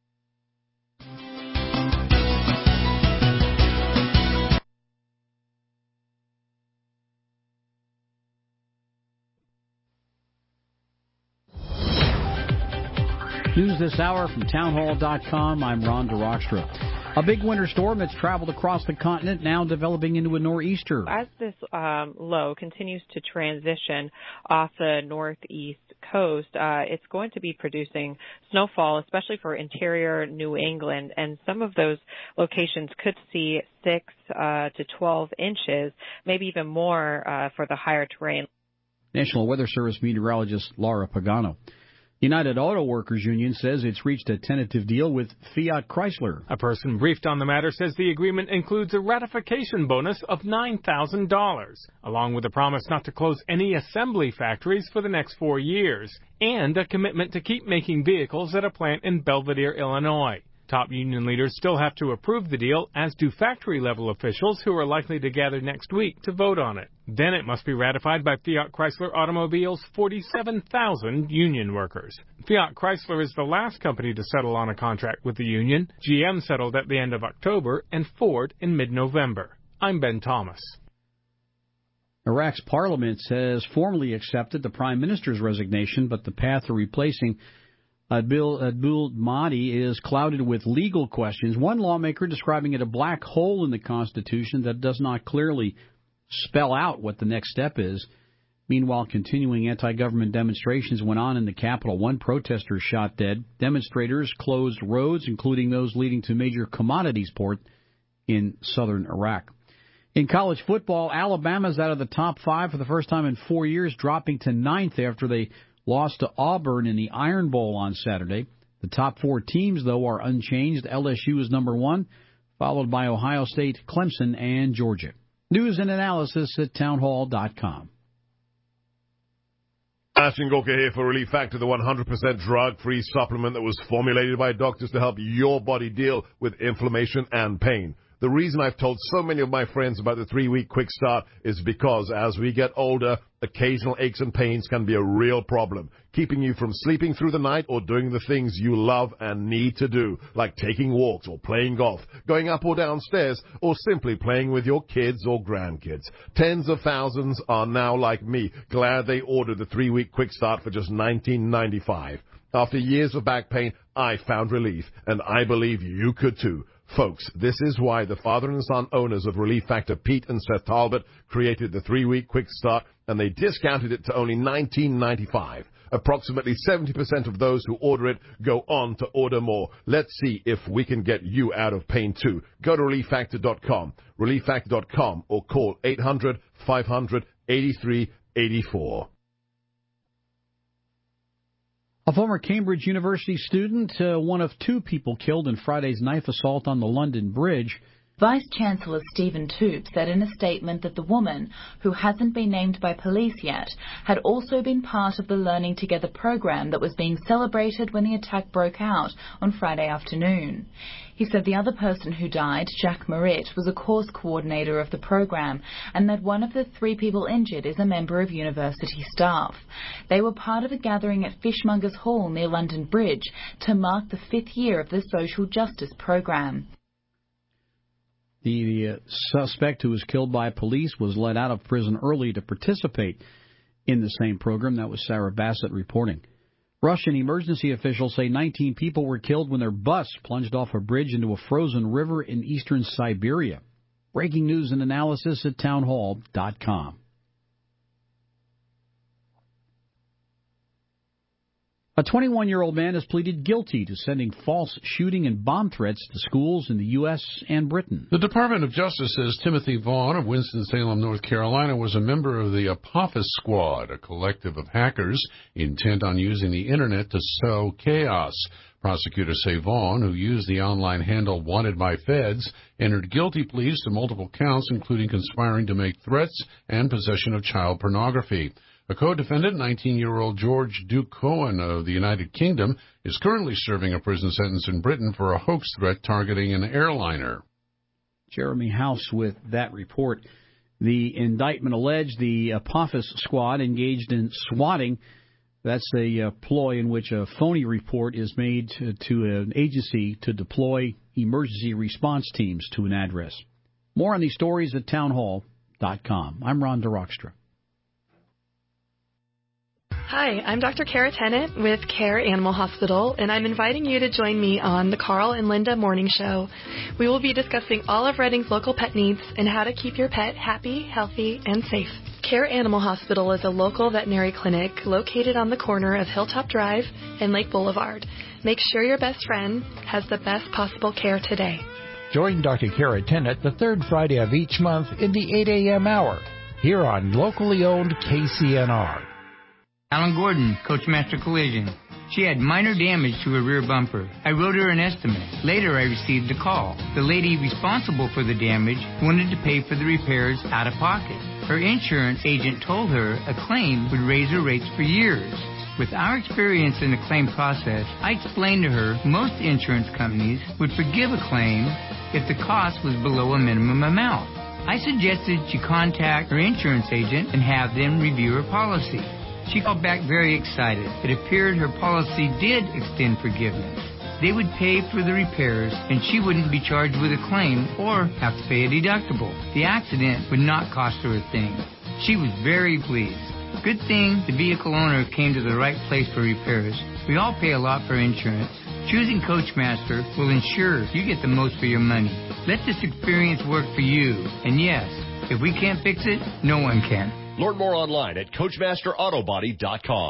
News this hour from townhall dot com. I'm Ron DeRockstra. A big winter storm that's traveled across the continent, now developing into a nor'easter. As this um, low continues to transition off the northeast coast, uh, it's going to be producing snowfall, especially for interior New England, and some of those locations could see six uh, to twelve inches, maybe even more uh, for the higher terrain. National Weather Service meteorologist Laura Pagano. United Auto Workers Union says it's reached a tentative deal with Fiat Chrysler. A person briefed on the matter says the agreement includes a ratification bonus of nine thousand dollars, along with a promise not to close any assembly factories for the next four years, and a commitment to keep making vehicles at a plant in Belvidere, Illinois. Top union leaders still have to approve the deal, as do factory-level officials who are likely to gather next week to vote on it. Then it must be ratified by Fiat Chrysler Automobile's forty-seven thousand union workers. Fiat Chrysler is the last company to settle on a contract with the union. G M settled at the end of October and Ford in mid-November. I'm Ben Thomas. Iraq's parliament has formally accepted the prime minister's resignation, but the path to replacing Abdul, Abdul Mahdi is clouded with legal questions. One lawmaker describing it a black hole in the Constitution that does not clearly spell out what the next step is. Meanwhile, continuing anti-government demonstrations went on in the capital. One protester shot dead. Demonstrators closed roads, including those leading to major commodities port in southern Iraq. In college football, Alabama's out of the top five for the first time in four years, dropping to ninth after they lost to Auburn in the Iron Bowl on Saturday. The top four teams, though, are unchanged. L S U is number one, followed by Ohio State, Clemson, and Georgia. News and analysis at townhall dot com. Ashton Gorka here for Relief Factor, the one hundred percent drug-free supplement that was formulated by doctors to help your body deal with inflammation and pain. The reason I've told so many of my friends about the three-week quick start is because as we get older, occasional aches and pains can be a real problem, keeping you from sleeping through the night or doing the things you love and need to do, like taking walks or playing golf, going up or down stairs, or simply playing with your kids or grandkids. Tens of thousands are now like me, glad they ordered the three-week quick start for just nineteen ninety-five dollars. After years of back pain, I found relief, and I believe you could too. Folks, this is why the father and son owners of Relief Factor, Pete and Seth Talbot, created the three-week quick start, and they discounted it to only nineteen ninety-five dollars. Approximately seventy percent of those who order it go on to order more. Let's see if we can get you out of pain too. Go to relief factor dot com, relief factor dot com, or call eight hundred, five hundred, eighty-three eighty-four. A former Cambridge University student, uh, one of two people killed in Friday's knife assault on the London Bridge. Vice-Chancellor Stephen Toop said in a statement that the woman, who hasn't been named by police yet, had also been part of the Learning Together program that was being celebrated when the attack broke out on Friday afternoon. He said the other person who died, Jack Merritt, was a course coordinator of the program, and that one of the three people injured is a member of university staff. They were part of a gathering at Fishmongers Hall near London Bridge to mark the fifth year of the social justice program. The uh, suspect who was killed by police was let out of prison early to participate in the same program. That was Sarah Bassett reporting. Russian emergency officials say nineteen people were killed when their bus plunged off a bridge into a frozen river in eastern Siberia. Breaking news and analysis at townhall dot com. A twenty-one-year-old man has pleaded guilty to sending false shooting and bomb threats to schools in the U S and Britain. The Department of Justice says Timothy Vaughn of Winston-Salem, North Carolina, was a member of the Apophis Squad, a collective of hackers intent on using the Internet to sow chaos. Prosecutors say Vaughn, who used the online handle Wanted by Feds, entered guilty pleas to multiple counts, including conspiring to make threats and possession of child pornography. A co-defendant, nineteen-year-old George Duke Cohen of the United Kingdom, is currently serving a prison sentence in Britain for a hoax threat targeting an airliner. Jeremy House with that report. The indictment alleged the Apophis Squad engaged in swatting. That's a uh, ploy in which a phony report is made to, to an agency to deploy emergency response teams to an address. More on these stories at townhall dot com. I'm Ron DeRockstra. Hi, I'm Doctor Kara Tennant with Care Animal Hospital, and I'm inviting you to join me on the Carl and Linda Morning Show. We will be discussing all of Reading's local pet needs and how to keep your pet happy, healthy, and safe. Care Animal Hospital is a local veterinary clinic located on the corner of Hilltop Drive and Lake Boulevard. Make sure your best friend has the best possible care today. Join Doctor Kara Tennant the third Friday of each month in the eight a.m. hour here on locally owned K C N R. Alan Gordon, Coachmaster Collision. She had minor damage to her rear bumper. I wrote her an estimate. Later, I received a call. The lady responsible for the damage wanted to pay for the repairs out of pocket. Her insurance agent told her a claim would raise her rates for years. With our experience in the claim process, I explained to her most insurance companies would forgive a claim if the cost was below a minimum amount. I suggested she contact her insurance agent and have them review her policy. She called back very excited. It appeared her policy did extend forgiveness. They would pay for the repairs, and she wouldn't be charged with a claim or have to pay a deductible. The accident would not cost her a thing. She was very pleased. Good thing the vehicle owner came to the right place for repairs. We all pay a lot for insurance. Choosing Coachmaster will ensure you get the most for your money. Let this experience work for you. And yes, if we can't fix it, no one can. Learn more online at Coachmaster Auto Body dot com.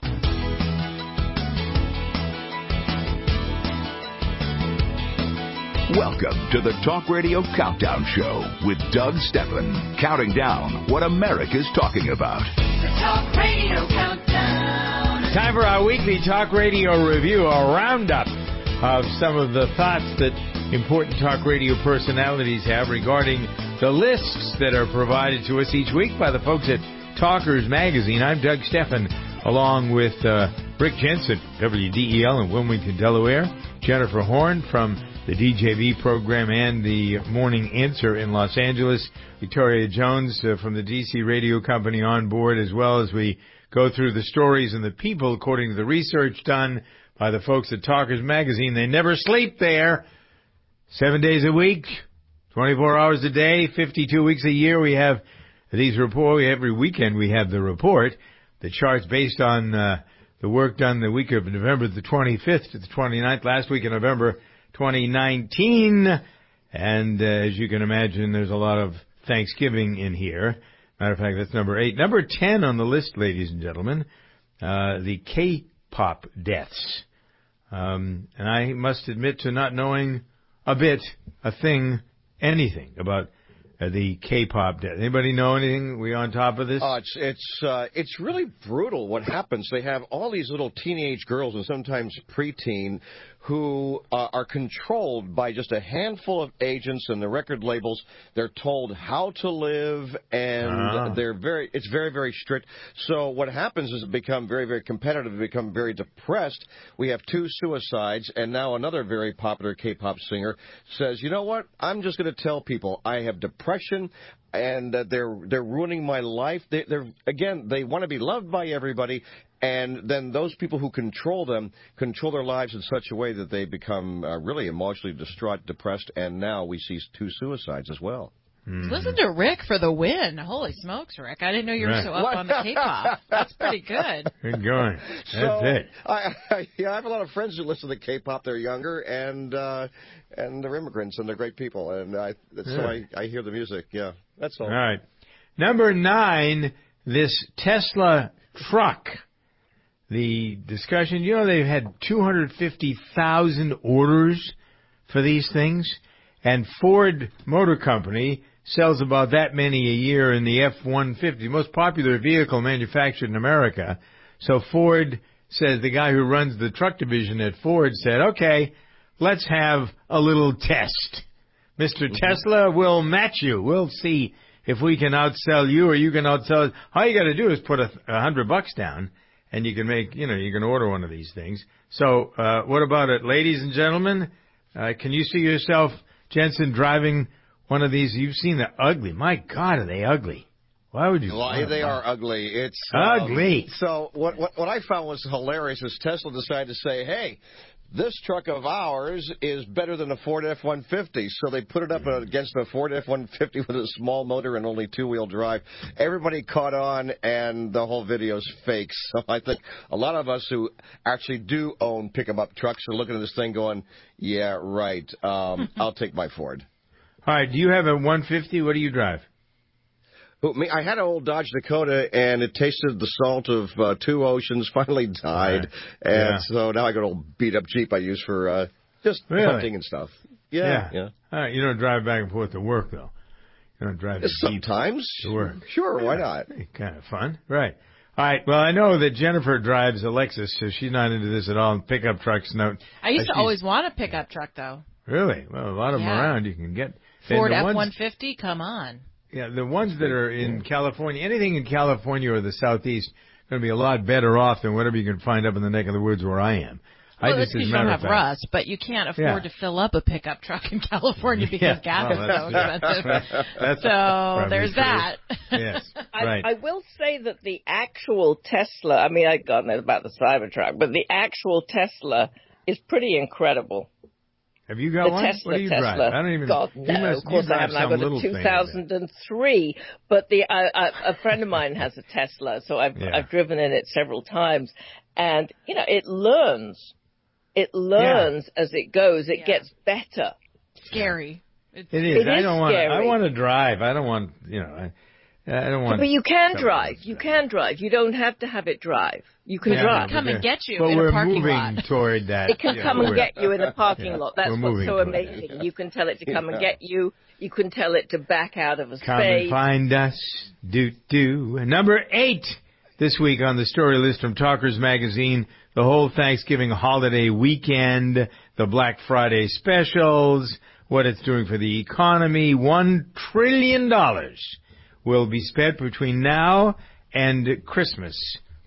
Welcome to the Talk Radio Countdown Show with Doug Stephan, counting down what America's talking about. The Talk Radio Countdown. Time for our weekly Talk Radio review, a roundup of some of the thoughts that important talk radio personalities have regarding the lists that are provided to us each week by the folks at Talkers Magazine. I'm Doug Stephan, along with uh, Rick Jensen, W D E L in Wilmington, Delaware, Jennifer Horn from the D J V program and the Morning Answer in Los Angeles, Victoria Jones uh, from the D C Radio Company on board, as well as we go through the stories and the people according to the research done by the folks at Talkers Magazine. They never sleep there. Seven days a week, twenty-four hours a day, fifty-two weeks a year. We have these reports. Every weekend we have the report. The charts based on uh, the work done the week of November the twenty-fifth to the twenty-ninth, last week in November twenty nineteen. And uh, as you can imagine, there's a lot of Thanksgiving in here. Matter of fact, that's number eight. Number ten on the list, ladies and gentlemen, uh, the K-pop deaths. Um, and I must admit to not knowing a bit, a thing, anything about uh, the K-pop death. Anybody know anything? We on top of this? Uh, it's it's uh, it's really brutal what happens. They have all these little teenage girls and sometimes preteen who uh, are controlled by just a handful of agents and the record labels. They're told how to live, and Ah. they're very. It's very, very strict. So what happens is it become very, very competitive. They become very depressed. We have two suicides, and now another very popular K-pop singer says, "You know what? I'm just going to tell people I have depression." And uh, they're they're ruining my life. They, they're again, they want to be loved by everybody, and then those people who control them control their lives in such a way that they become uh, really emotionally distraught, depressed, and now we see two suicides as well. Mm-hmm. Listen to Rick for the win. Holy smokes, Rick! I didn't know you were Right. so up on the K-pop. That's pretty good. Good going. That's so, it. I, I, yeah, I have a lot of friends who listen to K-pop. They're younger, and uh, and they're immigrants, and they're great people. And I, so Yeah. I, I hear the music. Yeah, that's all. All right. Number nine, this Tesla truck. The discussion, you know, they've had two hundred fifty thousand orders for these things, and Ford Motor Company sells about that many a year in the F one fifty, the most popular vehicle manufactured in America. So Ford says, the guy who runs the truck division at Ford said, okay, let's have a little test. Mister Tesla, we'll match you. We'll see if we can outsell you or you can outsell us. All you got to do is put a, a hundred bucks down, and you can make, you know, you can order one of these things. So, uh, what about it, ladies and gentlemen? Uh, can you see yourself, Jensen, driving one of these? You've seen the ugly. My God, are they ugly? Why would you? Well, they are ugly. It's ugly. Um, so what, what what I found was hilarious is Tesla decided to say, hey, this truck of ours is better than a Ford F one fifty. So they put it up against a Ford F one fifty with a small motor and only two-wheel drive. Everybody caught on, and the whole video's fake. So I think a lot of us who actually do own pick-em-up trucks are looking at this thing going, yeah, right, um, I'll take my Ford. All right, do you have a one fifty? What do you drive? Well, me, I had an old Dodge Dakota, and it tasted the salt of uh, two oceans, finally died. Right. And Yeah. so now I got an old beat-up Jeep I use for uh, just Really? hunting and stuff. Yeah, yeah. All right, you don't drive back and forth to work, though. You don't drive the Jeep Sometimes. to work. Sure, why Yeah. not? Kind of fun. Right. All right, well, I know that Jennifer drives a Lexus, so she's not into this at all. And pickup trucks, no. I used uh, to she's- always want a pickup truck, though. Really? Well, a lot of them Yeah. around you can get. Ford And the F one ones- fifty, come on. Yeah, the ones that are in California, anything in California or the Southeast, going to be a lot better off than whatever you can find up in the neck of the woods where I am. Well, I that's just, because as you a don't matter have of fact, rust, but you can't afford Yeah. to fill up a pickup truck in California because Yeah. gas Well, is that's- so expensive. that's so probably there's true. that. Yes, I, right. I will say that the actual Tesla, I mean, I God knows about the Cybertruck, but the actual Tesla is pretty incredible. Have you got the one? Tesla, What do you Tesla. drive? I don't even. God, you no, must- of course you I drive haven't. I've some got little a thing two like that. thousand three, but the uh, uh, a friend of mine has a Tesla, so I've Yeah. I've driven in it several times, and you know it learns, it learns as it goes. It gets better. Scary. It is. It I is don't want. I scary. want to drive. I don't want. You know. I, I don't want. But you can something drive. else. You can drive. You don't have to have it drive. You can Yeah, drive. but yeah. But we're moving toward that. It can Yeah, come and we're- get you in the parking Yeah, lot. That's we're what's moving so toward that. amazing. You can tell it to come and Yeah. get you. You can tell it to back out of a Come space. and find us. Do do. Number eight this week on the story list from Talkers Magazine: the whole Thanksgiving holiday weekend, the Black Friday specials, what it's doing for the economy. One trillion dollars will be spent between now and Christmas.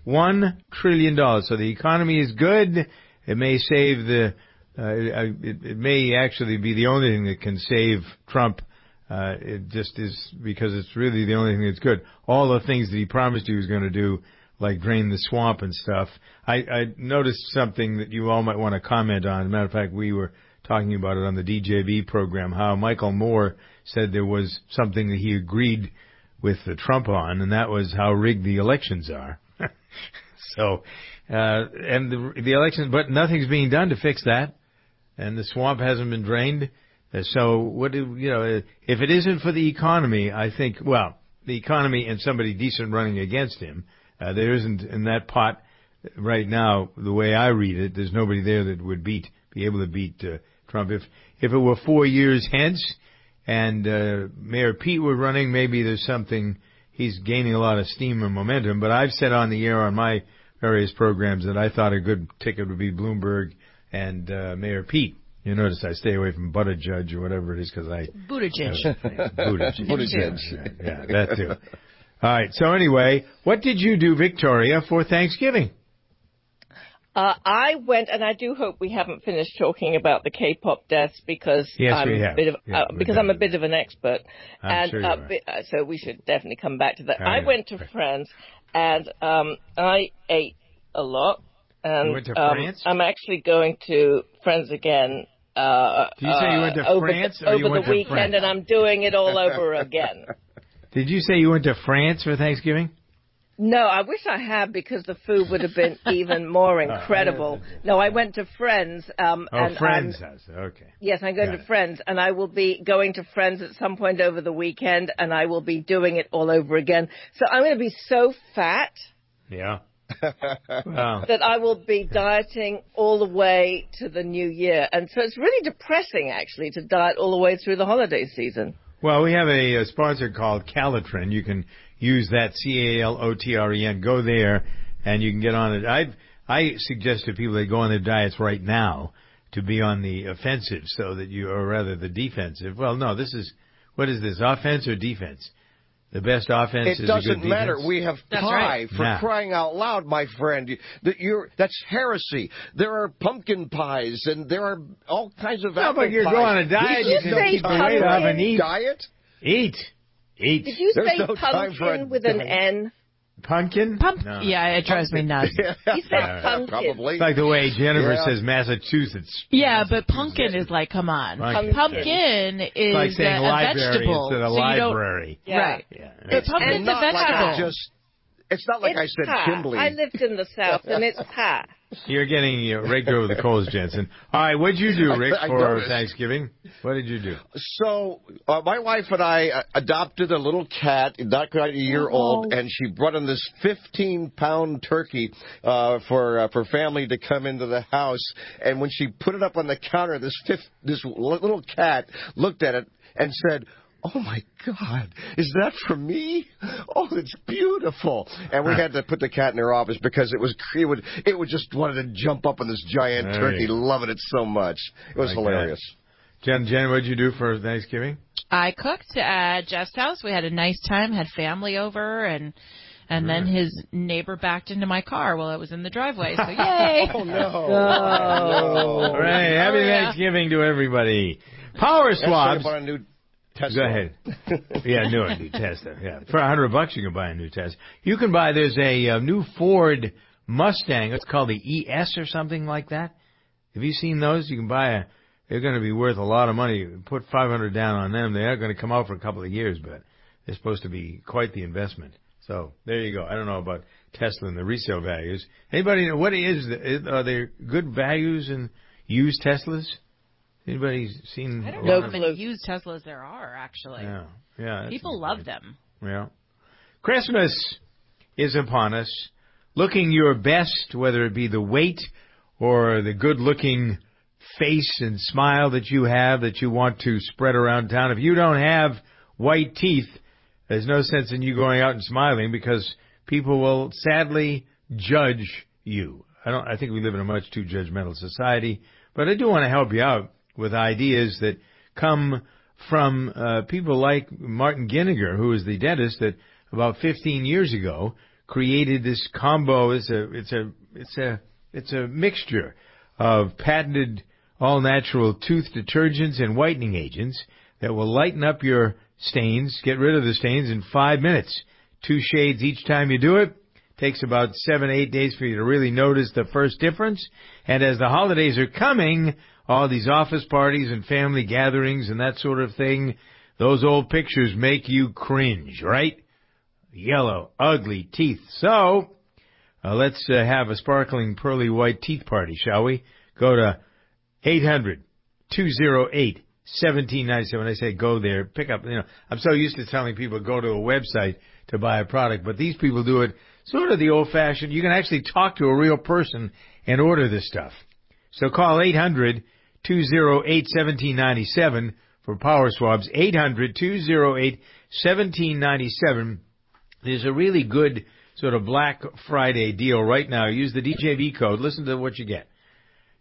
One trillion dollars. So the economy is good. It may save the. Uh, it, it may actually be the only thing that can save Trump. Uh, it just is because it's really the only thing that's good. All the things that he promised he was going to do, like drain the swamp and stuff. I, I noticed something that you all might want to comment on. As a matter of fact, we were talking about it on the D J B program, how Michael Moore said there was something that he agreed with the Trump on, and that was how rigged the elections are. so, uh, and the, the elections, but nothing's being done to fix that. And the swamp hasn't been drained. Uh, So what do, you know, if it isn't for the economy, I think, well, the economy and somebody decent running against him, uh, there isn't in that pot right now, the way I read it, there's nobody there that would beat, be able to beat uh, Trump. If, if it were four years hence and uh, Mayor Pete were running, maybe there's something, he's gaining a lot of steam and momentum. But I've said on the air on my various programs that I thought a good ticket would be Bloomberg and uh, Mayor Pete. You notice I stay away from Buttigieg or whatever it is because I... Buttigieg. Buttigieg. Buttigieg. Yeah, that too. All right, so anyway, what did you do, Victoria, for Thanksgiving? Uh, I went, and I do hope we haven't finished talking about the K-pop deaths because Yes, I'm we a have. bit of Yeah, uh, we because have. I'm a bit of an expert, I'm and sure you uh, are. bi- uh, so we should definitely come back to that. Oh, I yeah. went to Friends, and um, I ate a lot, and You went to um, France? I'm actually going to Friends again. Uh, Did you say you went to uh, over France the, or you over went the to weekend, France? and I'm doing it all over again. Did you say you went to France for Thanksgiving? No, I wish I had because the food would have been even more incredible. No, I went to Friends. Um, Oh, and Friends I'm, house. Okay. Yes, I'm going Got to it. Friends, and I will be going to Friends at some point over the weekend, and I will be doing it all over again. So I'm going to be so fat Yeah. Wow. that I will be dieting all the way to the new year. And so it's really depressing, actually, to diet all the way through the holiday season. Well, we have a, a sponsor called Calitrin. You can use that C A L O T R E N. Go there, and you can get on it. I I suggest to people that go on their diets right now to be on the offensive, so that you, or rather the defensive. Well, no, this is what is this? Offense or defense? The best offense It is doesn't a good matter. defense? We have That's pie right. for Nah. crying out loud, my friend. You- That you're that's heresy. There are pumpkin pies and there are all kinds of No, apple but you pies. go on a diet, There's you no can keep the time weight for off a and eat. Diet? Eat. Eat. Did you There's say no time for a pumpkin with an diet. N? Pumpkin? Pump- No. Yeah, it drives me nuts. You said Yeah, pumpkin. Probably. It's like the way Jennifer Yeah. says Massachusetts. Yeah, but pumpkin is like, come on. Pumpkin. Pumpkin is It's like saying a, a library vegetable. instead of so you don't- library. Yeah. Right. Yeah. But pumpkin's And a not like I vegetable. just. It's not like It's I said pie. Kimberly. I lived in the South, and it's pie. You're getting uh, raked over the coals, Jensen. All right, what'd you do, Rick, I- I for noticed. Thanksgiving? What did you do? So, uh, my wife and I uh, adopted a little cat, not quite a year old, and she brought in this fifteen pound turkey uh, for uh, for family to come into the house. And when she put it up on the counter, this fifth, this little cat looked at it and said, "Oh my God, is that for me? Oh, it's beautiful!" And we had to put the cat in her office because it was it would it would just wanted to jump up on this giant There turkey, you go. loving it so much. It was Like hilarious. Jen, Jen, what'd you do for Thanksgiving? I cooked at Jeff's house. We had a nice time, had family over, and and then his neighbor backed into my car while I was in the driveway. So yay! Oh no! All right, happy Oh, yeah. Thanksgiving to everybody. Power Let's talk swabs. about a new Tesla. Go ahead. Yeah, new a new Tesla. Yeah, for a hundred bucks you can buy a new Tesla. You can buy. There's a, uh new Ford Mustang. It's called the E S or something like that. Have you seen those? You can buy a. They're going to be worth a lot of money. Put five hundred down on them. They are going to come out for a couple of years, but they're supposed to be quite the investment. So there you go. I don't know about Tesla and the resale values. Anybody know what is? The, are there good values in used Teslas? Anybody seen? I don't a know lot how of- many used Teslas there are, actually. Yeah, yeah. that's People love them. Yeah. Christmas is upon us. Looking your best, whether it be the weight or the good-looking face and smile that you have that you want to spread around town. If you don't have white teeth, there's no sense in you going out and smiling because people will sadly judge you. I don't. I think we live in a much too judgmental society, but I do want to help you out with ideas that come from uh, people like Martin Ginniger, who is the dentist that about fifteen years ago created this combo. It's a it's a it's a it's a mixture of patented all-natural tooth detergents and whitening agents that will lighten up your stains, get rid of the stains in five minutes. Two shades each time you do it. Takes about seven, eight days for you to really notice the first difference. And as the holidays are coming, all these office parties and family gatherings and that sort of thing, those old pictures make you cringe, right? Yellow, ugly teeth. So, uh, let's uh, have a sparkling, pearly white teeth party, shall we? Go to eight hundred, two oh eight, one seven nine seven. I say go there, pick up, you know, I'm so used to telling people go to a website to buy a product, but these people do it sort of the old-fashioned. You can actually talk to a real person and order this stuff. So call eight hundred, two oh eight, one seven nine seven for Power Swabs, eight hundred, two oh eight, one seven nine seven. There's a really good sort of Black Friday deal right now. Use the D J V code. Listen to what you get.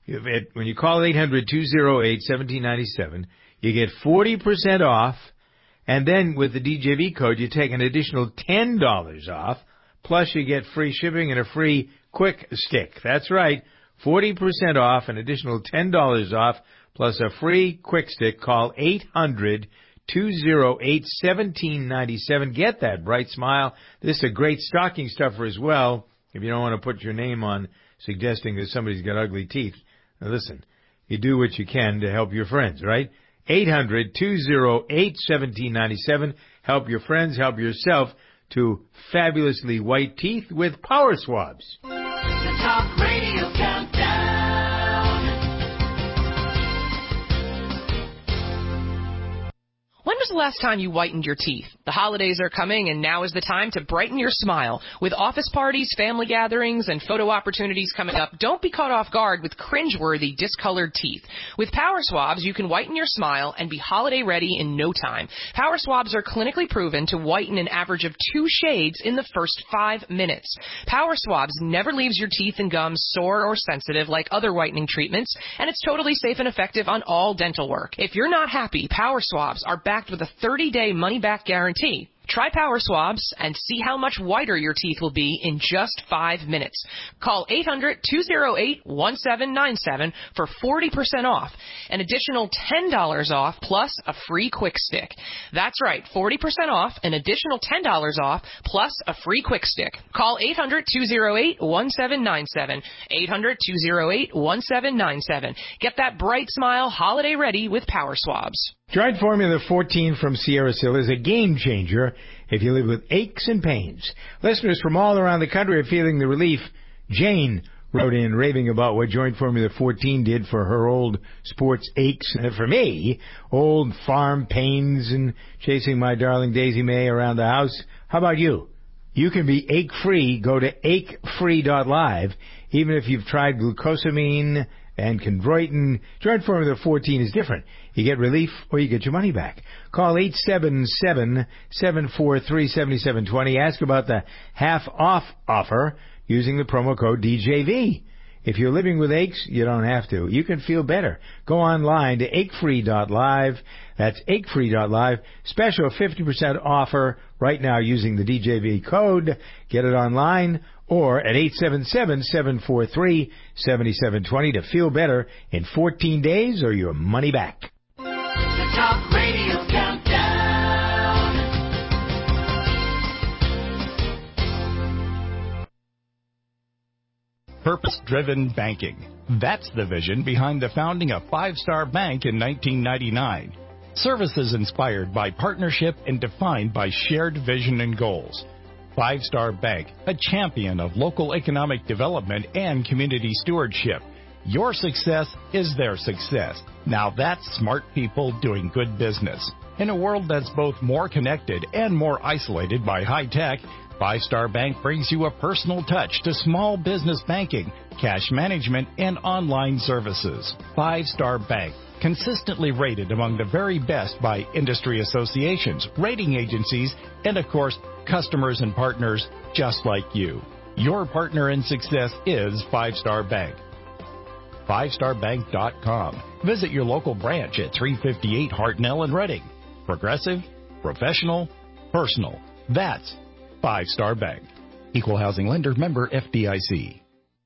When you call eight hundred, two oh eight, one seven nine seven, you get forty percent off, and then with the D J V code, you take an additional ten dollars off, plus you get free shipping and a free quick stick. That's right, forty percent off, an additional ten dollars off, plus a free quick stick. Call eight hundred, two oh eight, one seven nine seven. Get that bright smile. This is a great stocking stuffer as well, if you don't want to put your name on suggesting that somebody's got ugly teeth. Now listen, you do what you can to help your friends, right? eight hundred, two oh eight, one seven nine seven. Help your friends, help yourself to fabulously white teeth with Power Swabs. The Talk Radio Countdown. When was the last time you whitened your teeth? The holidays are coming, and now is the time to brighten your smile. With office parties, family gatherings, and photo opportunities coming up, don't be caught off guard with cringeworthy, discolored teeth. With Power Swabs, you can whiten your smile and be holiday ready in no time. Power Swabs are clinically proven to whiten an average of two shades in the first five minutes. Power Swabs never leaves your teeth and gums sore or sensitive like other whitening treatments, and it's totally safe and effective on all dental work. If you're not happy, Power Swabs are backed with a thirty-day money-back guarantee. Try Power Swabs and see how much whiter your teeth will be in just five minutes. Call eight hundred, two oh eight, one seven nine seven for forty percent off. An additional ten dollars off plus a free quick stick. That's right, forty percent off, an additional ten dollars off plus a free quick stick. Call eight hundred, two oh eight, one seven nine seven. eight hundred, two oh eight, one seven nine seven. Get that bright smile holiday ready with Power Swabs. Giant Formula fourteen from Sierra Sil is a game changer if you live with aches and pains. Listeners from all around the country are feeling the relief. Jane wrote in raving about what Joint Formula fourteen did for her old sports aches. And for me, old farm pains and chasing my darling Daisy May around the house. How about you? You can be ache-free. Go to ache free dot live. Even if you've tried glucosamine and chondroitin, Joint Formula fourteen is different. You get relief or you get your money back. Call eight seven seven, seven four three, seven seven two zero. Ask about the half-off offer using the promo code D J V. If you're living with aches, you don't have to. You can feel better. Go online to ache free dot live. That's ache free dot live. Special fifty percent offer right now using the D J V code. Get it online or at eight seven seven, seven four three, seven seven two zero to feel better in fourteen days or your money back. The Talk Radio Countdown. Purpose-driven banking. That's the vision behind the founding of Five Star Bank in nineteen ninety-nine. Services inspired by partnership and defined by shared vision and goals. Five Star Bank, a champion of local economic development and community stewardship. Your success is their success. Now that's smart people doing good business. In a world that's both more connected and more isolated by high tech, Five Star Bank brings you a personal touch to small business banking, cash management, and online services. Five Star Bank, consistently rated among the very best by industry associations, rating agencies, and of course, customers and partners just like you. Your partner in success is Five Star Bank. five star bank dot com. Visit your local branch at three fifty-eight Hartnell in Reading. Progressive, professional, personal. That's Five Star Bank. Equal housing lender, member F D I C.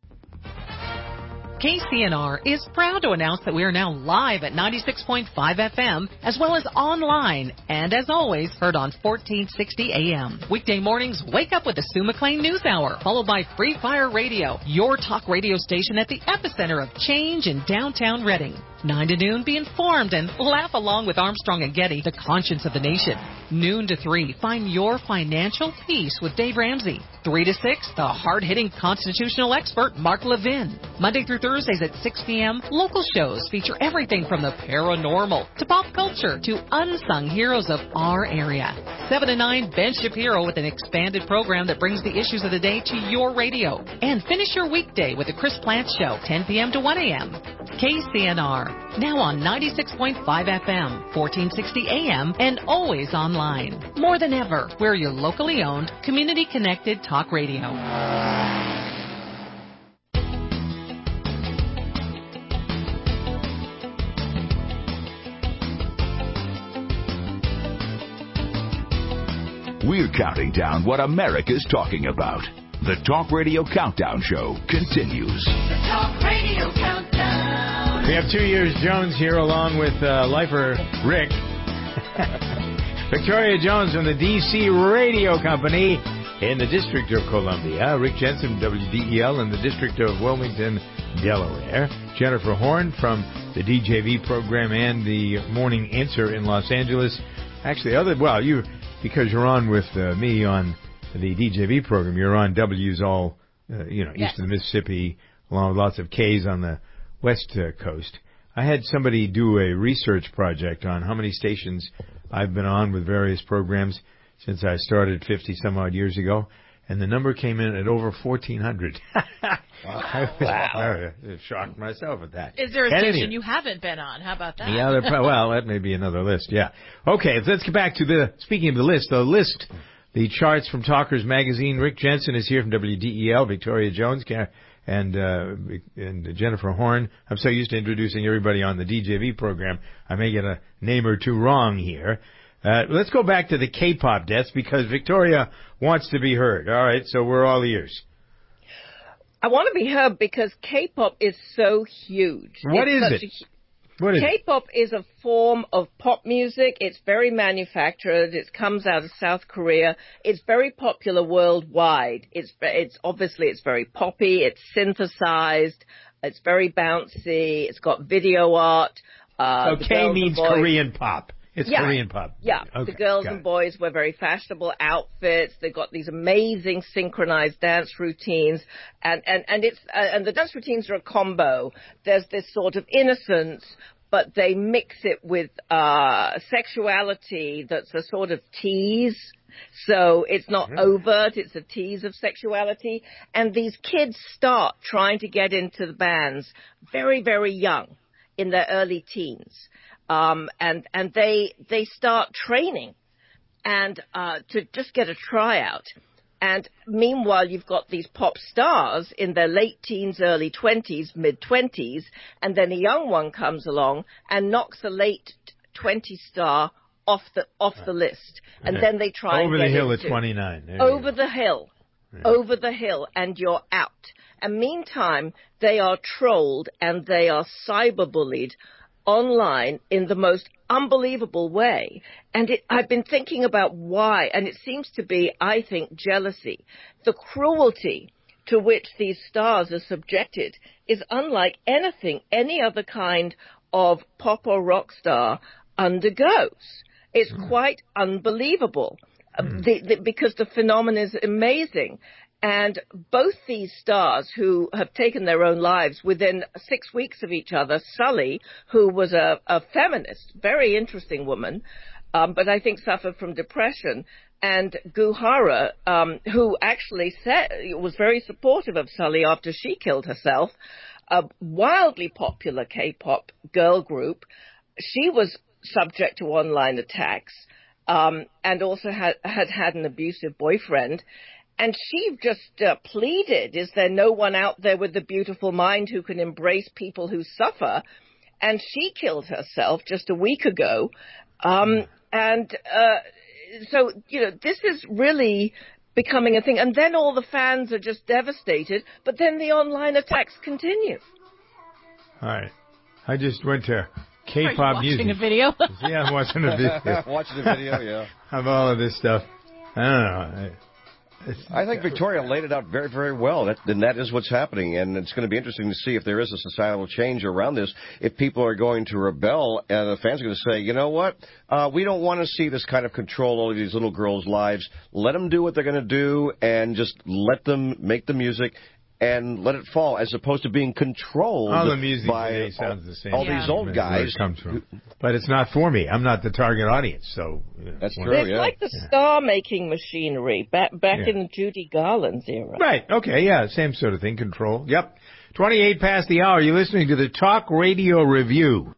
K C N R is proud to announce that we are now live at ninety-six point five F M, as well as online, and as always, heard on fourteen sixty A M. Weekday mornings, wake up with the Sue McLean News Hour, followed by Free Fire Radio, your talk radio station at the epicenter of change in downtown Reading. nine to noon, be informed and laugh along with Armstrong and Getty, the conscience of the nation. Noon to three, find your financial peace with Dave Ramsey. three to six, the hard-hitting constitutional expert, Mark Levin. Monday through Thursdays at six p.m., local shows feature everything from the paranormal to pop culture to unsung heroes of our area. seven to nine, Ben Shapiro with an expanded program that brings the issues of the day to your radio. And finish your weekday with the Chris Plants Show, ten p.m. to one a.m. K C N R, now on ninety-six point five F M, fourteen sixty A M, and always online. More than ever, we're your locally owned, community-connected talk radio. We're counting down what America's talking about. The Talk Radio Countdown Show continues. The Talk Radio Countdown. We have two years Jones here along with uh, lifer Rick. Victoria Jones from the D C Radio Company in the District of Columbia. Rick Jensen from W D E L in the District of Wilmington, Delaware. Jennifer Horn from the D J V program and the Morning Answer in Los Angeles. Actually, other well, you because you're on with uh, me on the D J V program, you're on W's all, uh, you know, Yes. east of the Mississippi, along with lots of K's on the west uh, coast. I had somebody do a research project on how many stations I've been on with various programs since I started fifty some odd years ago, and the number came in at over fourteen hundred. I was Wow. I shocked myself at that. Is there a At station any- you haven't been on? How about that? Yeah, they're pro- well, that may be another list, yeah. Okay, let's get back to the, speaking of the list, the list, the charts from Talkers Magazine. Rick Jensen is here from W D E L, Victoria Jones, and uh, and Jennifer Horn. I'm so used to introducing everybody on the D J V program, I may get a name or two wrong here. Uh, let's go back to the K-pop deaths because Victoria wants to be heard. All right, so we're all ears. I want to be heard because K-pop is so huge. What It's is such it? a- What is it? K-pop is a form of pop music. It's very manufactured. It comes out of South Korea. It's very popular worldwide. It's it's obviously it's very poppy. It's synthesized. It's very bouncy. It's got video art. Uh, So the K girls and means boys- Korean pop. It's Yeah. Korean pop. Yeah, Okay, the girls got and it. boys wear very fashionable outfits. They've got these amazing synchronized dance routines, and and and it's uh, and the dance routines are a combo. There's this sort of innocence, but they mix it with uh sexuality that's a sort of tease. So it's not overt, it's a tease of sexuality. And these kids start trying to get into the bands very, very young, in their early teens. Um, and, and they, they start training and, uh, to just get a tryout. And meanwhile, you've got these pop stars in their late teens, early twenties, mid twenties, and then a young one comes along and knocks a late twenty star off the, off the list. And Okay. then they try Over and the get hill at into- twenty-nine. There you Over go. the hill. Over the hill, and you're out. And meantime, they are trolled and they are cyberbullied online in the most unbelievable way. And it, I've been thinking about why, and it seems to be, I think, jealousy. The cruelty to which these stars are subjected is unlike anything any other kind of pop or rock star undergoes. It's quite unbelievable um, the, the, because the phenomenon is amazing. And both these stars who have taken their own lives within six weeks of each other, Sully, who was a, a feminist, very interesting woman, um, but I think suffered from depression, and Guhara, um, who actually said, was very supportive of Sully after she killed herself, a wildly popular K-pop girl group. She was subject to online attacks, um, and also had, had had an abusive boyfriend. And she just uh, pleaded, is there no one out there with a beautiful mind who can embrace people who suffer? And she killed herself just a week ago. Um, and uh, so, you know, this is really becoming a thing. And then all the fans are just devastated, but then the online attacks continue. All right. I just went to Are K-pop you watching music. a video? Yeah, I'm watching a video. Watching the video, yeah. Of all of this stuff. I don't know. I think Victoria laid it out very, very well. That, and that is what's happening. And it's going to be interesting to see if there is a societal change around this. If people are going to rebel, and the fans are going to say, you know what? Uh, we don't want to see this kind of control over these little girls' lives. Let them do what they're going to do and just let them make the music and let it fall, as opposed to being controlled All the music by today sounds the same. all Yeah. these old Where guys. it comes from. But it's not for me. I'm not the target audience, so you know, That's when- true, It's like the star-making machinery back back Yeah. in Judy Garland's era. Right. Okay. Yeah. Same sort of thing. Control. Yep. twenty-eight past the hour. You're listening to the Talk Radio Review.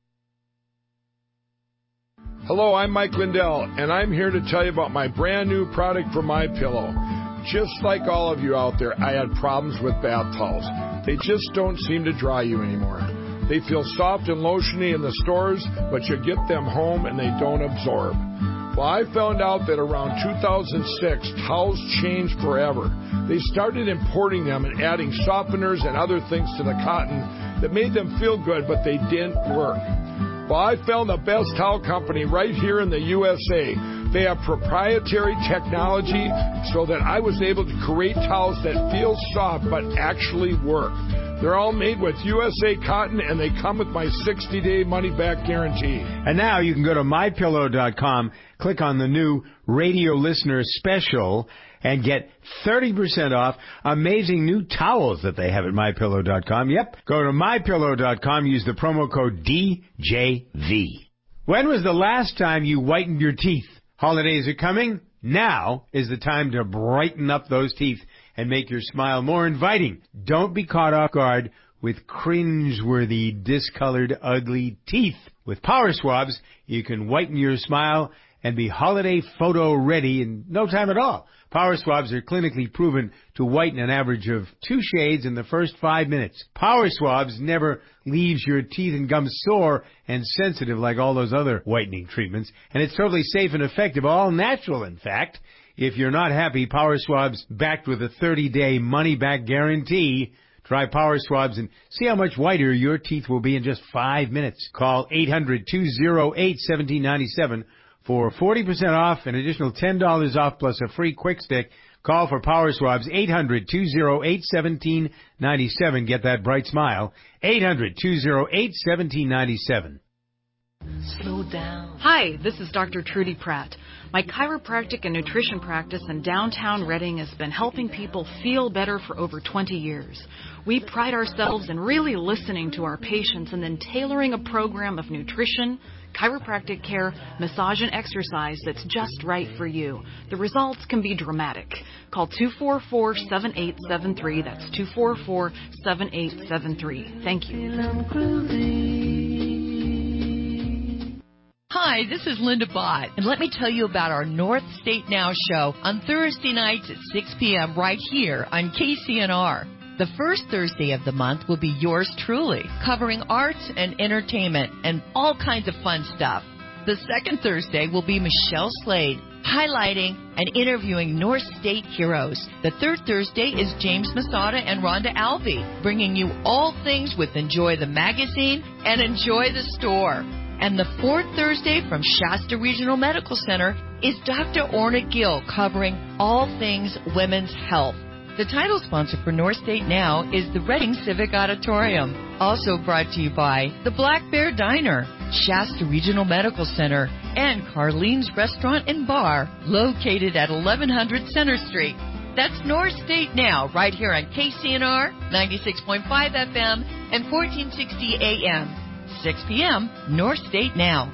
Hello, I'm Mike Lindell, and I'm here to tell you about my brand new product for My Pillow. Just like all of you out there, I had problems with bath towels. They just don't seem to dry you anymore. They feel soft and lotiony in the stores, but you get them home and they don't absorb. Well, I found out that around two thousand six, towels changed forever. They started importing them and adding softeners and other things to the cotton that made them feel good, but they didn't work. Well, I found the best towel company right here in the U S A. They have proprietary technology so that I was able to create towels that feel soft but actually work. They're all made with U S A cotton, and they come with my sixty-day money-back guarantee. And now you can go to my pillow dot com, click on the new radio listener special, and get thirty percent off amazing new towels that they have at my pillow dot com. Yep, go to my pillow dot com, use the promo code D J V. When was the last time you whitened your teeth? Holidays are coming. Now is the time to brighten up those teeth and make your smile more inviting. Don't be caught off guard with cringe-worthy, discolored, ugly teeth. With Power Swabs, you can whiten your smile and be holiday photo ready in no time at all. Power Swabs are clinically proven to whiten an average of two shades in the first five minutes. Power Swabs never leaves your teeth and gums sore and sensitive like all those other whitening treatments. And it's totally safe and effective, all natural, in fact. If you're not happy, Power Swabs backed with a thirty-day money-back guarantee. Try Power Swabs and see how much whiter your teeth will be in just five minutes. Call eight hundred, two oh eight, one seven nine seven for forty percent off, an additional ten dollars off plus a free quick stick. Call for Power Swabs, eight hundred, two oh eight, one seven nine seven. Get that bright smile. eight hundred, two oh eight, one seven nine seven. Slow down. Hi, this is Doctor Trudy Pratt. My chiropractic and nutrition practice in downtown Reading has been helping people feel better for over twenty years. We pride ourselves in really listening to our patients and then tailoring a program of nutrition, chiropractic care, massage, and exercise that's just right for you. The results can be dramatic. Call two four four, seven eight seven three. That's two four four, seven eight seven three. Thank you. Hi, this is Linda Bott, and let me tell you about our North State Now show on Thursday nights at six p.m. right here on K C N R. The first Thursday of the month will be yours truly, covering arts and entertainment and all kinds of fun stuff. The second Thursday will be Michelle Slade, highlighting and interviewing North State heroes. The third Thursday is James Masada and Rhonda Albee, bringing you all things with Enjoy the Magazine and Enjoy the Store. And the fourth Thursday from Shasta Regional Medical Center is Doctor Orna Gill, covering all things women's health. The title sponsor for North State Now is the Reading Civic Auditorium. Also brought to you by the Black Bear Diner, Shasta Regional Medical Center, and Carlene's Restaurant and Bar, located at eleven hundred Center Street. That's North State Now, right here on K C N R, ninety-six point five F M and fourteen sixty A M. six p.m., North State Now.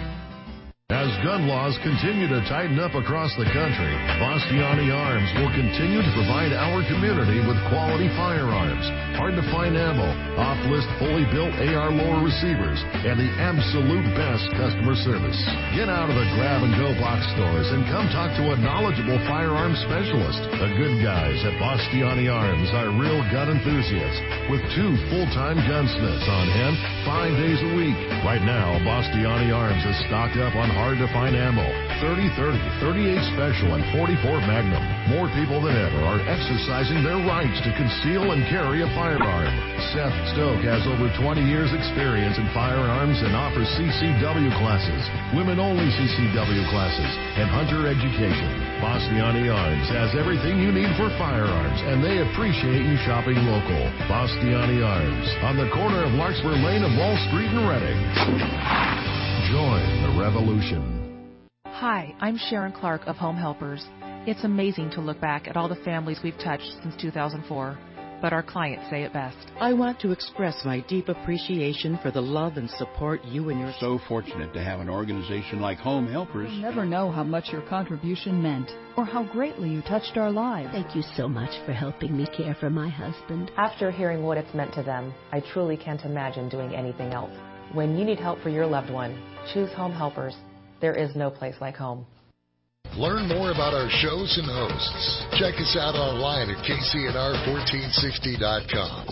As gun laws continue to tighten up across the country, Bastiani Arms will continue to provide our community with quality firearms, hard-to-find ammo, off-list fully built A R lower receivers, and the absolute best customer service. Get out of the grab-and-go box stores and come talk to a knowledgeable firearms specialist. The good guys at Bastiani Arms are real gun enthusiasts with two full-time gunsmiths on hand five days a week. Right now, Bastiani Arms is stocked up on hard-to-find ammo, thirty thirty, thirty-eight Special, and forty-four Magnum. More people than ever are exercising their rights to conceal and carry a firearm. Seth Stoke has over twenty years experience in firearms and offers C C W classes, women-only C C W classes, and hunter education. Bastiani Arms has everything you need for firearms, and they appreciate you shopping local. Bastiani Arms, on the corner of Larkspur Lane and Wall Street in Reading. Join the revolution. Hi, I'm Sharon Clark of Home Helpers. It's amazing to look back at all the families we've touched since two thousand four, but our clients say it best. I want to express my deep appreciation for the love and support you and your... So fortunate to have an organization like Home Helpers. You'll never know how much your contribution meant or how greatly you touched our lives. Thank you so much for helping me care for my husband. After hearing what it's meant to them, I truly can't imagine doing anything else. When you need help for your loved one, choose Home Helpers. There is no place like home. Learn more about our shows and hosts. Check us out online at K C N R fourteen sixty dot com.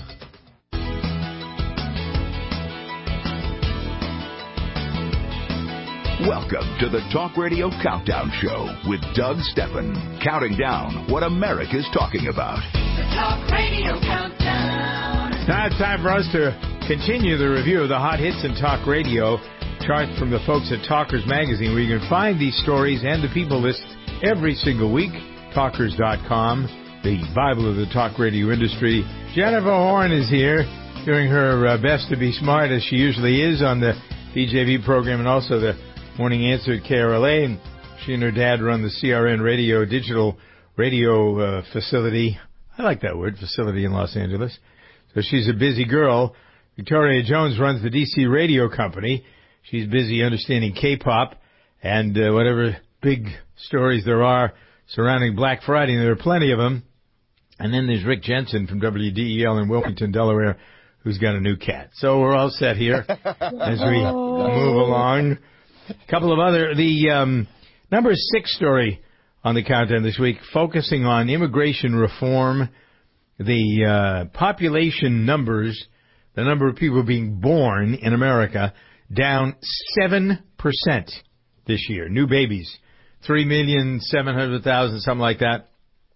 Welcome to the Talk Radio Countdown Show with Doug Steffen, counting down what America's talking about. The Talk Radio Countdown. Now it's time for us to continue the review of the hot hits in talk radio. Charts from the folks at Talkers Magazine, where you can find these stories and the people lists every single week. Talkers dot com, the Bible of the talk radio industry. Jennifer Horn is here, doing her uh, best to be smart, as she usually is, on the D J V program and also the Morning Answer at K R L A. And she and her dad run the C R N radio, digital radio uh, facility. I like that word, facility in Los Angeles. So she's a busy girl. Victoria Jones runs the D C radio company. She's busy understanding K-pop and uh, whatever big stories there are surrounding Black Friday, and there are plenty of them. And then there's Rick Jensen from W D E L in Wilmington, Delaware, who's got a new cat. So we're all set here as we move along. A couple of other, the um, number six story on the countdown this week, focusing on immigration reform, the uh, population numbers, the number of people being born in America, down seven percent this year. New babies, three million seven hundred thousand, something like that.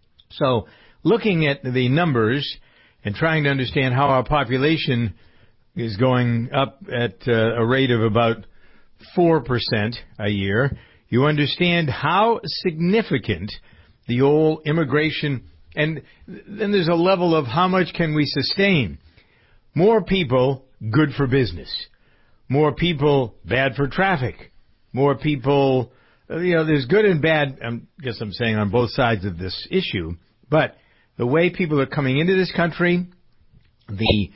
So looking at the numbers and trying to understand how our population is going up at uh, a rate of about four percent a year, you understand how significant the old immigration, and then there's a level of how much can we sustain. More people, good for business. More people, bad for traffic. More people, you know, there's good and bad, I guess I'm saying, on both sides of this issue. But the way people are coming into this country, the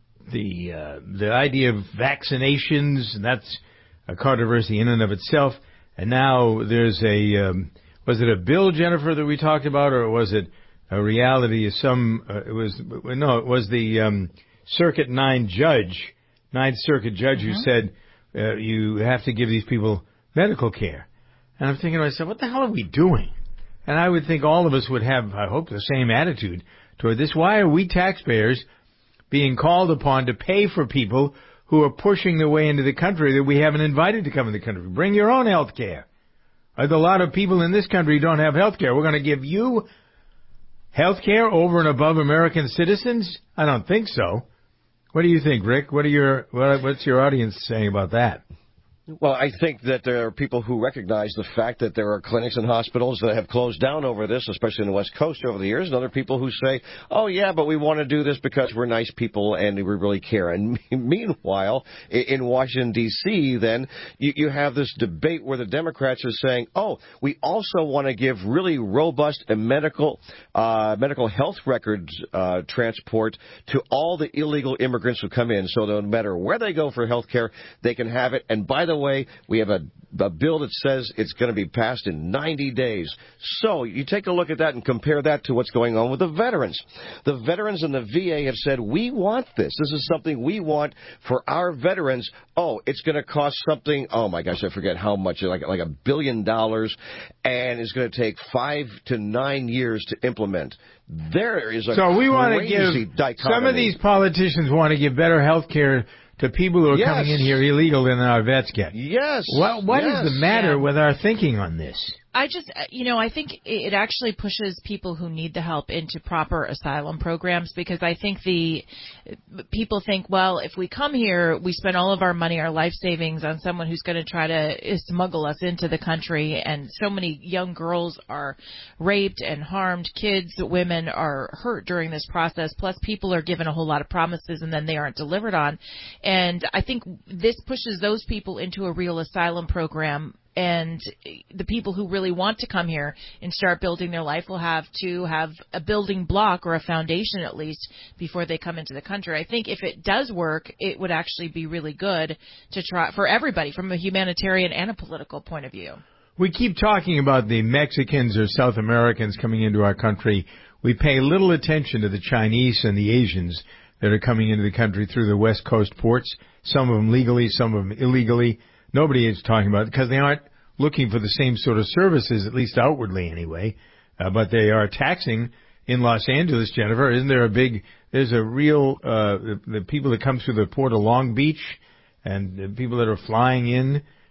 the uh, the idea of vaccinations, and that's a controversy in and of itself. And now there's a, um, was it a bill, Jennifer, that we talked about, or was it a reality of some, uh, it was, no, it was the um, Circuit nine judge, Ninth Circuit judge mm-hmm. who said uh, you have to give these people medical care. And I'm thinking to myself, what the hell are we doing? And I would think all of us would have, I hope, the same attitude toward this. Why are we taxpayers being called upon to pay for people who are pushing their way into the country that we haven't invited to come in the country? Bring your own health care. Are there a lot of people in this country who don't have health care? We're going to give you health care over and above American citizens? I don't think so. What do you think, Rick? What are your what, what's your audience saying about that? Well, I think that there are people who recognize the fact that there are clinics and hospitals that have closed down over this, especially in the West Coast over the years, and other people who say, oh, yeah, but we want to do this because we're nice people and we really care. And meanwhile, in Washington, D C, then, you, you have this debate where the Democrats are saying, oh, we also want to give really robust and medical uh, medical health records uh, transport to all the illegal immigrants who come in, so no matter where they go for health care, they can have it. And by the way, we have a, a bill that says it's going to be passed in ninety days. So you take a look at that and compare that to what's going on with the veterans. The veterans and the V A have said, we want this. This is something we want for our veterans. Oh, it's going to cost something, oh my gosh, I forget how much, like, like a billion dollars, and it's going to take five to nine years to implement. There is a so we want to give dichotomy. Some of these politicians want to give better health care to people who are yes. coming in here illegal than our vets get. Yes. What, what yes. is the matter yeah. with our thinking on this? I just, you know, I think it actually pushes people who need the help into proper asylum programs, because I think the people think, well, if we come here, we spend all of our money, our life savings on someone who's going to try to smuggle us into the country. And so many young girls are raped and harmed. Kids, women are hurt during this process. Plus, people are given a whole lot of promises and then they aren't delivered on. And I think this pushes those people into a real asylum program. And the people who really want to come here and start building their life will have to have a building block or a foundation at least before they come into the country. I think if it does work, it would actually be really good to try for everybody from a humanitarian and a political point of view. We keep talking about the Mexicans or South Americans coming into our country. We pay little attention to the Chinese and the Asians that are coming into the country through the West Coast ports, some of them legally, some of them illegally. Nobody is talking about it because they aren't looking for the same sort of services, at least outwardly anyway. Uh, but they are taxing in Los Angeles, Jennifer. Isn't there a big, there's a real, uh, the, the people that come through the port of Long Beach and the people that are flying in,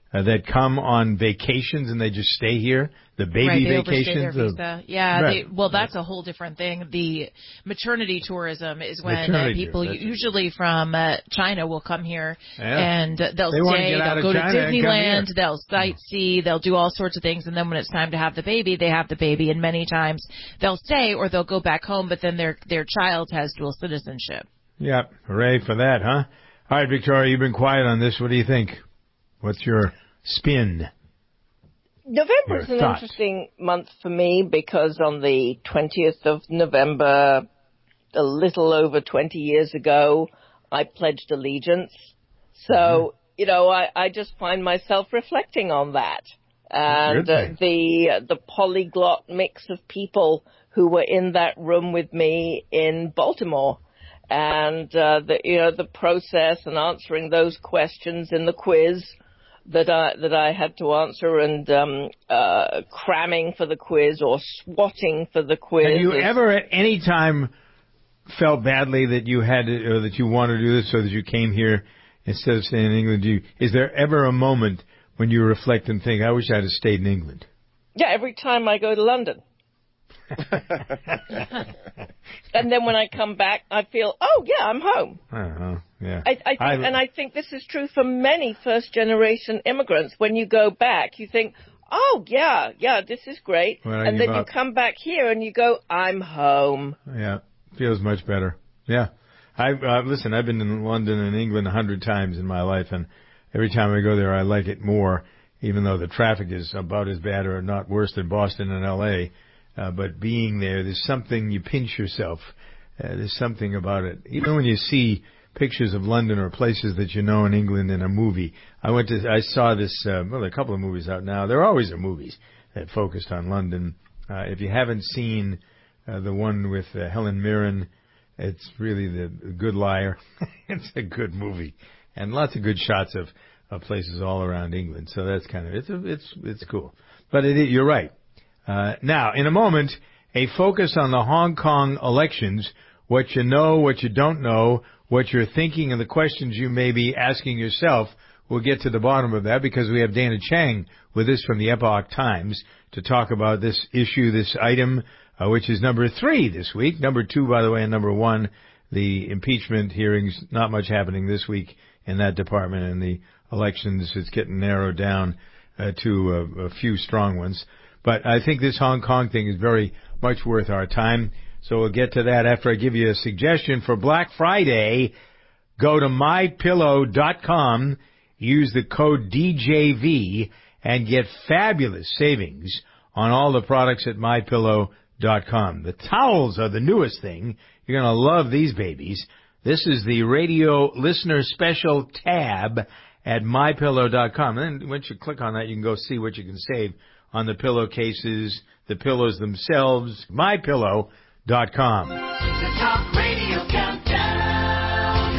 uh, that come on vacations and they just stay here. The baby right, they vacations. Their visa. Yeah, right. they, well, that's a whole different thing. The maternity tourism is when uh, people tour, usually it. from uh, China will come here yeah. and they'll they stay, they'll go to Disneyland, they'll Mm. sightsee, they'll do all sorts of things, and then when it's time to have the baby, they have the baby, and many times they'll stay or they'll go back home, but then their their child has dual citizenship. Yep, hooray for that, huh? All right, Victoria, you've been quiet on this. What do you think? What's your spin? November Your is an thoughts? interesting month for me because on the twentieth of November, a little over twenty years ago, I pledged allegiance. So, mm-hmm. you know, I, I just find myself reflecting on that. And uh, the the polyglot mix of people who were in that room with me in Baltimore. And, uh, the, you know, the process and answering those questions in the quiz that I, that I had to answer and, um, uh, cramming for the quiz or swatting for the quiz. Have you ever at any time felt badly that you had to, or that you wanted to do this so that you came here instead of staying in England? Do you, is there ever a moment when you reflect and think, I wish I'd have stayed in England? Yeah, every time I go to London. And then when I come back, I feel, oh, yeah, I'm home. Uh-huh. Yeah. I, I think, I, and I think this is true for many first-generation immigrants. When you go back, you think, oh, yeah, yeah, this is great. Well, and then up. you come back here and you go, I'm home. Yeah, feels much better. Yeah. I uh, listen, I've been in London and England a hundred times in my life, and every time I go there, I like it more, even though the traffic is about as bad or not worse than Boston and L A Uh, but being there, there's something, you pinch yourself. Uh, there's something about it. Even when you see pictures of London or places that you know in England in a movie. I went to, I saw this, uh, well, a couple of movies out now. There always are movies that focused on London. Uh, if you haven't seen uh, the one with uh, Helen Mirren, it's really The Good Liar. It's a good movie. And lots of good shots of, of places all around England. So that's kind of, it's, a, it's, it's cool. But it, you're right. Uh, now, in a moment, a focus on the Hong Kong elections, what you know, what you don't know, what you're thinking, and the questions you may be asking yourself. We'll get to the bottom of that because we have Dana Chang with us from the Epoch Times to talk about this issue, this item, uh, which is number three this week. Number two, by the way, and number one, the impeachment hearings. Not much happening this week in that department, and the elections, it's getting narrowed down uh, to a, a few strong ones. But I think this Hong Kong thing is very much worth our time. So we'll get to that after I give you a suggestion for Black Friday. Go to my pillow dot com, use the code D J V, and get fabulous savings on all the products at my pillow dot com. The towels are the newest thing. You're going to love these babies. This is the radio listener special tab at my pillow dot com. And then once you click on that, you can go see what you can save on the pillowcases, the pillows themselves, my pillow dot com. The Talk Radio Countdown.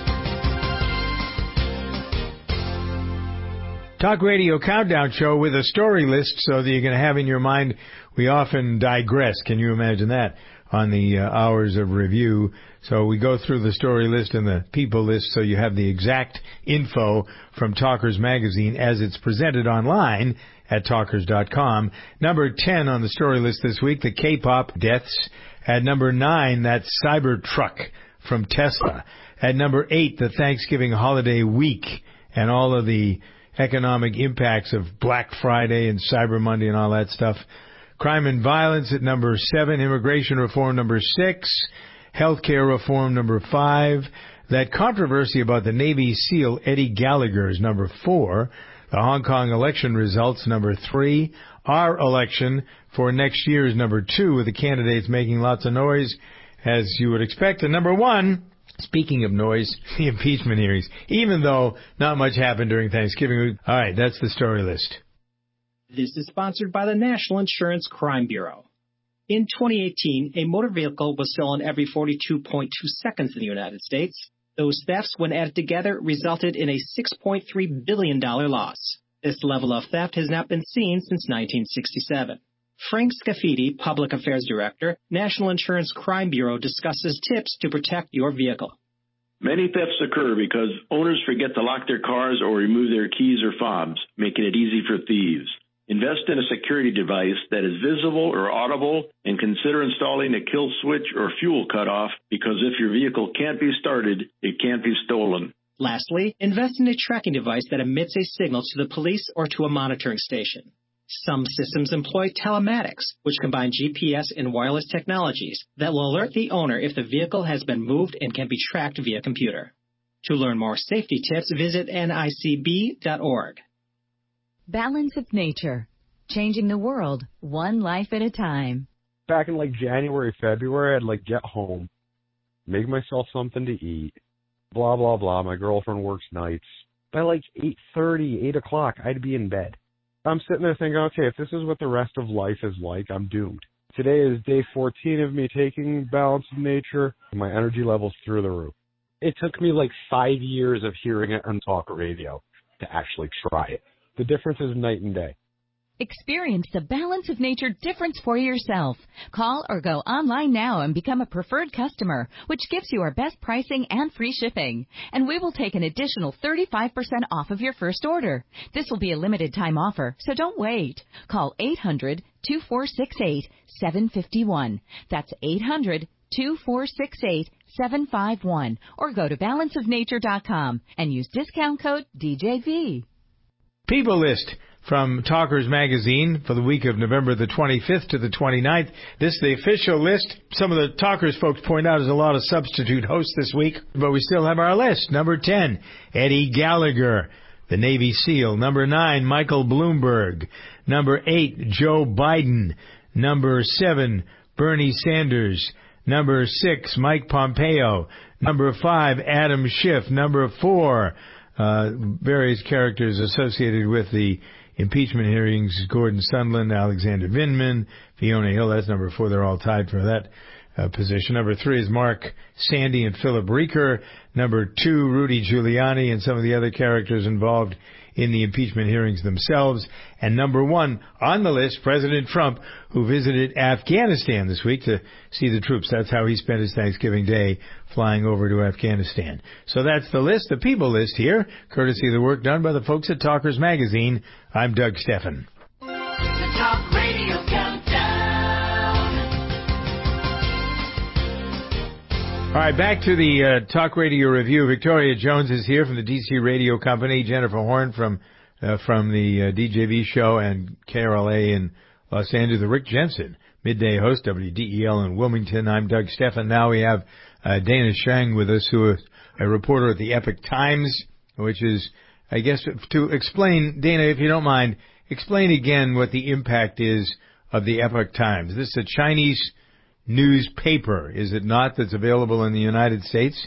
Talk Radio Countdown Show with a story list so that you can have in your mind. We often digress. Can you imagine that? On the uh, hours of review. So we go through the story list and the people list so you have the exact info from Talkers Magazine as it's presented online at talkers dot com. Number ten on the story list this week, the K-pop deaths. At number nine, that Cybertruck from Tesla. At number eight, the Thanksgiving holiday week and all of the economic impacts of Black Friday and Cyber Monday and all that stuff. Crime and violence at number seven, immigration reform number six, healthcare reform number five. That controversy about the Navy SEAL Eddie Gallagher is number four. The Hong Kong election results, number three. Our election for next year is number two, with the candidates making lots of noise, as you would expect. And number one, speaking of noise, the impeachment hearings, even though not much happened during Thanksgiving. All right, that's the story list. This is sponsored by the National Insurance Crime Bureau. In twenty eighteen, a motor vehicle was stolen every forty-two point two seconds in the United States. Those thefts, when added together, resulted in a six point three billion dollars loss. This level of theft has not been seen since nineteen sixty-seven. Frank Scafidi, Public Affairs Director, National Insurance Crime Bureau, discusses tips to protect your vehicle. Many thefts occur because owners forget to lock their cars or remove their keys or fobs, making it easy for thieves. Invest in a security device that is visible or audible, and consider installing a kill switch or fuel cutoff, because if your vehicle can't be started, it can't be stolen. Lastly, invest in a tracking device that emits a signal to the police or to a monitoring station. Some systems employ telematics, which combine G P S and wireless technologies that will alert the owner if the vehicle has been moved and can be tracked via computer. To learn more safety tips, visit N I C B dot org. Balance of Nature, changing the world one life at a time. Back in like January, February, I'd like get home, make myself something to eat, blah, blah, blah. My girlfriend works nights. By like eight thirty, eight o'clock, I'd be in bed. I'm sitting there thinking, okay, if this is what the rest of life is like, I'm doomed. Today is day fourteen of me taking Balance of Nature, and my energy level's through the roof. It took me like five years of hearing it on talk radio to actually try it. The difference is night and day. Experience the Balance of Nature difference for yourself. Call or go online now and become a preferred customer, which gives you our best pricing and free shipping. And we will take an additional thirty-five percent off of your first order. This will be a limited time offer, so don't wait. Call eight hundred, two four six eight, seven five one. That's eight hundred, two four six eight, seven five one. Or go to balance of nature dot com and use discount code D J V. People List from Talkers Magazine for the week of November the twenty-fifth to the twenty-ninth. This is the official list. Some of the Talkers folks point out there's a lot of substitute hosts this week, but we still have our list. Number ten, Eddie Gallagher, the Navy SEAL. Number nine, Michael Bloomberg. Number eight, Joe Biden. Number seven, Bernie Sanders. Number six, Mike Pompeo. Number five, Adam Schiff. Number four, uh, various characters associated with the impeachment hearings, Gordon Sondland, Alexander Vindman, Fiona Hill. That's number four. They're all tied for that uh, position. Number three is Mark Sandy and Philip Reeker. Number two, Rudy Giuliani and some of the other characters involved in the impeachment hearings themselves. And number one on the list, President Trump, who visited Afghanistan this week to see the troops. That's how he spent his Thanksgiving Day, flying over to Afghanistan. So that's the list, the people list here, courtesy of the work done by the folks at Talkers Magazine. I'm Doug Steffen. The Talk Radio Countdown. All right, back to the uh, Talk Radio Review. Victoria Jones is here from the D C Radio Company. Jennifer Horn from uh, from the uh, D J V show and K R L A in Los Angeles. Rick Jensen, midday host, W D E L in Wilmington. I'm Doug Steffen. Now we have uh, Dana Shang with us, who is a reporter at the Epoch Times, which is, I guess, to explain, Dana, if you don't mind, explain again what the impact is of the Epoch Times. This is a Chinese newspaper, is it not, that's available in the United States?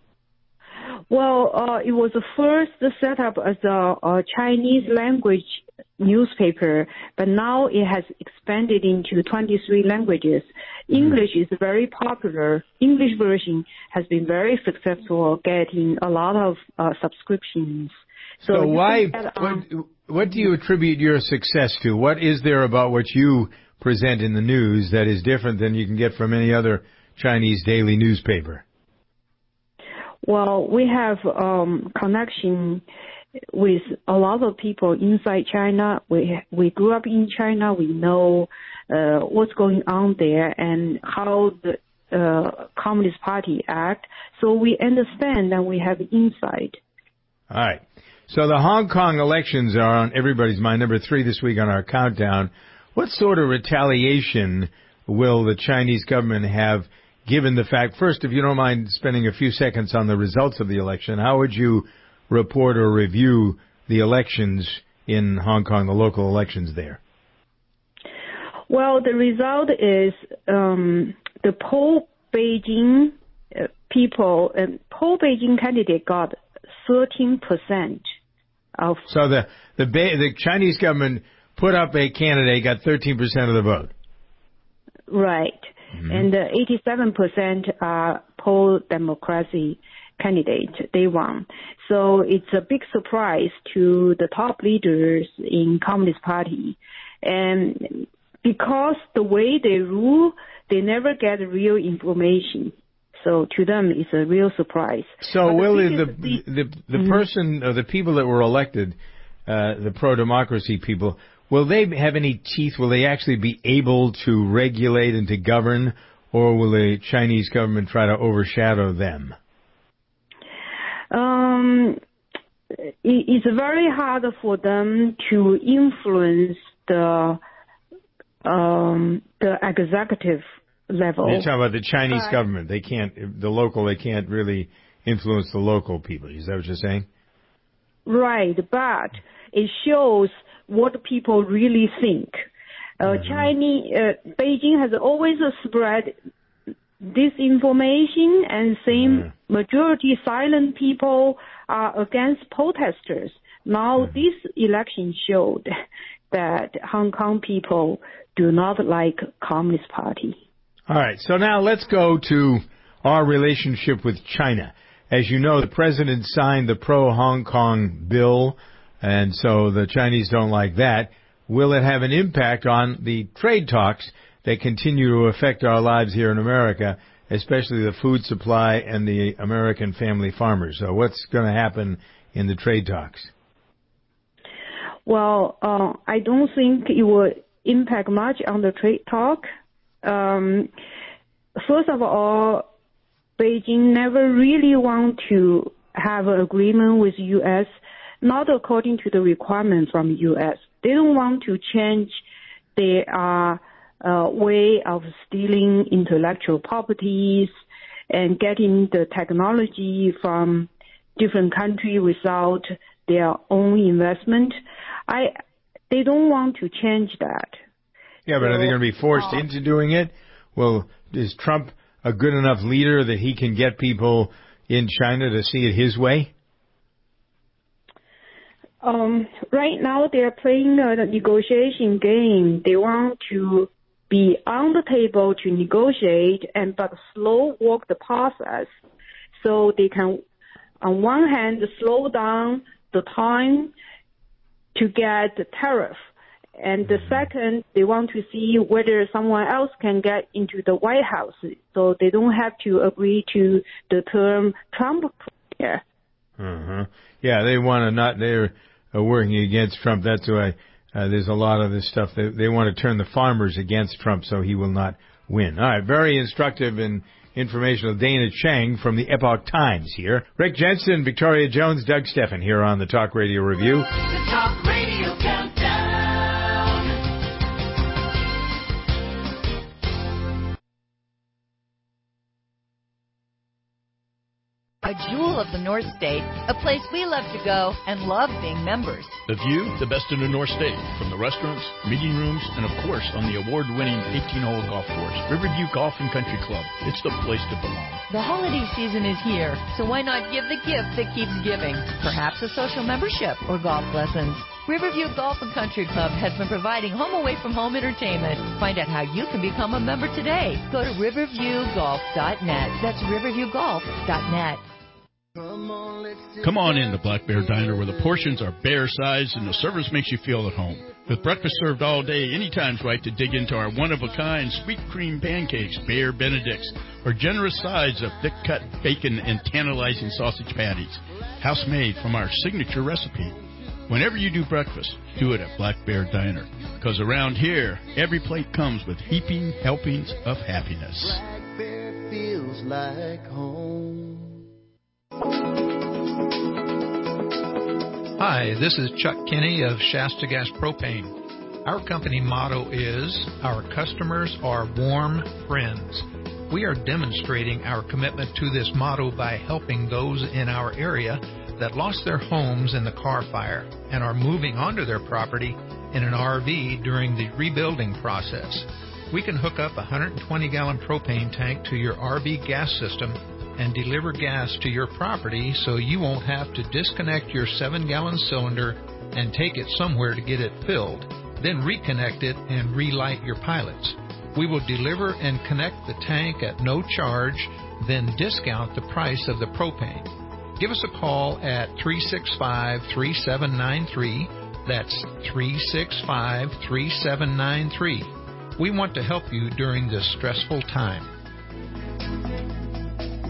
Well, uh, it was the first set up as a, a Chinese language newspaper, but now it has expanded into twenty-three languages. Mm-hmm. English is very popular. English version has been very successful, getting a lot of uh, subscriptions. So, so why, that, um, what, what do you attribute your success to? What is there about what you present in the news that is different than you can get from any other Chinese daily newspaper? Well, we have um, connection with a lot of people inside China. We we grew up in China. We know uh, what's going on there and how the uh, Communist Party act. So we understand and we have insight. All right. So the Hong Kong elections are on everybody's mind. Number three this week on our countdown. What sort of retaliation will the Chinese government have, given the fact, first, if you don't mind spending a few seconds on the results of the election, how would you report or review the elections in Hong Kong, the local elections there? Well, the result is um, the pro-Beijing uh, people, uh, pro-Beijing candidate got thirteen percent of... So the, the, the Chinese government put up a candidate, got thirteen percent of the vote. Right. Mm-hmm. And uh, eighty-seven percent are pro-democracy candidates. They won. So it's a big surprise to the top leaders in Communist Party. And because the way they rule, they never get real information. So to them, it's a real surprise. So But will the biggest- the the, the Mhm. person or the people that were elected, uh, the pro-democracy people, will they have any teeth? Will they actually be able to regulate and to govern, or will the Chinese government try to overshadow them? Um, it, it's very hard for them to influence the um, the executive level. You're talking about the Chinese But- government. They can't, the local, they can't really influence the local people. Is that what you're saying? Right, but it shows what people really think. Uh, Mm-hmm. Chinese, uh, Beijing has always spread disinformation and saying Mm-hmm. majority silent people are against protesters. Now Mm-hmm. this election showed that Hong Kong people do not like Communist Party. All right, so now let's go to our relationship with China. As you know, the president signed the pro-Hong Kong bill, and so the Chinese don't like that. Will it have an impact on the trade talks that continue to affect our lives here in America, especially the food supply and the American family farmers? So what's going to happen in the trade talks? Well, uh, I don't think it will impact much on the trade talk. Um, first of all, Beijing never really want to have an agreement with U S, not according to the requirements from U S. They don't want to change their uh, uh, way of stealing intellectual properties and getting the technology from different countries without their own investment. I, they don't want to change that. Yeah, but are they So, going to be forced uh, into doing it? Well, is Trump a good enough leader that he can get people in China to see it his way? Um, right now they are playing a negotiation game. They want to be on the table to negotiate and but slow walk the process so they can, on one hand, slow down the time to get the tariff. And the second, they want to see whether someone else can get into the White House, so they don't have to agree to the term Trump. Yeah. Uh-huh. Yeah, they want to not, they're uh, working against Trump. That's why uh, there's a lot of this stuff. They, they want to turn the farmers against Trump so he will not win. All right, very instructive and informational. Dana Chang from the Epoch Times here. Rick Jensen, Victoria Jones, Doug Steffen here on the Talk Radio Review. The Talk Radio Countdown. A jewel of the North State, a place we love to go and love being members. The view, the best in the North State, from the restaurants, meeting rooms, and of course on the award-winning eighteen-hole golf course, Riverview Golf and Country Club. It's the place to belong. The holiday season is here, so why not give the gift that keeps giving? Perhaps a social membership or golf lessons. Riverview Golf and Country Club has been providing home away from home entertainment. Find out how you can become a member today. Go to riverview golf dot net. That's riverview golf dot net. Come on in to Black Bear Diner, where the portions are bear sized and the service makes you feel at home. With breakfast served all day, anytime's right to dig into our one-of-a-kind sweet cream pancakes, Bear Benedicts, or generous sides of thick-cut bacon and tantalizing sausage patties. House-made from our signature recipe. Whenever you do breakfast, do it at Black Bear Diner. Because around here, every plate comes with heaping helpings of happiness. Black Bear feels like home. Hi, this is Chuck Kinney of Shasta Gas Propane. Our company motto is, our customers are warm friends. We are demonstrating our commitment to this motto by helping those in our area that lost their homes in the Carr Fire and are moving onto their property in an R V during the rebuilding process. We can hook up a one hundred twenty gallon propane tank to your R V gas system and deliver gas to your property so you won't have to disconnect your seven gallon cylinder and take it somewhere to get it filled, then reconnect it and relight your pilots. We will deliver and connect the tank at no charge, then discount the price of the propane. Give us a call at three six five, three seven nine three. That's three six five, three seven nine three. We want to help you during this stressful time.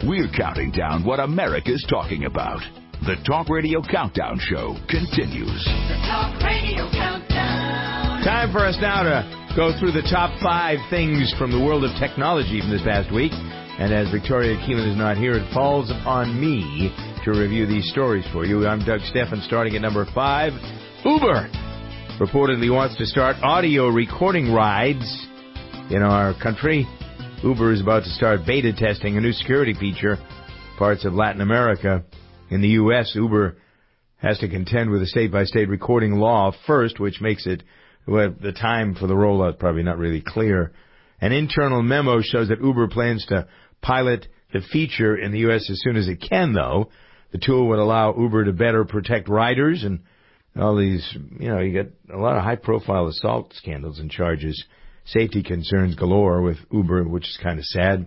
We're counting down what America's talking about. The Talk Radio Countdown Show continues. The Talk Radio Countdown. Time for us now to go through the top five things from the world of technology from this past week. And as Victoria Keelan is not here, it falls upon me to review these stories for you. I'm Doug Steffen, starting at number five. Uber reportedly wants to start audio recording rides in our country. Uber is about to start beta testing a new security feature in parts of Latin America. In the U S, Uber has to contend with a state-by-state recording law first, which makes it, well, the time for the rollout probably not really clear. An internal memo shows that Uber plans to pilot the feature in the U S as soon as it can, though. The tool would allow Uber to better protect riders and all these, you know, you get a lot of high-profile assault scandals and charges. Safety concerns galore with Uber, which is kind of sad.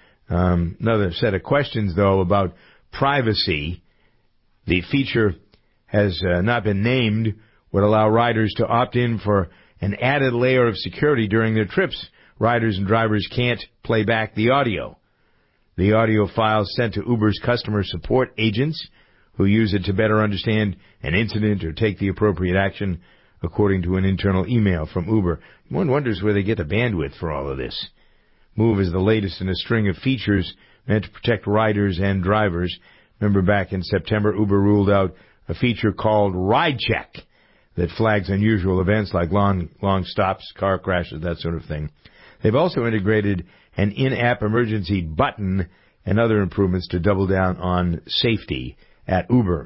Um, another set of questions, though, about privacy. The feature has uh, not been named, would allow riders to opt in for an added layer of security during their trips. Riders and drivers can't play back the audio. The audio files sent to Uber's customer support agents who use it to better understand an incident or take the appropriate action, according to an internal email from Uber. One wonders where they get the bandwidth for all of this. Move is the latest in a string of features meant to protect riders and drivers. Remember back in September, Uber ruled out a feature called Ride Check that flags unusual events like long, long stops, car crashes, that sort of thing. They've also integrated an in-app emergency button and other improvements to double down on safety at Uber.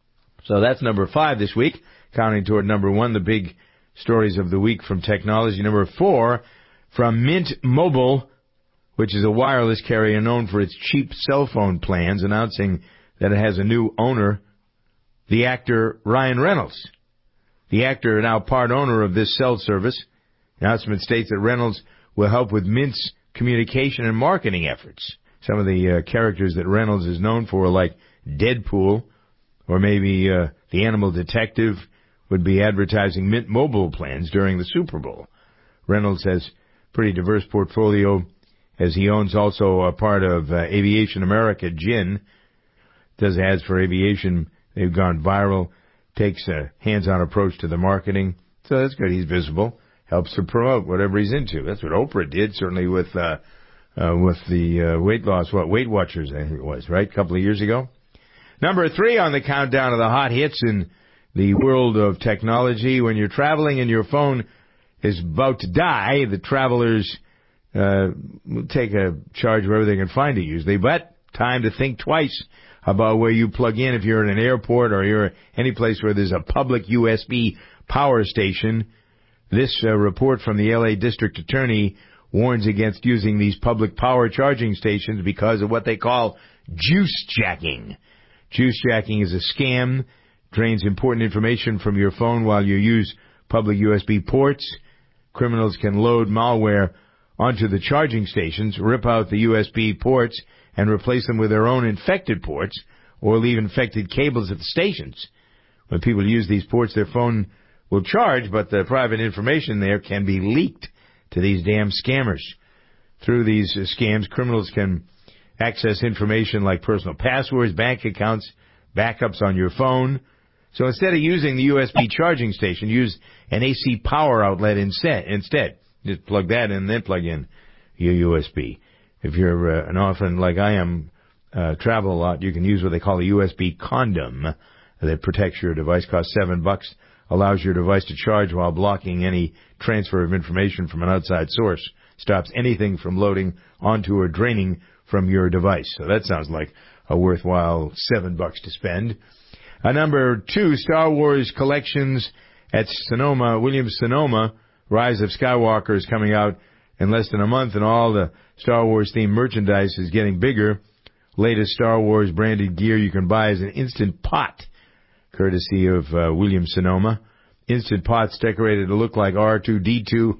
So that's number five this week. Counting toward number one, the big stories of the week from technology. Number four, from Mint Mobile, which is a wireless carrier known for its cheap cell phone plans, announcing that it has a new owner, the actor Ryan Reynolds. The actor, now part owner of this cell service, announcement states that Reynolds will help with Mint's communication and marketing efforts. Some of the uh, characters that Reynolds is known for, like Deadpool, or maybe uh, the Animal Detective, would be advertising Mint Mobile plans during the Super Bowl. Reynolds has a pretty diverse portfolio, as he owns also a part of uh, Aviation America Gin. Does ads for aviation. They've gone viral. Takes a hands-on approach to the marketing. So that's good. He's visible. Helps to promote whatever he's into. That's what Oprah did, certainly with uh, uh with the uh, weight loss, what, Weight Watchers, I think it was, right, a couple of years ago. Number three on the countdown of the hot hits in the world of technology. When you're traveling and your phone is about to die, the travelers uh will take a charge wherever they can find it usually, but time to think twice about where you plug in if you're in an airport or you're any place where there's a public U S B power station. This uh, report from the L A District Attorney warns against using these public power charging stations because of what they call juice jacking. Juice jacking is a scam, drains important information from your phone while you use public U S B ports. Criminals can load malware onto the charging stations, rip out the U S B ports, and replace them with their own infected ports, or leave infected cables at the stations. When people use these ports, their phone will charge, but the private information there can be leaked to these damn scammers. Through these uh, scams, criminals can access information like personal passwords, bank accounts, backups on your phone. So instead of using the U S B charging station, use an A C power outlet instead. Instead, just plug that in and then plug in your U S B. If you're uh, an orphan like I am, uh, travel a lot, you can use what they call a U S B condom that protects your device. Costs seven bucks. Allows your device to charge while blocking any transfer of information from an outside source. Stops anything from loading onto or draining from your device. So that sounds like a worthwhile seven bucks to spend. Uh, number two, Star Wars collections at Sonoma, Williams-Sonoma. Rise of Skywalker is coming out in less than a month, and all the Star Wars-themed merchandise is getting bigger. Latest Star Wars branded gear you can buy is an Instant Pot, courtesy of uh, Williams-Sonoma. Instant Pots decorated to look like R two D two,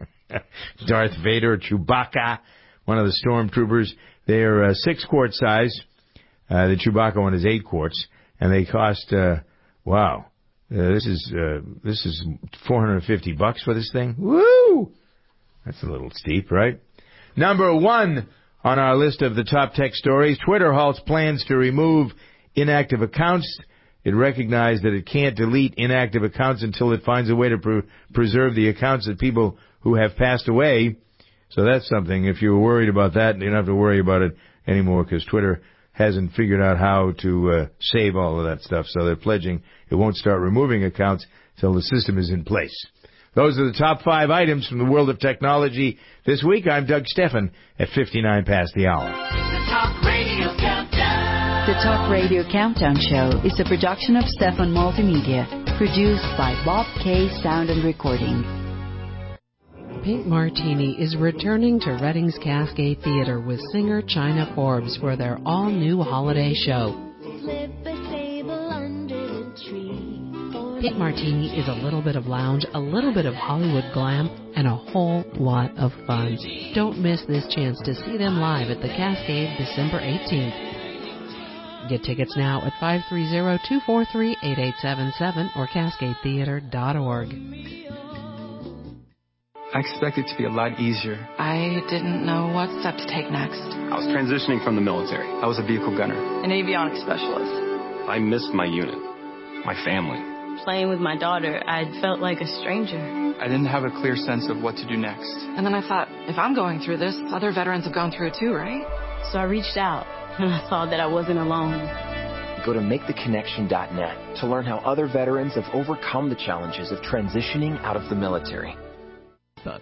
Darth Vader, Chewbacca, one of the stormtroopers. They're uh, six-quart size. Uh, the Chewbacca one is eight quarts, and they cost, uh, wow, uh, this is uh, this is four hundred fifty bucks for this thing. Woo! That's a little steep, right? Number one On our list of the top tech stories, Twitter halts plans to remove inactive accounts. It recognized that it can't delete inactive accounts until it finds a way to pre- preserve the accounts of people who have passed away. So that's something. If you were worried about that, you don't have to worry about it anymore because Twitter hasn't figured out how to uh, save all of that stuff. So they're pledging it won't start removing accounts until the system is in place. Those are the top five items from the world of technology this week. I'm Doug Stephan at fifty-nine past the hour. The Talk Radio Countdown. The Talk Radio Countdown Show is a production of Stephan Multimedia, produced by Bob K. Sound and Recording. Pink Martini is returning to Reading's Cascade Theater with singer China Forbes for their all-new holiday show. Pink Martini is a little bit of lounge, a little bit of Hollywood glam, and a whole lot of fun. Don't miss this chance to see them live at the Cascade December eighteenth. Get tickets now at five three zero, two four three, eight eight seven seven or cascade theater dot org. I expected it to be a lot easier. I didn't know what step to take next. I was transitioning from the military. I was a vehicle gunner. An avionics specialist. I missed my unit, my family. Playing with my daughter, I felt like a stranger. I didn't have a clear sense of what to do next. And then I thought, if I'm going through this, other veterans have gone through it too, right? So I reached out, and I saw that I wasn't alone. Go to make the connection dot net to learn how other veterans have overcome the challenges of transitioning out of the military. Book.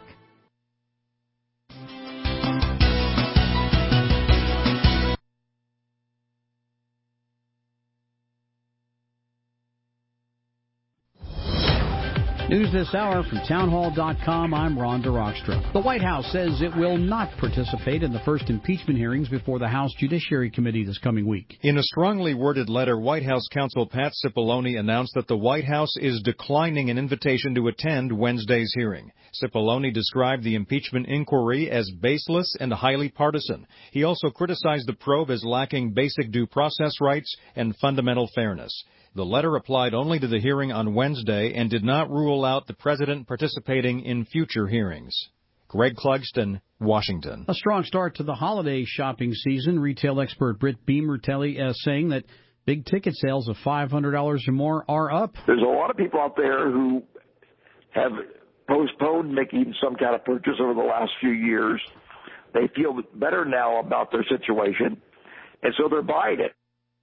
News this hour from townhall dot com. I'm Ron DeRockstra. The White House says it will not participate in the first impeachment hearings before the House Judiciary Committee this coming week. In a strongly worded letter, White House counsel Pat Cipollone announced that the White House is declining an invitation to attend Wednesday's hearing. Cipollone described the impeachment inquiry as baseless and highly partisan. He also criticized the probe as lacking basic due process rights and fundamental fairness. The letter applied only to the hearing on Wednesday and did not rule out the president participating in future hearings. Greg Clugston, Washington. A strong start to the holiday shopping season. Retail expert Britt Beamer telling us saying that big ticket sales of five hundred dollars or more are up. There's a lot of people out there who have postponed making some kind of purchase over the last few years. They feel better now about their situation, and so they're buying it.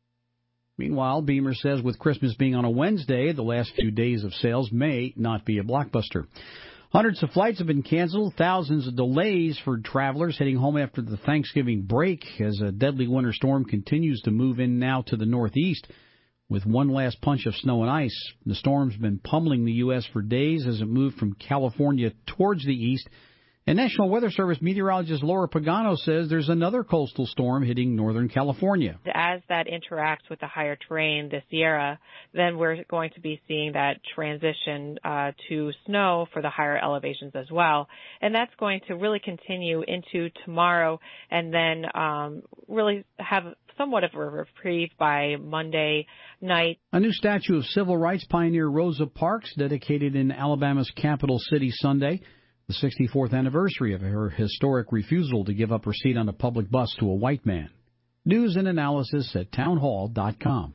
Meanwhile, Beamer says with Christmas being on a Wednesday, the last few days of sales may not be a blockbuster. Hundreds of flights have been canceled, thousands of delays for travelers heading home after the Thanksgiving break as a deadly winter storm continues to move in now to the northeast with one last punch of snow and ice. The storm's been pummeling the U S for days as it moved from California towards the east. And National Weather Service meteorologist Laura Pagano says there's another coastal storm hitting Northern California. As that interacts with the higher terrain, the Sierra, then we're going to be seeing that transition uh, to snow for the higher elevations as well. And that's going to really continue into tomorrow and then um, really have somewhat of a reprieve by Monday night. A new statue of civil rights pioneer Rosa Parks dedicated in Alabama's capital city Sunday. The sixty-fourth anniversary of her historic refusal to give up her seat on a public bus to a white man. News and analysis at townhall dot com.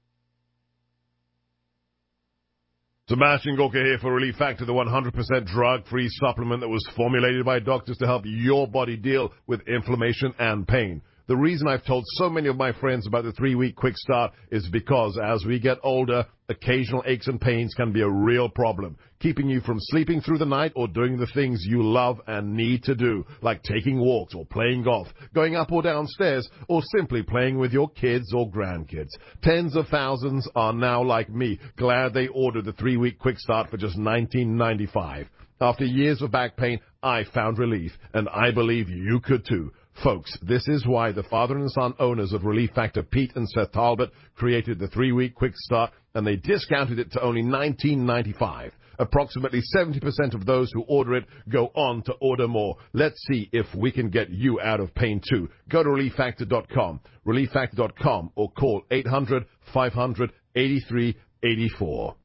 Sebastian Gorka here for Relief Factor, the one hundred percent drug-free supplement that was formulated by doctors to help your body deal with inflammation and pain. The reason I've told so many of my friends about the three-week quick start is because as we get older, occasional aches and pains can be a real problem, keeping you from sleeping through the night or doing the things you love and need to do, like taking walks or playing golf, going up or down stairs, or simply playing with your kids or grandkids. Tens of thousands are now like me, glad they ordered the three-week quick start for just nineteen ninety-five. After years of back pain, I found relief, and I believe you could too. Folks, this is why the father and son owners of Relief Factor, Pete and Seth Talbot, created the three-week quick start, and they discounted it to only nineteen ninety-five. Approximately seventy percent of those who order it go on to order more. Let's see if we can get you out of pain too. Go to relief factor dot com, relief factor dot com, or call eight hundred, five hundred, eighty-three eighty-four.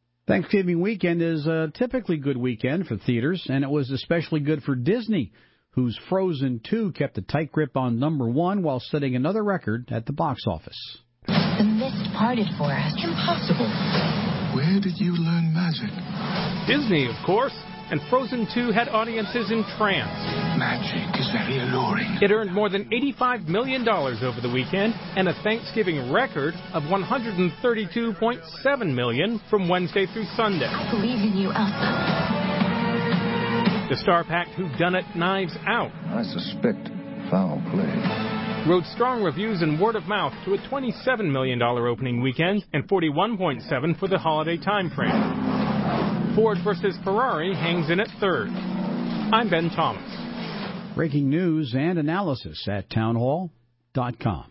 Thanksgiving weekend is a typically good weekend for theaters, and it was especially good for Disney, whose Frozen two kept a tight grip on number one while setting another record at the box office. The mist parted for us. Impossible. Where did you learn magic? Disney, of course. And Frozen two had audiences entranced. Magic is very alluring. It earned more than eighty-five million dollars over the weekend and a Thanksgiving record of one hundred thirty-two point seven million dollars from Wednesday through Sunday. I believe in you, Elsa. The star-packed whodunit Knives Out, I suspect foul play, rode strong reviews and word of mouth to a twenty-seven million dollars opening weekend and forty-one point seven for the holiday time frame. Ford versus Ferrari hangs in at third. I'm Ben Thomas. Breaking news and analysis at townhall dot com.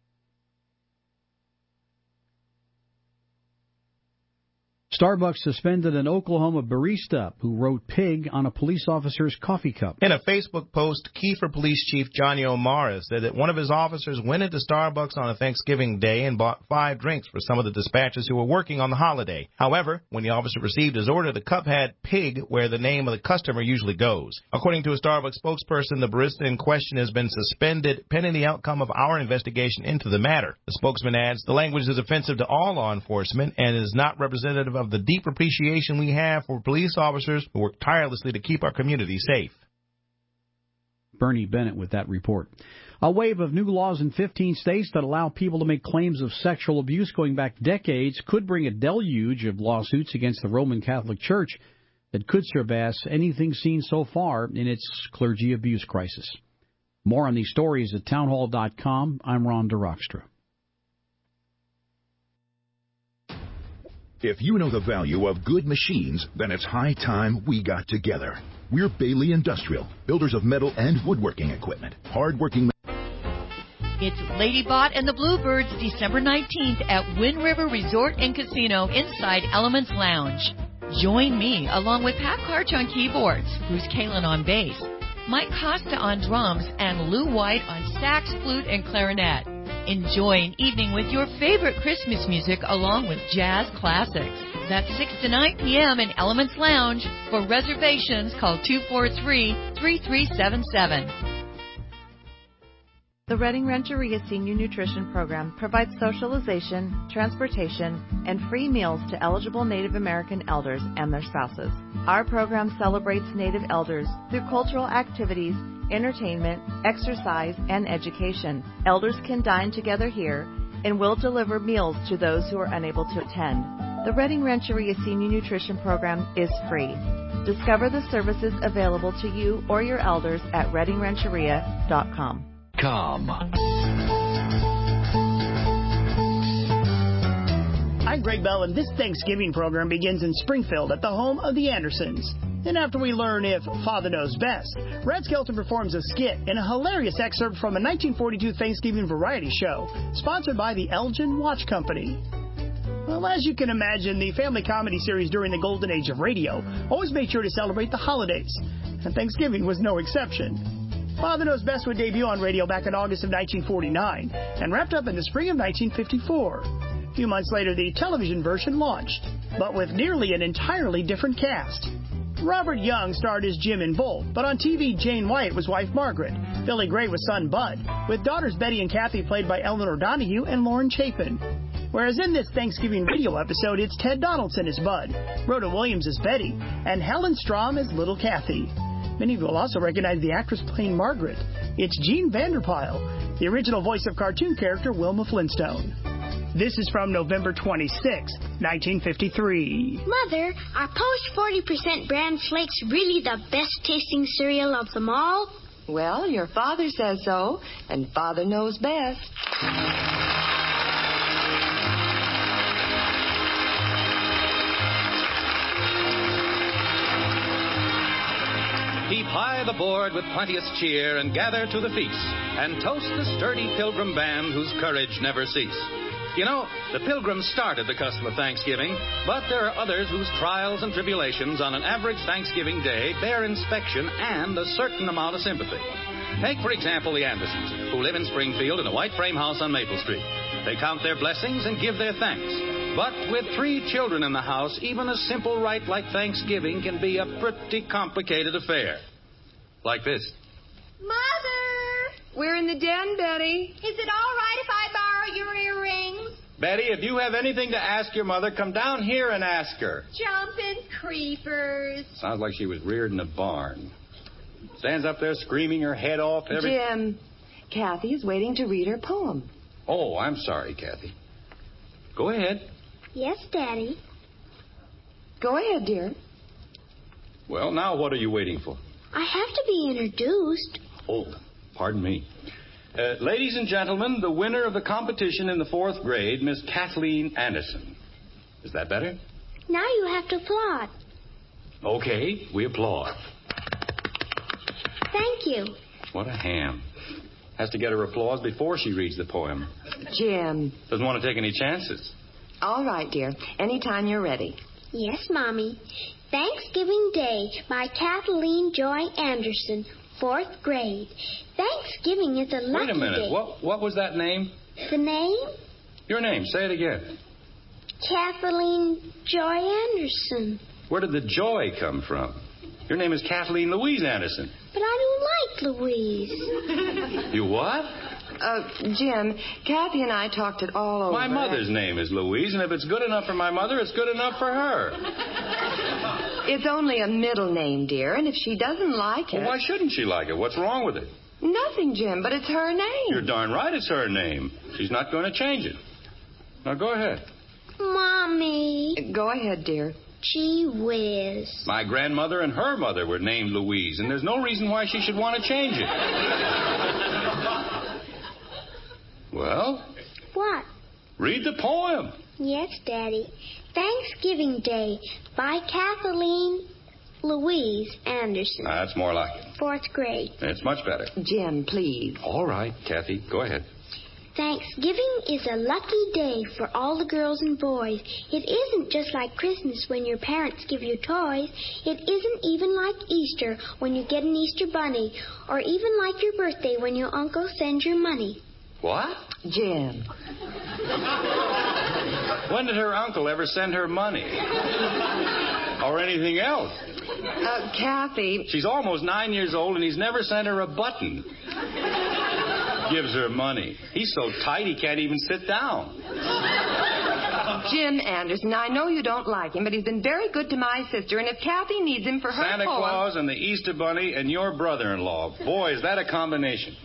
Starbucks suspended an Oklahoma barista who wrote pig on a police officer's coffee cup. In a Facebook post, Kiefer Police Chief Johnny O'Mara said that one of his officers went into Starbucks on a Thanksgiving day and bought five drinks for some of the dispatchers who were working on the holiday. However, when the officer received his order, the cup had pig where the name of the customer usually goes. According to a Starbucks spokesperson, the barista in question has been suspended pending the outcome of our investigation into the matter. The spokesman adds, the language is offensive to all law enforcement and is not representative of the deep appreciation we have for police officers who work tirelessly to keep our community safe. Bernie Bennett with that report. A wave of new laws in fifteen states that allow people to make claims of sexual abuse going back decades could bring a deluge of lawsuits against the Roman Catholic Church that could surpass anything seen so far in its clergy abuse crisis. More on these stories at townhall dot com. I'm Ron DeRockstra. If you know the value of good machines, then it's high time we got together. We're Bailey Industrial, builders of metal and woodworking equipment. Hard-working. It's Ladybot and the Bluebirds, December nineteenth at Wind River Resort and Casino inside Elements Lounge. Join me, along with Pat Karch on keyboards, Bruce Kalin on bass, Mike Costa on drums, and Lou White on sax, flute, and clarinet. Enjoy an evening with your favorite Christmas music along with jazz classics. That's six to nine p.m. in Elements Lounge. For reservations, call two four three, three three seven seven. The Redding Rancheria Senior Nutrition Program provides socialization, transportation, and free meals to eligible Native American elders and their spouses. Our program celebrates Native elders through cultural activities, entertainment, exercise, and education. Elders can dine together here and will deliver meals to those who are unable to attend. The Redding Rancheria Senior Nutrition Program is free. Discover the services available to you or your elders at redding rancheria dot com. Com. I'm Greg Bell, and this Thanksgiving program begins in Springfield at the home of the Andersons. Then after we learn if Father knows best, Red Skelton performs a skit in a hilarious excerpt from a nineteen forty-two Thanksgiving variety show, sponsored by the Elgin Watch Company. Well, as you can imagine, the family comedy series during the golden age of radio always made sure to celebrate the holidays, and Thanksgiving was no exception. Father Knows Best would debut on radio back in August of nineteen forty-nine and wrapped up in the spring of nineteen fifty-four. A few months later, the television version launched, but with nearly an entirely different cast. Robert Young starred as Jim in both, but on T V, Jane White was wife Margaret. Billy Gray was son Bud, with daughters Betty and Kathy played by Eleanor Donahue and Lauren Chapin. Whereas in this Thanksgiving radio episode, it's Ted Donaldson as Bud, Rhoda Williams as Betty, and Helen Strom as Little Kathy. Many of you will also recognize the actress playing Margaret. It's Jean Vanderpyle, the original voice of cartoon character Wilma Flintstone. This is from November twenty-sixth, nineteen fifty-three. Mother, are Post forty percent Bran Flakes really the best-tasting cereal of them all? Well, your father says so, and Father knows best. Heap high the board with plenteous cheer and gather to the feast and toast the sturdy pilgrim band whose courage never cease. You know, the pilgrims started the custom of Thanksgiving, but there are others whose trials and tribulations on an average Thanksgiving day bear inspection and a certain amount of sympathy. Take, for example, the Andersons, who live in Springfield in a white frame house on Maple Street. They count their blessings and give their thanks. But with three children in the house, even a simple rite like Thanksgiving can be a pretty complicated affair. Like this. Mother! We're in the den, Betty. Is it all right if I borrow your earrings? Betty, if you have anything to ask your mother, come down here and ask her. Jumping creepers. Sounds like she was reared in a barn. Stands up there screaming her head off every... Jim, Kathy is waiting to read her poem. Oh, I'm sorry, Kathy. Go ahead. Yes, Daddy. Go ahead, dear. Well, now what are you waiting for? I have to be introduced. Oh, pardon me. Uh, ladies and gentlemen, the winner of the competition in the fourth grade, Miss Kathleen Anderson. Is that better? Now you have to applaud. Okay, we applaud. Thank you. What a ham. Has to get her applause before she reads the poem. Jim. Doesn't want to take any chances. All right, dear. Anytime you're ready. Yes, Mommy. Thanksgiving Day by Kathleen Joy Anderson, fourth grade. Thanksgiving is a lucky Wait a minute. day. What, what was that name? The name? Your name. Say it again. Kathleen Joy Anderson. Where did the joy come from? Your name is Kathleen Louise Anderson. But I don't like Louise. You what? Uh, Jim, Kathy and I talked it all over. My mother's name is Louise, and if it's good enough for my mother, it's good enough for her. It's only a middle name, dear, and if she doesn't like it... Well, why shouldn't she like it? What's wrong with it? Nothing, Jim, but it's her name. You're darn right it's her name. She's not going to change it. Now, go ahead. Mommy. Go ahead, dear. Gee whiz. My grandmother and her mother were named Louise, and there's no reason why she should want to change it. Well? What? Read the poem. Yes, Daddy. Thanksgiving Day by Kathleen Louise Anderson. That's more like it. Fourth grade. It's much better. Jim, please. All right, Kathy, go ahead. Thanksgiving is a lucky day for all the girls and boys. It isn't just like Christmas when your parents give you toys. It isn't even like Easter when you get an Easter bunny, or even like your birthday when your uncle sends your money. What? Jim. When did her uncle ever send her money? Or anything else? Uh, Kathy. She's almost nine years old and he's never sent her a button. Gives her money. He's so tight he can't even sit down. Jim Anderson, I know you don't like him, but he's been very good to my sister, and if Kathy needs him for her Santa poem... Claus and the Easter Bunny and your brother-in-law. Boy, is that a combination.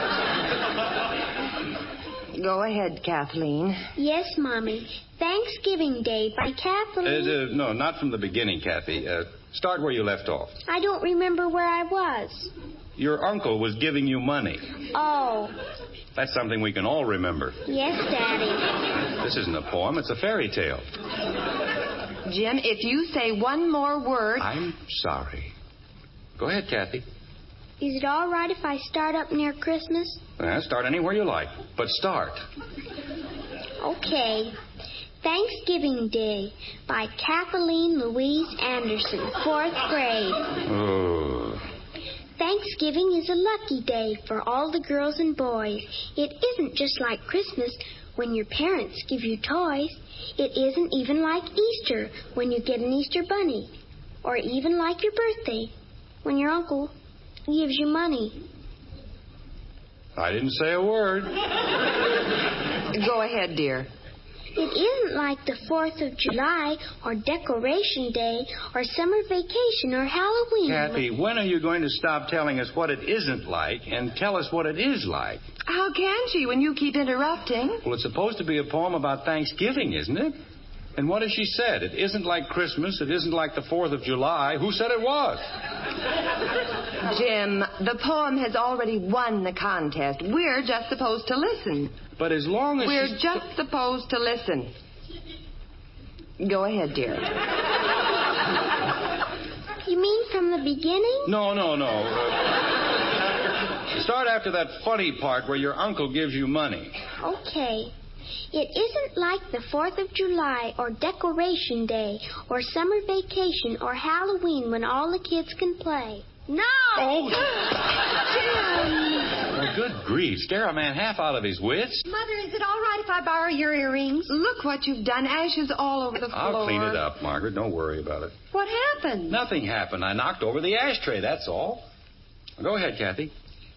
Go ahead, Kathleen. Yes, Mommy. Thanksgiving Day by Kathleen... Uh, uh, no, not from the beginning, Kathy. Uh, start where you left off. I don't remember where I was. Your uncle was giving you money. Oh. That's something we can all remember. Yes, Daddy. This isn't a poem, it's a fairy tale. Jim, if you say one more word... I'm sorry. Go ahead, Kathy. Is it all right if I start up near Christmas? Well, start anywhere you like, but start. Okay. Thanksgiving Day by Kathleen Louise Anderson, fourth grade. Oh. Thanksgiving is a lucky day for all the girls and boys. It isn't just like Christmas when your parents give you toys. It isn't even like Easter when you get an Easter bunny. Or even like your birthday when your uncle gives you money. I didn't say a word. Go ahead, dear. It isn't like the fourth of July or Decoration Day or summer vacation or Halloween. Kathy, when are you going to stop telling us what it isn't like and tell us what it is like? How can she when you keep interrupting? Well, it's supposed to be a poem about Thanksgiving, isn't it? And what has she said? It isn't like Christmas. It isn't like the fourth of July. Who said it was? Jim, the poem has already won the contest. We're just supposed to listen. But as long as We're she's... just supposed to listen. Go ahead, dear. You mean from the beginning? No, no, no. Uh, start after that funny part where your uncle gives you money. Okay. It isn't like the fourth of July or Decoration Day or summer vacation or Halloween when all the kids can play. No! Oh! Jim! Well, good grief. Scare a man half out of his wits. Mother, is it all right if I borrow your earrings? Look what you've done. Ashes all over the floor. I'll clean it up, Margaret. Don't worry about it. What happened? Nothing happened. I knocked over the ashtray, that's all. Go ahead, Kathy.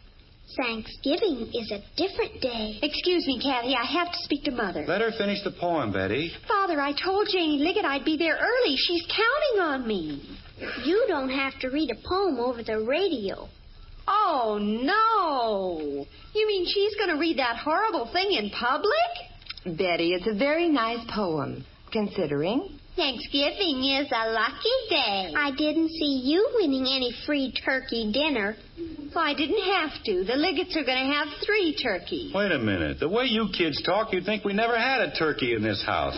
Thanksgiving is a different day. Excuse me, Kathy. I have to speak to Mother. Let her finish the poem, Betty. Father, I told Janie Liggett I'd be there early. She's counting on me. You don't have to read a poem over the radio. Oh, no. You mean she's going to read that horrible thing in public? Betty, it's a very nice poem, considering. Thanksgiving is a lucky day. I didn't see you winning any free turkey dinner. Well, I didn't have to. The Liggets are going to have three turkeys. Wait a minute. The way you kids talk, you'd think we never had a turkey in this house.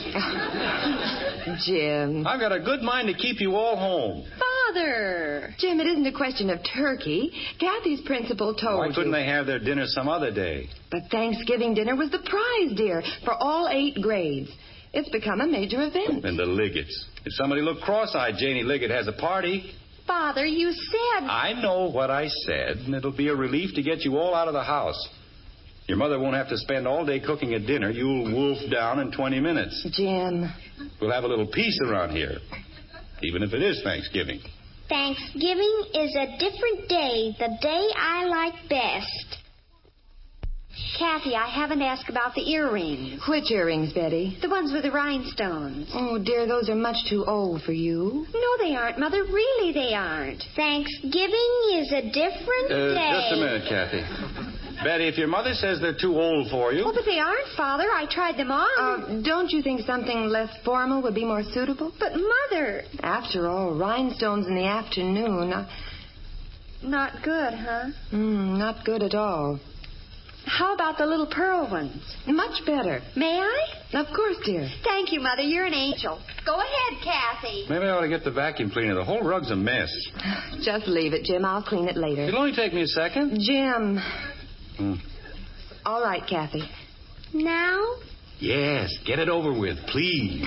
Jim. I've got a good mind to keep you all home. Father. Jim, it isn't a question of turkey. Kathy's principal told Why couldn't you. they have their dinner some other day? But Thanksgiving dinner was the prize, dear, for all eight grades. It's become a major event. And the Liggets. If somebody looked cross-eyed, Janie Liggett has a party. Father, you said... I know what I said, and it'll be a relief to get you all out of the house. Your mother won't have to spend all day cooking a dinner. You'll wolf down in twenty minutes. Jim. We'll have a little peace around here, even if it is Thanksgiving. Thanksgiving is a different day, the day I like best. Kathy, I haven't asked about the earrings. Which earrings, Betty? The ones with the rhinestones. Oh, dear, those are much too old for you. No, they aren't, Mother. Really, they aren't. Thanksgiving is a different Uh, day. just a minute, Kathy. Betty, if your mother says they're too old for you... Oh, but they aren't, Father. I tried them on. Uh, don't you think something less formal would be more suitable? But, Mother... After all, rhinestones in the afternoon... Uh... Not good, huh? Mm, not good at all. How about the little pearl ones? Much better. May I? Of course, dear. Thank you, Mother. You're an angel. Go ahead, Kathy. Maybe I ought to get the vacuum cleaner. The whole rug's a mess. Just leave it, Jim. I'll clean it later. It'll only take me a second. Jim. Hmm. All right, Kathy. Now? Yes, get it over with, please.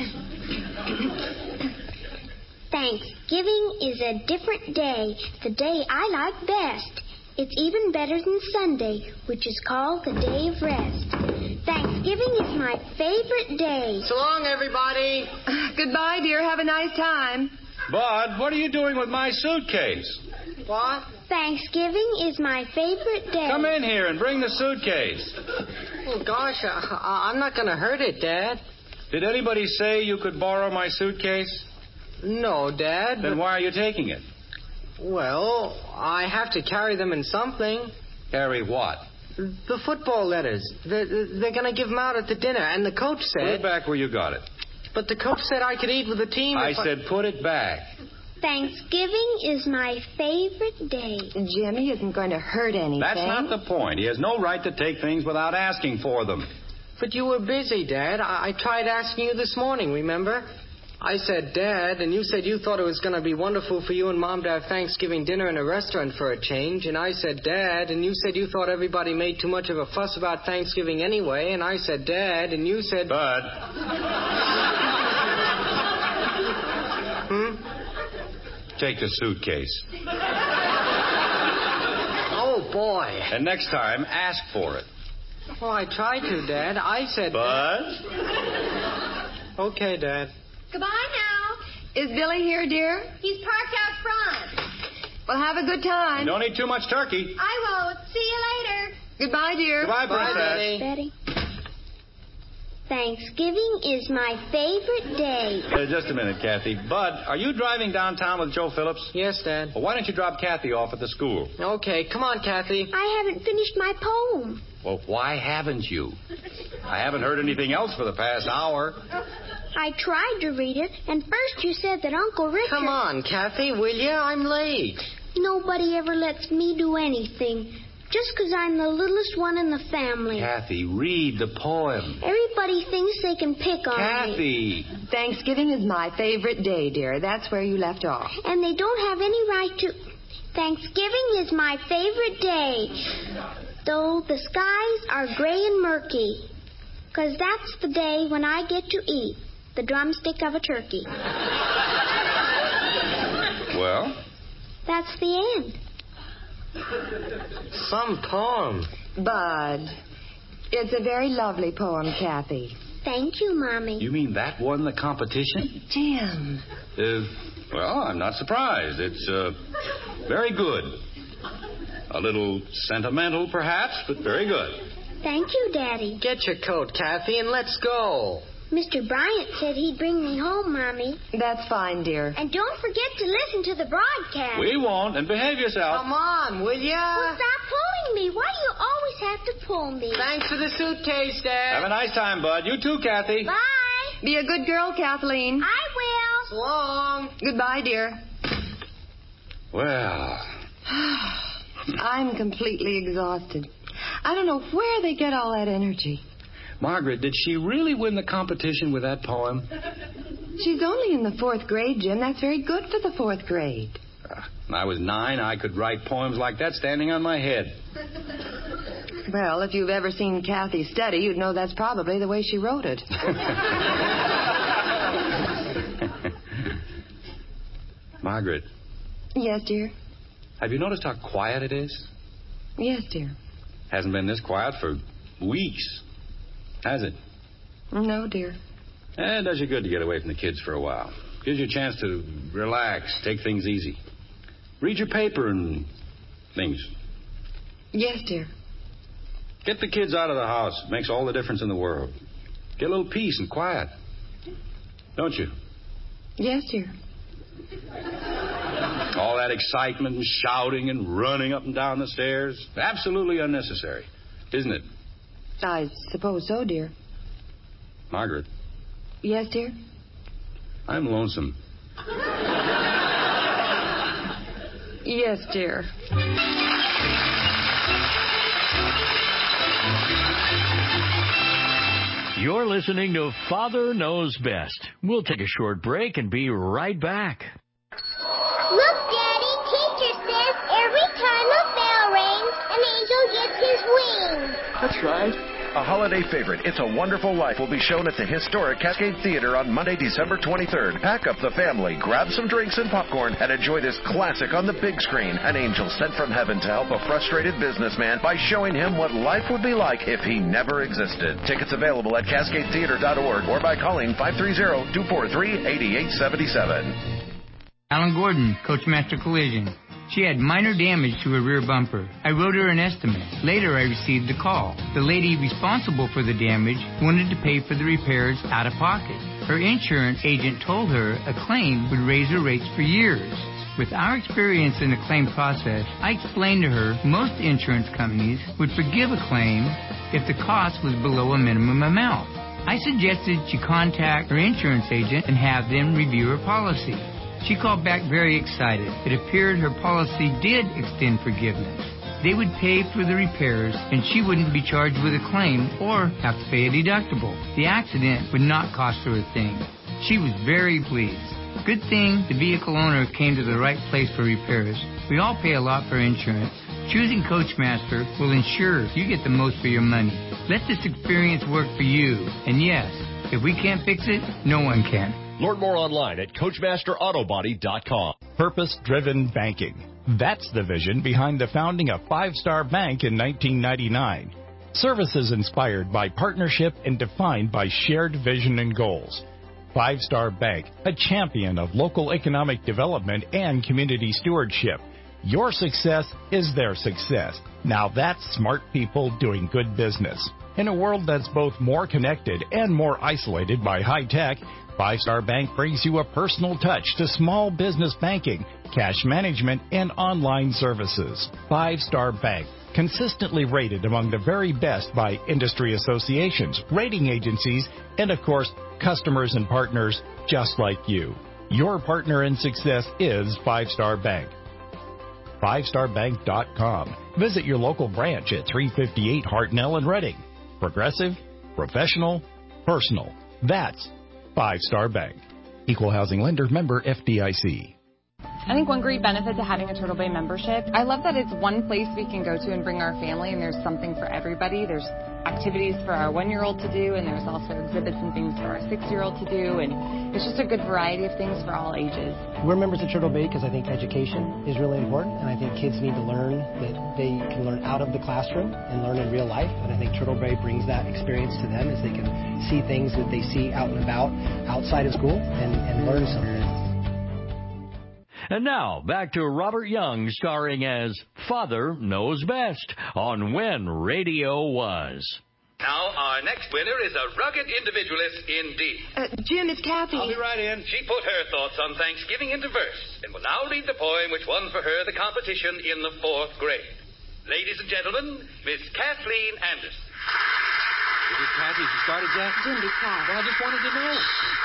Thanksgiving is a different day, the day I like best. It's even better than Sunday, which is called the day of rest. Thanksgiving is my favorite day. So long, everybody. Goodbye, dear. Have a nice time. Bud, what are you doing with my suitcase? What? Thanksgiving is my favorite day. Come in here and bring the suitcase. Oh, gosh, I, I'm not going to hurt it, Dad. Did anybody say you could borrow my suitcase? No, Dad. Then but... why are you taking it? Well, I have to carry them in something. Carry what? The football letters. They're, they're going to give them out at the dinner, and the coach said... Put it back where you got it. But the coach said I could eat with the team I if said I... put it back. Thanksgiving is my favorite day. Jimmy isn't going to hurt anything. That's not the point. He has no right to take things without asking for them. But you were busy, Dad. I, I tried asking you this morning, remember? I said, Dad, and you said you thought it was going to be wonderful for you and Mom to have Thanksgiving dinner in a restaurant for a change. And I said, Dad, and you said you thought everybody made too much of a fuss about Thanksgiving anyway. And I said, Dad, and you said... Bud. Hmm? Take the suitcase. Oh, boy. And next time, ask for it. Well, I tried to, Dad. I said... Bud? Okay, Dad. Goodbye now. Is Billy here, dear? He's parked out front. Well, have a good time. You don't eat too much turkey. I won't. See you later. Goodbye, dear. Goodbye, Bye, Princess. Betty. Betty. Thanksgiving is my favorite day. Uh, just a minute, Kathy. Bud, are you driving downtown with Joe Phillips? Yes, Dad. Well, why don't you drop Kathy off at the school? Okay, come on, Kathy. I haven't finished my poem. Well, why haven't you? I haven't heard anything else for the past hour. I tried to read it, and first you said that Uncle Richard... Come on, Kathy, will you? I'm late. Nobody ever lets me do anything, just because I'm the littlest one in the family. Kathy, read the poem. Everybody thinks they can pick on Kathy. me. Thanksgiving is my favorite day, dear. That's where you left off. And they don't have any right to... Thanksgiving is my favorite day, though the skies are gray and murky, because that's the day when I get to eat the drumstick of a turkey. Well? That's the end. Some poem. Bud, it's a very lovely poem, Kathy. Thank you, Mommy. You mean that won the competition? Jim. Uh, well, I'm not surprised. It's uh, very good. A little sentimental, perhaps, but very good. Thank you, Daddy. Get your coat, Kathy, and let's go. Mister Bryant said he'd bring me home, Mommy. That's fine, dear. And don't forget to listen to the broadcast. We won't, and behave yourself. Come on, will ya? Well, stop pulling me. Why do you always have to pull me? Thanks for the suitcase, Dad. Have a nice time, Bud. You too, Kathy. Bye. Be a good girl, Kathleen. I will. So long. Goodbye, dear. Well. I'm completely exhausted. I don't know where they get all that energy. Margaret, did she really win the competition with that poem? She's only in the fourth grade, Jim. That's very good for the fourth grade. Uh, when I was nine, I could write poems like that standing on my head. Well, if you've ever seen Kathy study, you'd know that's probably the way she wrote it. Margaret. Yes, dear? Have you noticed how quiet it is? Yes, dear. Hasn't been this quiet for weeks, has it? No, dear. Eh, it does you good to get away from the kids for a while. Gives you a chance to relax, take things easy. Read your paper and things. Yes, dear. Get the kids out of the house. It makes all the difference in the world. Get a little peace and quiet. Don't you? Yes, dear. All that excitement and shouting and running up and down the stairs. Absolutely unnecessary, isn't it? I suppose so, dear. Margaret. Yes, dear? I'm lonesome. Yes, dear. You're listening to Father Knows Best. We'll take a short break and be right back. Look, Daddy, teacher says every time a bell rings, an angel gets his wings. That's right. A holiday favorite, It's a Wonderful Life, will be shown at the historic Cascade Theater on Monday, December twenty-third. Pack up the family, grab some drinks and popcorn, and enjoy this classic on the big screen. An angel sent from heaven to help a frustrated businessman by showing him what life would be like if he never existed. Tickets available at cascade theater dot org or by calling five three zero, two four three, eight eight seven seven. Alan Gordon, Coachmaster Collision. She had minor damage to her rear bumper. I wrote her an estimate. Later, I received a call. The lady responsible for the damage wanted to pay for the repairs out of pocket. Her insurance agent told her a claim would raise her rates for years. With our experience in the claim process, I explained to her most insurance companies would forgive a claim if the cost was below a minimum amount. I suggested she contact her insurance agent and have them review her policy. She called back very excited. It appeared her policy did extend forgiveness. They would pay for the repairs, and she wouldn't be charged with a claim or have to pay a deductible. The accident would not cost her a thing. She was very pleased. Good thing the vehicle owner came to the right place for repairs. We all pay a lot for insurance. Choosing Coachmaster will ensure you get the most for your money. Let this experience work for you. And yes, if we can't fix it, no one can. Learn more online at coachmaster auto body dot com. Purpose-driven banking. That's the vision behind the founding of Five Star Bank in nineteen ninety-nine. Services inspired by partnership and defined by shared vision and goals. Five Star Bank, a champion of local economic development and community stewardship. Your success is their success. Now that's smart people doing good business. In a world that's both more connected and more isolated by high tech, Five Star Bank brings you a personal touch to small business banking, cash management, and online services. Five Star Bank, consistently rated among the very best by industry associations, rating agencies, and of course, customers and partners just like you. Your partner in success is Five Star Bank. five star bank dot com. Visit your local branch at three fifty-eight Hartnell in Reading. Progressive, professional, personal. That's Five Star Bank. Equal housing lender, member F D I C. I think one great benefit to having a Turtle Bay membership, I love that it's one place we can go to and bring our family, and there's something for everybody. There's activities for our one-year-old to do, and there's also exhibits and things for our six-year-old to do, and it's just a good variety of things for all ages. We're members of Turtle Bay because I think education is really important, and I think kids need to learn that they can learn out of the classroom and learn in real life, and I think Turtle Bay brings that experience to them as they can see things that they see out and about outside of school and, and learn something. And now, back to Robert Young starring as Father Knows Best on When Radio Was. Now, our next winner is a rugged individualist indeed. Uh, Jim, it's Kathy. I'll be right in. She put her thoughts on Thanksgiving into verse and will now read the poem which won for her the competition in the fourth grade. Ladies and gentlemen, Miss Kathleen Anderson. Is it Kathy? She started yet? Jim, be quiet. Well, I just wanted to know.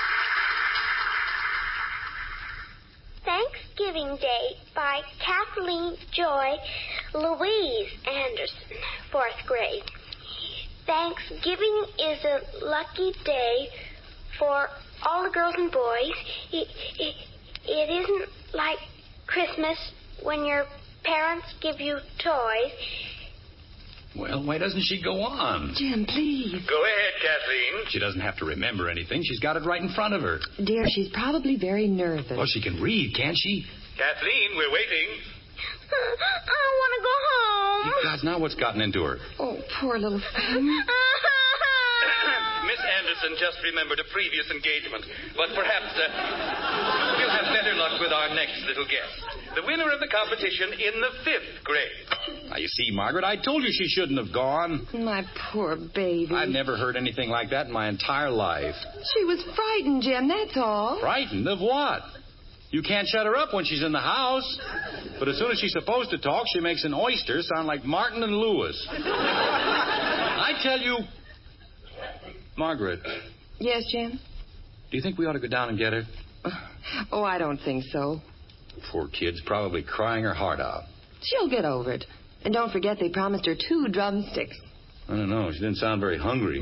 Thanksgiving Day by Kathleen Joy Louise Anderson, fourth grade. Thanksgiving is a lucky day for all the girls and boys. It, it, it isn't like Christmas when your parents give you toys. Well, why doesn't she go on? Jim, please. Go ahead, Kathleen. She doesn't have to remember anything. She's got it right in front of her. Dear, she's probably very nervous. Well, she can read, can't she? Kathleen, we're waiting. I want to go home. Gosh, now what's gotten into her? Oh, poor little thing. Miss Anderson just remembered a previous engagement, but perhaps uh, we'll have better luck with our next little guest. The winner of the competition in the fifth grade. Now, you see, Margaret, I told you she shouldn't have gone. My poor baby. I've never heard anything like that in my entire life. She was frightened, Jim, that's all. Frightened of what? You can't shut her up when she's in the house. But as soon as she's supposed to talk, she makes an oyster sound like Martin and Lewis. I tell you, Margaret. Yes, Jim? Do you think we ought to go down and get her? Oh, I don't think so. Poor kid's probably crying her heart out. She'll get over it. And don't forget they promised her two drumsticks. I don't know. She didn't sound very hungry.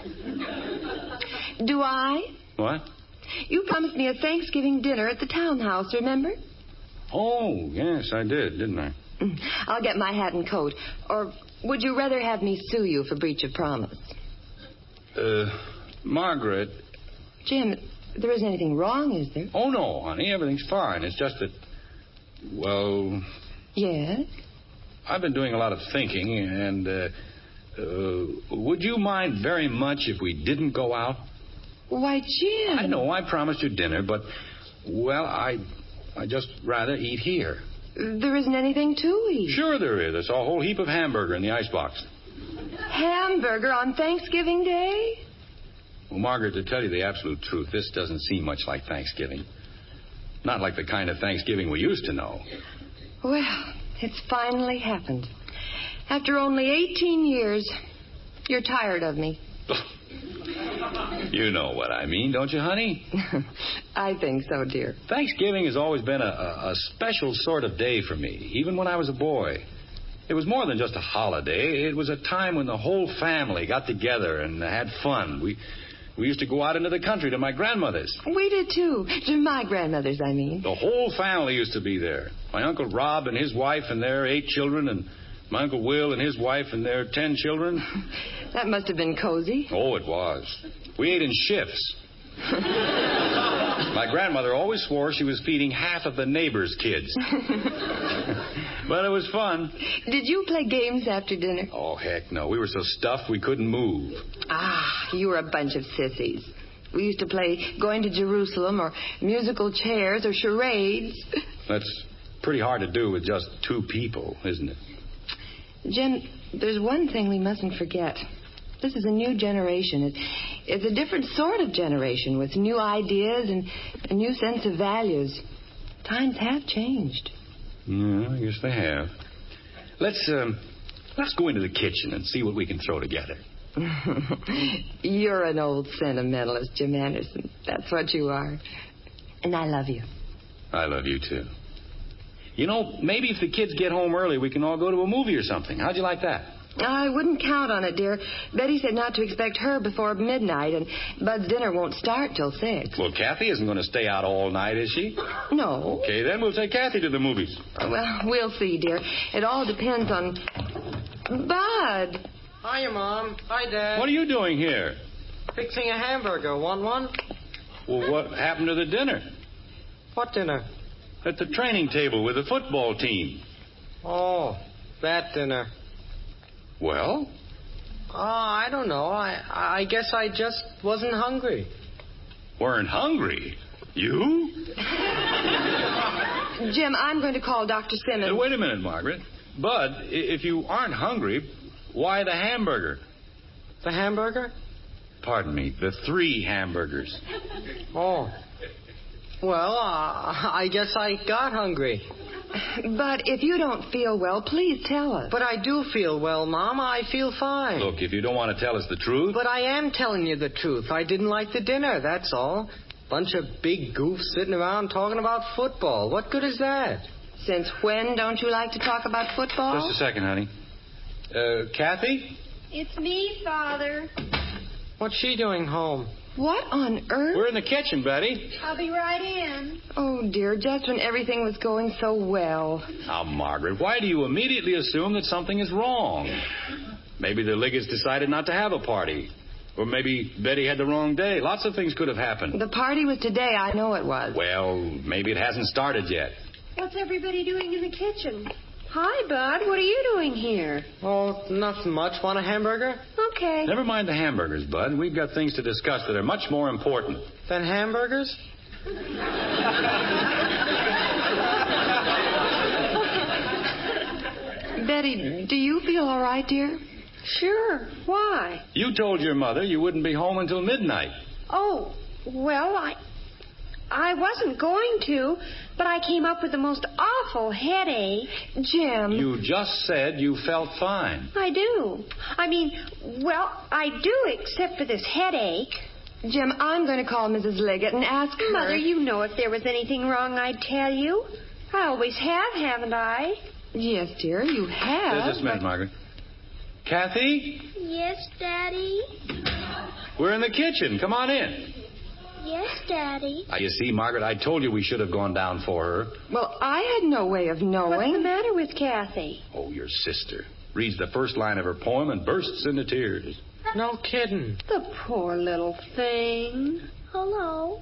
Do I? What? You promised me a Thanksgiving dinner at the townhouse, remember? Oh, yes, I did, didn't I? I'll get my hat and coat. Or would you rather have me sue you for breach of promise? Uh, Margaret. Jim, there isn't anything wrong, is there? Oh, no, honey. Everything's fine. It's just that, well... Yes? I've been doing a lot of thinking, and, uh, uh, would you mind very much if we didn't go out? Why, Jim... I know I promised you dinner, but, well, I... I just rather eat here. There isn't anything to eat. Sure there is. There's a whole heap of hamburger in the icebox. Hamburger on Thanksgiving Day? Well, Margaret, to tell you the absolute truth, this doesn't seem much like Thanksgiving. Not like the kind of Thanksgiving we used to know. Well, it's finally happened. After only eighteen years, you're tired of me. You know what I mean, don't you, honey? I think so, dear. Thanksgiving has always been a, a, a special sort of day for me, even when I was a boy. It was more than just a holiday. It was a time when the whole family got together and had fun. We we used to go out into the country to my grandmother's. We did, too. To my grandmother's, I mean. The whole family used to be there. My Uncle Rob and his wife and their eight children, and my Uncle Will and his wife and their ten children. That must have been cozy. Oh, it was. We ate in shifts. My grandmother always swore she was feeding half of the neighbors' kids. But it was fun. Did you play games after dinner? Oh, heck no. We were so stuffed we couldn't move. Ah, you were a bunch of sissies. We used to play Going to Jerusalem or musical chairs or charades. That's pretty hard to do with just two people, isn't it? Jim, there's one thing we mustn't forget. This is a new generation. It's, it's a different sort of generation with new ideas and a new sense of values. Times have changed. Yeah, I guess they have. Let's, um, let's go into the kitchen and see what we can throw together. You're an old sentimentalist, Jim Anderson. That's what you are. And I love you. I love you, too. You know, maybe if the kids get home early, we can all go to a movie or something. How'd you like that? I wouldn't count on it, dear. Betty said not to expect her before midnight, and Bud's dinner won't start till six. Well, Kathy isn't going to stay out all night, is she? No. Okay, then we'll take Kathy to the movies. Well, we'll see, dear. It all depends on... Bud. Hiya, Mom. Hi, Dad. What are you doing here? Fixing a hamburger. Want one? Well, what happened to the dinner? What dinner? At the training table with the football team. Oh, that dinner. Well? Oh, I don't know. I I guess I just wasn't hungry. Weren't hungry? You? Jim, I'm going to call Doctor Simmons. Uh, wait a minute, Margaret. Bud, i- if you aren't hungry, why the hamburger? The hamburger? Pardon me, the three hamburgers. Oh. Well, uh, I guess I got hungry. But if you don't feel well, please tell us. But I do feel well, Mom. I feel fine. Look, if you don't want to tell us the truth... But I am telling you the truth. I didn't like the dinner, that's all. Bunch of big goofs sitting around talking about football. What good is that? Since when don't you like to talk about football? Just a second, honey. Uh, Kathy? It's me, Father. What's she doing home? What on earth? We're in the kitchen, Betty. I'll be right in. Oh, dear, just when everything was going so well. Now, Margaret, why do you immediately assume that something is wrong? Maybe the Liggetts decided not to have a party. Or maybe Betty had the wrong day. Lots of things could have happened. The party was today. I know it was. Well, maybe it hasn't started yet. What's everybody doing in the kitchen? Hi, Bud. What are you doing here? Oh, nothing much. Want a hamburger? Okay. Never mind the hamburgers, Bud. We've got things to discuss that are much more important. Than hamburgers? Betty, do you feel all right, dear? Sure. Why? You told your mother you wouldn't be home until midnight. Oh, well, I... I wasn't going to, but I came up with the most awful headache. Jim. You just said you felt fine. I do. I mean, well, I do, except for this headache. Jim, I'm going to call Missus Liggett and ask her. Mother, you know if there was anything wrong, I'd tell you. I always have, haven't I? Yes, dear, you have. Just a minute, Margaret. Kathy? Yes, Daddy? We're in the kitchen. Come on in. Yes, Daddy. Now, you see, Margaret, I told you we should have gone down for her. Well, I had no way of knowing. What's the matter with Kathy? Oh, your sister. Reads the first line of her poem and bursts into tears. No kidding. The poor little thing. Hello.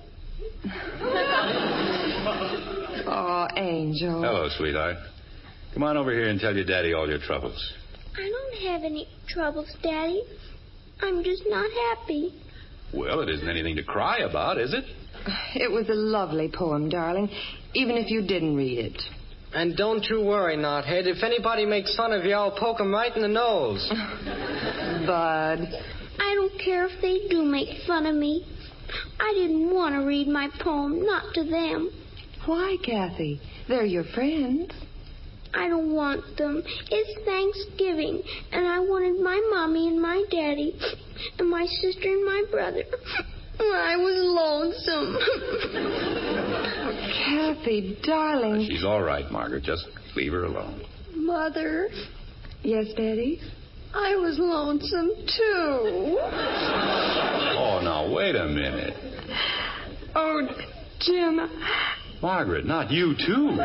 Oh, Angel. Hello, sweetheart. Come on over here and tell your daddy all your troubles. I don't have any troubles, Daddy. I'm just not happy. Well, it isn't anything to cry about, is it? It was a lovely poem, darling, even if you didn't read it. And don't you worry, Knothead. If anybody makes fun of you, I'll poke 'em right in the nose. Bud. I don't care if they do make fun of me. I didn't want to read my poem, not to them. Why, Kathy? They're your friends. I don't want them. It's Thanksgiving, and I wanted my mommy and my daddy, and my sister and my brother. I was lonesome. Kathy, darling. She's all right, Margaret. Just leave her alone. Mother. Yes, Betty? I was lonesome, too. Oh, now, wait a minute. Oh, Jim. Margaret, not you, too.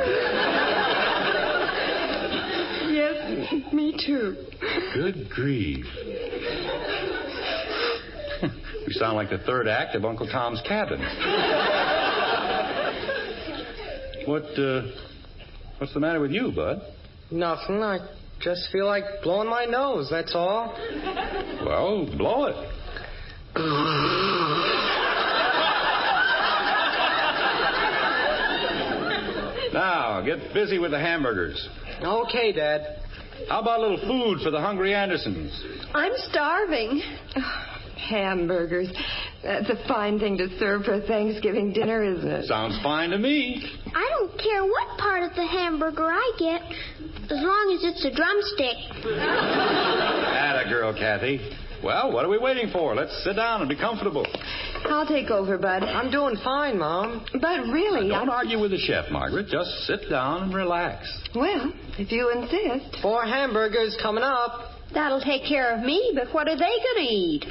Yes, me too. Good grief. We sound like the third act of Uncle Tom's Cabin. What, uh, what's the matter with you, Bud? Nothing. I just feel like blowing my nose, that's all. Well, blow it. Now, get busy with the hamburgers. Okay, Dad. How about a little food for the hungry Andersons? I'm starving. Oh, hamburgers. That's a fine thing to serve for a Thanksgiving dinner, isn't it? Sounds fine to me. I don't care what part of the hamburger I get, as long as it's a drumstick. Atta girl, Kathy. Well, what are we waiting for? Let's sit down and be comfortable. I'll take over, Bud. I'm doing fine, Mom. But really, now, don't I'm... argue with the chef, Margaret. Just sit down and relax. Well, if you insist. Four hamburgers coming up. That'll take care of me, but what are they going to eat?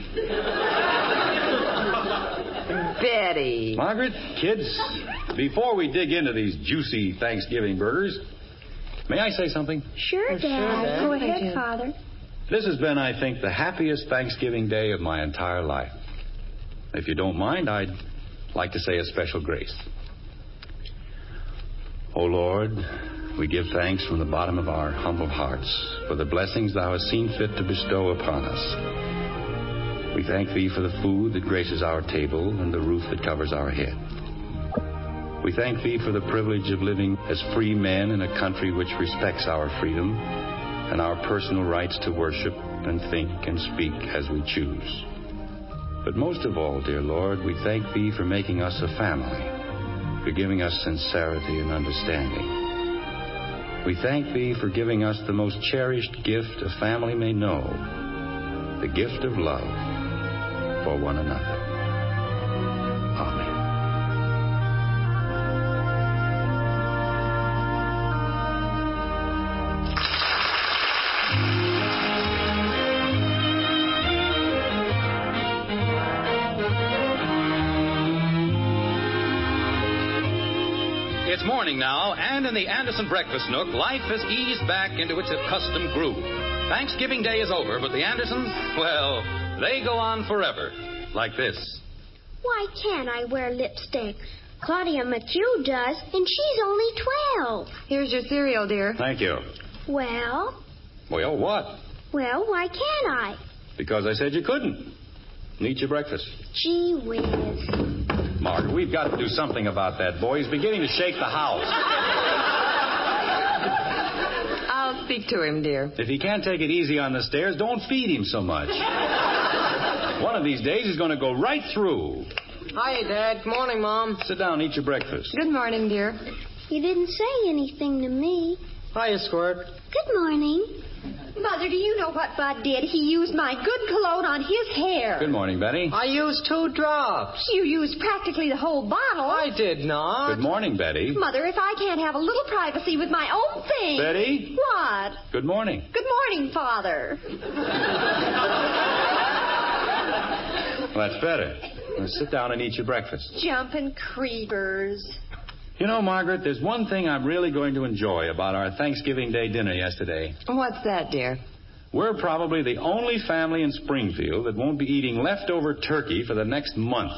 Betty. Margaret, kids, before we dig into these juicy Thanksgiving burgers, may I say something? Sure, Dad. sure, Dad. Go ahead, Father. This has been, I think, the happiest Thanksgiving day of my entire life. If you don't mind, I'd like to say a special grace. O Lord, we give thanks from the bottom of our humble hearts for the blessings thou hast seen fit to bestow upon us. We thank thee for the food that graces our table and the roof that covers our head. We thank Thee for the privilege of living as free men in a country which respects our freedom and our personal rights to worship and think and speak as we choose. But most of all, dear Lord, we thank Thee for making us a family, for giving us sincerity and understanding. We thank Thee for giving us the most cherished gift a family may know, the gift of love for one another. Amen. It's morning now, and in the Anderson Breakfast Nook, life has eased back into its accustomed groove. Thanksgiving Day is over, but the Andersons, well, they go on forever. Like this. Why can't I wear lipstick? Claudia McHugh does, and she's only twelve. Here's your cereal, dear. Thank you. Well? Well, what? Well, why can't I? Because I said you couldn't. Eat your breakfast. Gee whiz. Margaret, we've got to do something about that boy. He's beginning to shake the house. I'll speak to him, dear. If he can't take it easy on the stairs, don't feed him so much. One of these days, he's going to go right through. Hi, Dad. Good morning, Mom. Sit down and eat your breakfast. Good morning, dear. You didn't say anything to me. Hiya, Squirt. Good morning. Mother, do you know what Bud did? He used my good cologne on his hair. Good morning, Betty. I used two drops. You used practically the whole bottle. I did not. Good morning, Betty. Mother, if I can't have a little privacy with my own thing. Betty? What? Good morning. Good morning, Father. Well, that's better. Now sit down and eat your breakfast. Jumping creepers. You know, Margaret, there's one thing I'm really going to enjoy about our Thanksgiving Day dinner yesterday. What's that, dear? We're probably the only family in Springfield that won't be eating leftover turkey for the next month.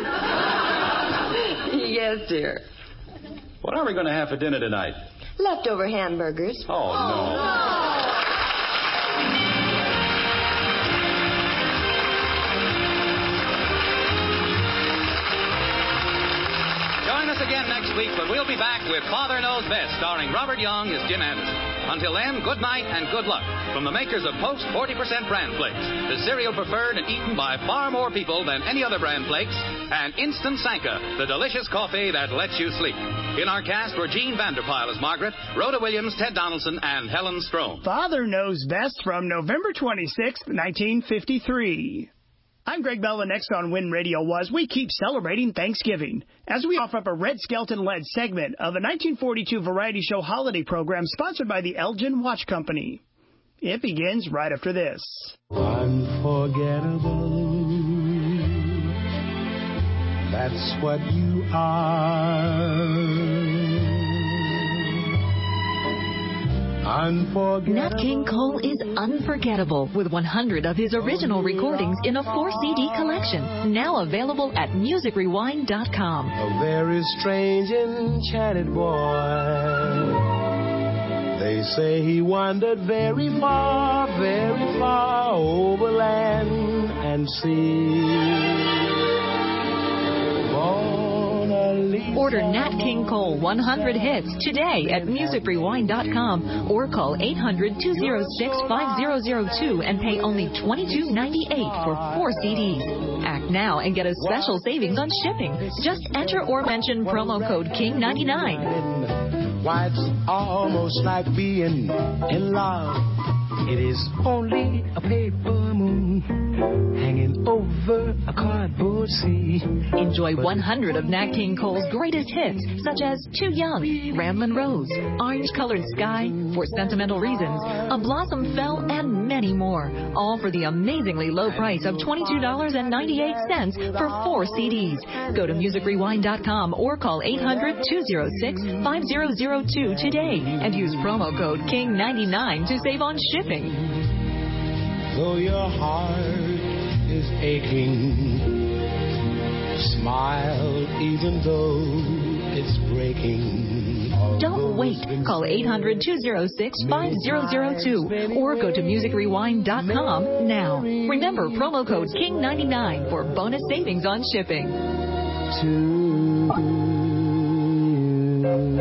Yes, dear. What are we going to have for dinner tonight? Leftover hamburgers. Oh, oh no. no. Join us again next week, but we'll be back with Father Knows Best, starring Robert Young as Jim Anderson. Until then, good night and good luck from the makers of Post forty percent Bran Flakes, the cereal preferred and eaten by far more people than any other Bran Flakes, and Instant Sanka, the delicious coffee that lets you sleep. In our cast were Jean Vanderpyle as Margaret, Rhoda Williams, Ted Donaldson, and Helen Strome. Father Knows Best from November twenty-sixth, nineteen fifty-three. I'm Greg Bell, and next on Win Radio Was, we keep celebrating Thanksgiving as we offer up a Red Skelton-led segment of a nineteen forty-two variety show holiday program sponsored by the Elgin Watch Company. It begins right after this. Unforgettable, that's what you are. Nat King Cole is unforgettable with one hundred of his original recordings in a four C D collection. Now available at music rewind dot com. A very strange, enchanted boy. They say he wandered very far, very far over land and sea. Order Nat King Cole one hundred hits today at music rewind dot com or call eight hundred, two oh six, five thousand two and pay only twenty-two ninety-eight for four C Ds. Act now and get a special savings on shipping. Just enter or mention promo code King ninety-nine. Why, it's almost like being in love. It is only a paper moon hanging over a cardboard sea. Enjoy one hundred of Nat King Cole's greatest hits, such as Too Young, Ramblin' Rose, Orange-Colored Sky, For Sentimental Reasons, A Blossom Fell, and many more. All for the amazingly low price of twenty-two ninety-eight for four C Ds. Go to music rewind dot com or call eight hundred, two oh six, five thousand two today and use promo code King ninety-nine to save on shipping. Though your heart is aching, smile even though it's breaking. Don't wait. Call eight hundred, two oh six, five thousand two or go to music rewind dot com now. Remember promo code King ninety-nine for bonus savings on shipping. To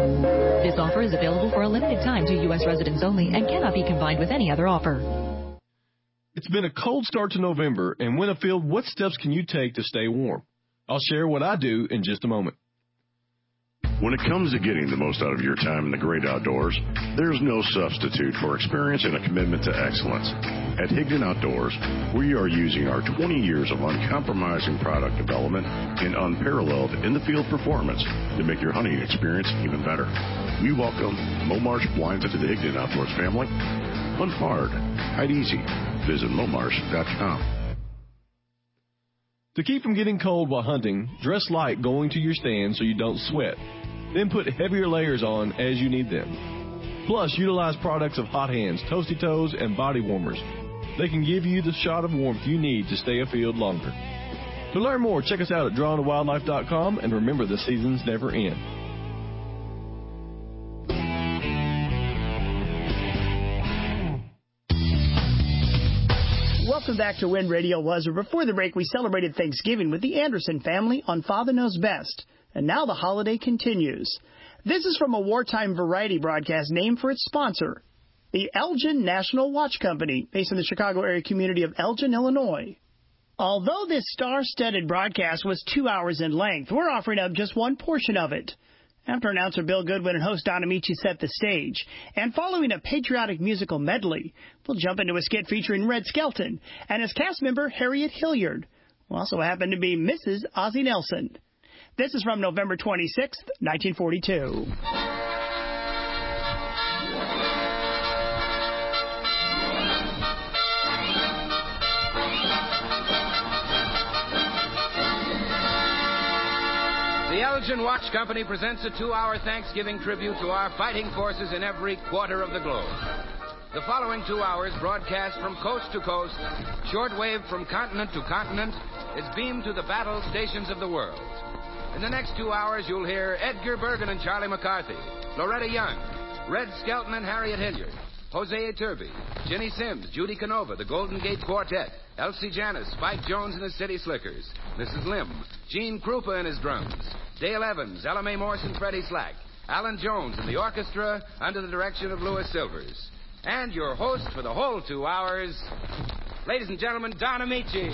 This offer is available for a limited time to U S residents only and cannot be combined with any other offer. It's been a cold start to November, and Winterfield, what steps can you take to stay warm? I'll share what I do in just a moment. When it comes to getting the most out of your time in the great outdoors, there's no substitute for experience and a commitment to excellence. At Higdon Outdoors, we are using our twenty years of uncompromising product development and unparalleled in-the-field performance to make your hunting experience even better. We welcome Momarsh Blinds into the Higdon Outdoors family. Hunt hard, hide easy. Visit momarsh dot com. To keep from getting cold while hunting, dress light going to your stand so you don't sweat. Then put heavier layers on as you need them. Plus, utilize products of Hot Hands, Toasty Toes, and Body Warmers. They can give you the shot of warmth you need to stay afield longer. To learn more, check us out at drawn to wildlife dot com, and remember, the seasons never end. Welcome back to When Radio Was, where before the break we celebrated Thanksgiving with the Anderson family on Father Knows Best. And now the holiday continues. This is from a wartime variety broadcast named for its sponsor, the Elgin National Watch Company, based in the Chicago area community of Elgin, Illinois. Although this star-studded broadcast was two hours in length, we're offering up just one portion of it. After announcer Bill Goodwin and host Don Amici set the stage, and following a patriotic musical medley, we'll jump into a skit featuring Red Skelton and his cast member Harriet Hilliard, who also happened to be Missus Ozzie Nelson. This is from November twenty-sixth, nineteen forty-two. The Elgin Watch Company presents a two-hour Thanksgiving tribute to our fighting forces in every quarter of the globe. The following two hours, broadcast from coast to coast, shortwave from continent to continent, is beamed to the battle stations of the world. In the next two hours, you'll hear Edgar Bergen and Charlie McCarthy, Loretta Young, Red Skelton and Harriet Hilliard, Jose Iturbe, Jenny Sims, Judy Canova, the Golden Gate Quartet, Elsie Janis, Spike Jones and his City Slickers, Missus Lim, Gene Krupa and his drums, Dale Evans, Ella Mae Morse and Freddie Slack, Alan Jones and the orchestra under the direction of Louis Silvers. And your host for the whole two hours, ladies and gentlemen, Don Amici.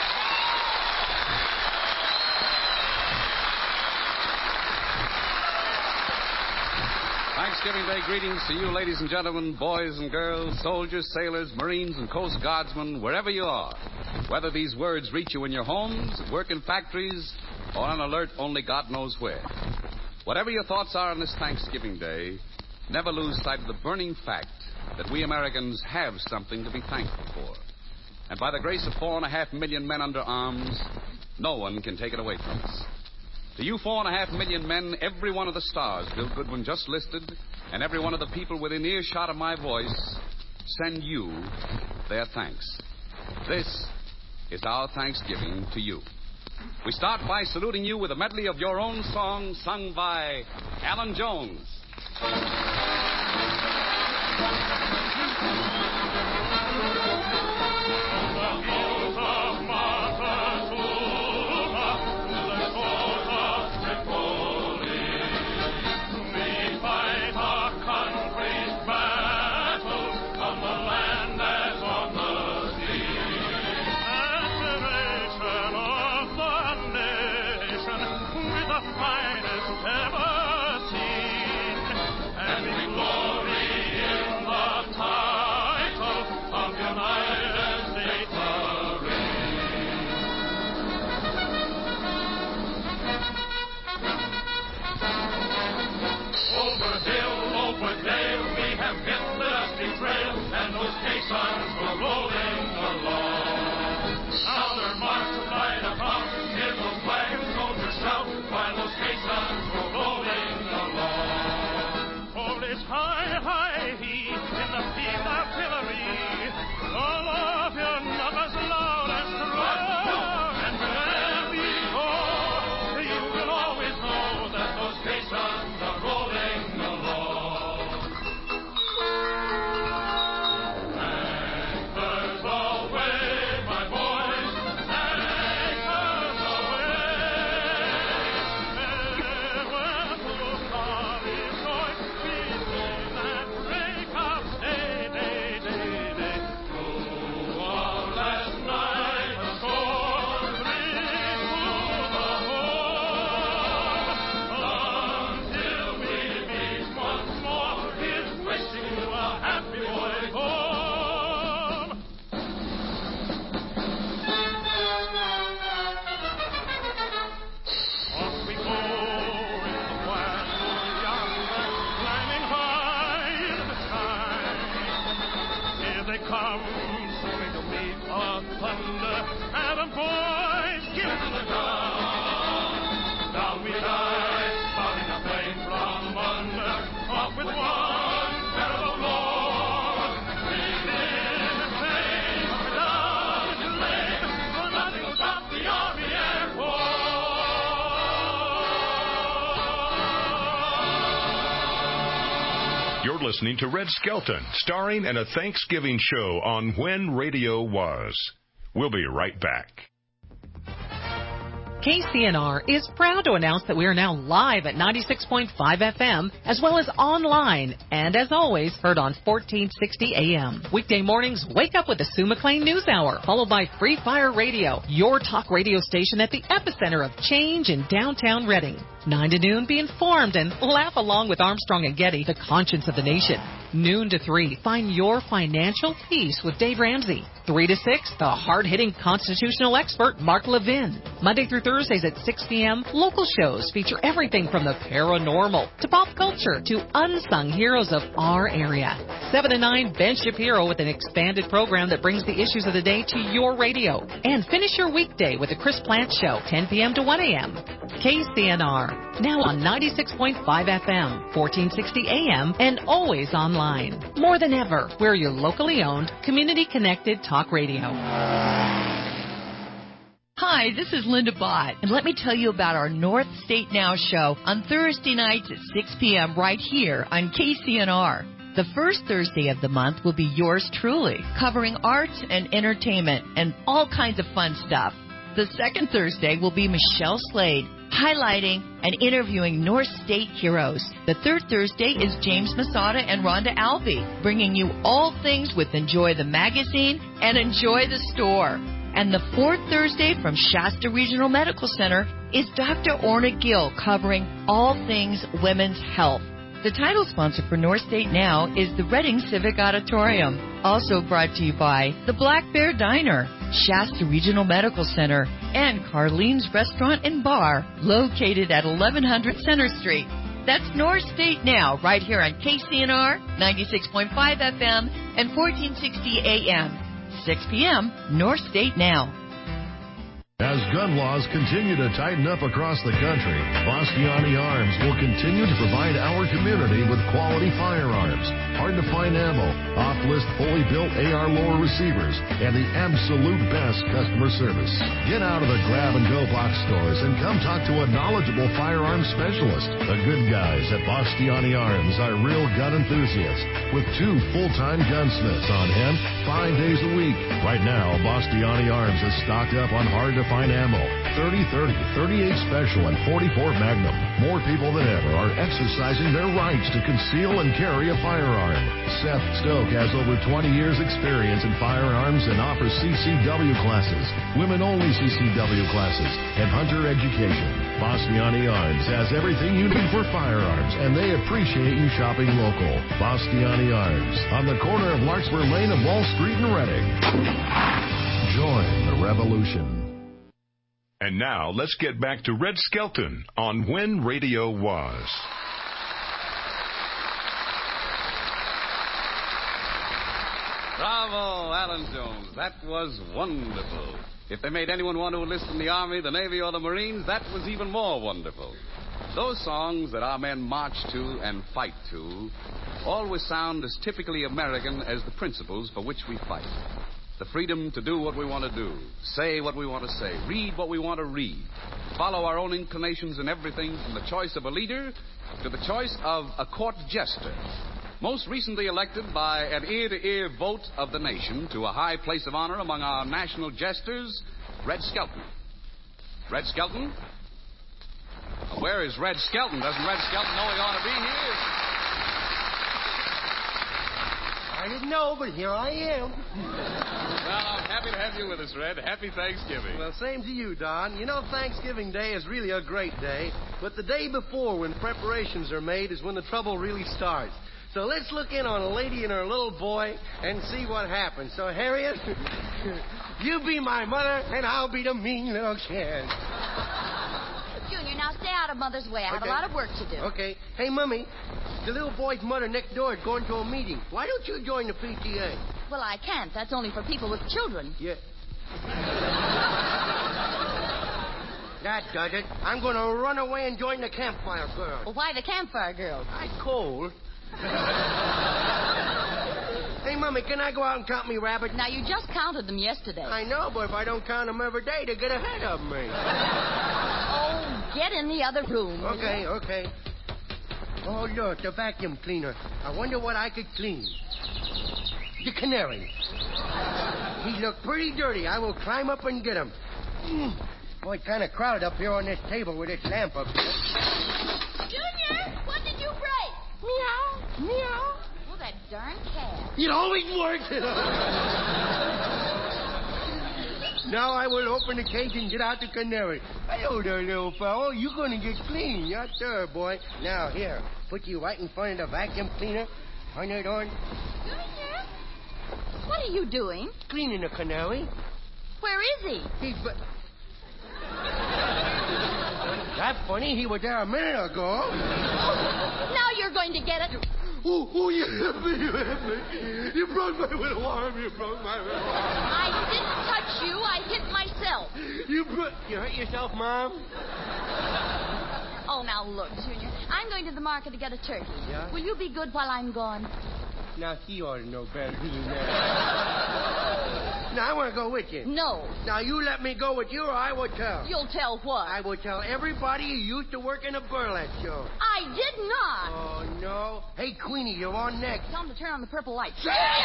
Thanksgiving Day greetings to you, ladies and gentlemen, boys and girls, soldiers, sailors, Marines, and Coast Guardsmen, wherever you are. Whether these words reach you in your homes, work in factories, or on alert only God knows where. Whatever your thoughts are on this Thanksgiving Day, never lose sight of the burning fact that we Americans have something to be thankful for. And by the grace of four and a half million men under arms, no one can take it away from us. To you four and a half million men, every one of the stars Bill Goodwin just listed, and every one of the people within earshot of my voice, send you their thanks. This is our Thanksgiving to you. We start by saluting you with a medley of your own song sung by Alan Jones. Finest ever seen, and comes, swinging to meet the thunder. And the boys give it to the drum. Down we dive, spouting a flame from under. Off with one terrible roar. We live in fame, we're down in flame, for nothing will stop the Army Air Force. You're listening to Red Skelton, starring in a Thanksgiving show on When Radio Was. We'll be right back. K C N R is proud to announce that we are now live at ninety-six point five F M, as well as online, and as always, heard on fourteen sixty A M. Weekday mornings, wake up with the Sue McLean News Hour, followed by Free Fire Radio, your talk radio station at the epicenter of change in downtown Reading. nine to noon, be informed and laugh along with Armstrong and Getty, the conscience of the nation. Noon to three, find your financial peace with Dave Ramsey. three to six, the hard-hitting constitutional expert, Mark Levin. Monday through Thursdays at six p.m., local shows feature everything from the paranormal to pop culture to unsung heroes of our area. seven to nine, Ben Shapiro with an expanded program that brings the issues of the day to your radio. And finish your weekday with the Chris Plant Show, ten p.m. to one a.m. K C N R, now on ninety-six point five F M, fourteen sixty A M, and always online. More than ever, we're your locally owned, community-connected talk radio. Hi, this is Linda Bott, and let me tell you about our North State Now show on Thursday nights at six p.m. right here on K C N R. The first Thursday of the month will be yours truly, covering arts and entertainment and all kinds of fun stuff. The second Thursday will be Michelle Slade, highlighting and interviewing North State heroes. The third Thursday is James Masada and Rhonda Albee, bringing you all things with Enjoy the Magazine and Enjoy the Store. And the fourth Thursday from Shasta Regional Medical Center is Doctor Orna Gill, covering all things women's health. The title sponsor for North State Now is the Reading Civic Auditorium. Also brought to you by the Black Bear Diner, Shasta Regional Medical Center, and Carlene's Restaurant and Bar, located at eleven hundred Center Street. That's North State Now, right here on K C N R, ninety-six point five F M, and fourteen sixty A M. six p.m., North State Now. As gun laws continue to tighten up across the country, Bastiani Arms will continue to provide our community with quality firearms, hard-to-find ammo, off-list fully built A R lower receivers, and the absolute best customer service. Get out of the grab-and-go box stores and come talk to a knowledgeable firearms specialist. The good guys at Bastiani Arms are real gun enthusiasts with two full-time gunsmiths on hand five days a week. Right now, Bastiani Arms is stocked up on hard-to-find ammo, thirty thirty, thirty-eight Special, and forty-four Magnum. More people than ever are exercising their rights to conceal and carry a firearm. Seth Stoke has over twenty years experience in firearms and offers C C W classes, women-only C C W classes, and hunter education. Bastiani Arms has everything you need for firearms, and they appreciate you shopping local. Bastiani Arms, on the corner of Larkspur Lane and Wall Street in Reading. Join the revolution. And now, let's get back to Red Skelton on When Radio Was. Bravo, Alan Jones. That was wonderful. If they made anyone want to enlist in the Army, the Navy, or the Marines, that was even more wonderful. Those songs that our men march to and fight to always sound as typically American as the principles for which we fight. The freedom to do what we want to do, say what we want to say, read what we want to read, follow our own inclinations in everything from the choice of a leader to the choice of a court jester. Most recently elected by an ear-to-ear vote of the nation to a high place of honor among our national jesters, Red Skelton. Red Skelton? Where is Red Skelton? Doesn't Red Skelton know he ought to be here? I didn't know, but here I am. Well, I'm happy to have you with us, Red. Happy Thanksgiving. Well, same to you, Don. You know, Thanksgiving Day is really a great day, but the day before, when preparations are made, is when the trouble really starts. So let's look in on a lady and her little boy and see what happens. So, Harriet, you be my mother, and I'll be the mean little kid. Junior, now stay out of Mother's way. I have Okay. a lot of work to do. Okay. Hey, Mummy, the little boy's mother next door is going to a meeting. Why don't you join the P T A? Well, I can't. That's only for people with children. Yeah. That does it. I'm going to run away and join the campfire girls. Well, why the campfire girls? I'm cold. Hey, Mommy, can I go out and count me rabbits? Now, you just counted them yesterday. I know, but if I don't count them every day, they get ahead of me. Oh, get in the other room. Okay, okay. Oh, look, the vacuum cleaner. I wonder what I could clean. The canary. He looked pretty dirty. I will climb up and get him. Mm. Boy, it's kind of crowded up here on this table with this lamp up here. Junior, what did you break? Meow, meow. Oh, that darn cat. It always works. Now I will open the cage and get out the canary. Hello there, little fellow. You're going to get clean. Yes, sir, boy. Now, here. Put you right in front of the vacuum cleaner. Turn it on. Junior, what are you doing? Cleaning the canary. Where is he? He's... But... That's funny. He was there a minute ago. Oh, now you're going to get it. Oh, oh, you hit me, you hit me. You broke my little arm, you broke my little arm. I didn't touch you, I hit myself. You bro- You hurt yourself, Mom? Oh, now look, Junior. I'm going to the market to get a turkey. Yeah? Will you be good while I'm gone? Now, he ought to know better than that. Now, I want to go with you. No. Now, you let me go with you or I will tell. You'll tell what? I will tell everybody you used to work in a burlesque show. I did not. Oh, no. Hey, Queenie, you're on next. Tell him to turn on the purple light.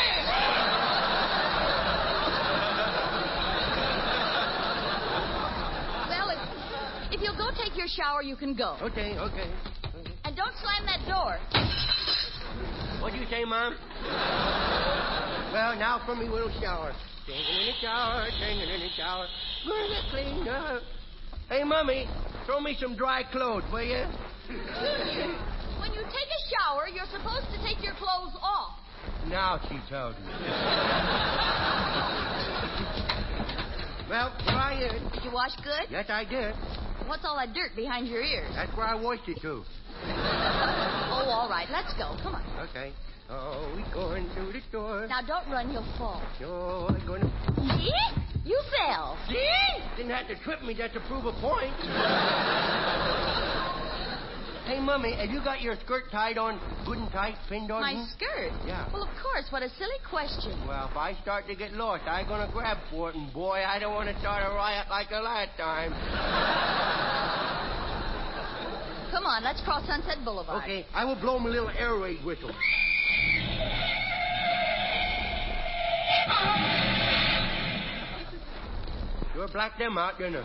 Well, if, if you'll go take your shower, you can go. Okay, okay. And don't slam that door. What'd you say, Mom? Well, now for me little shower. Singing in the shower, singing in the shower. Gonna clean up. Hey, Mommy, throw me some dry clothes, will you? When you take a shower, you're supposed to take your clothes off. Now she tells me. Well, try it. Did you wash good? Yes, I did. What's all that dirt behind your ears? That's where I washed it to. Oh, all right. Let's go. Come on. Okay. Oh, we going through the door. Now, don't run. You'll fall. Oh, I'm going to... See? You fell. See? Didn't have to trip me just to prove a point. Hey, Mummy, have you got your skirt tied on good and tight, pinned on? My hmm? skirt? Yeah. Well, of course. What a silly question. Well, if I start to get lost, I'm going to grab for it, and boy, I don't want to start a riot like the last time. Come on, let's cross Sunset Boulevard. Okay, I will blow my little air raid whistle. Sure blacked them out, didn't it?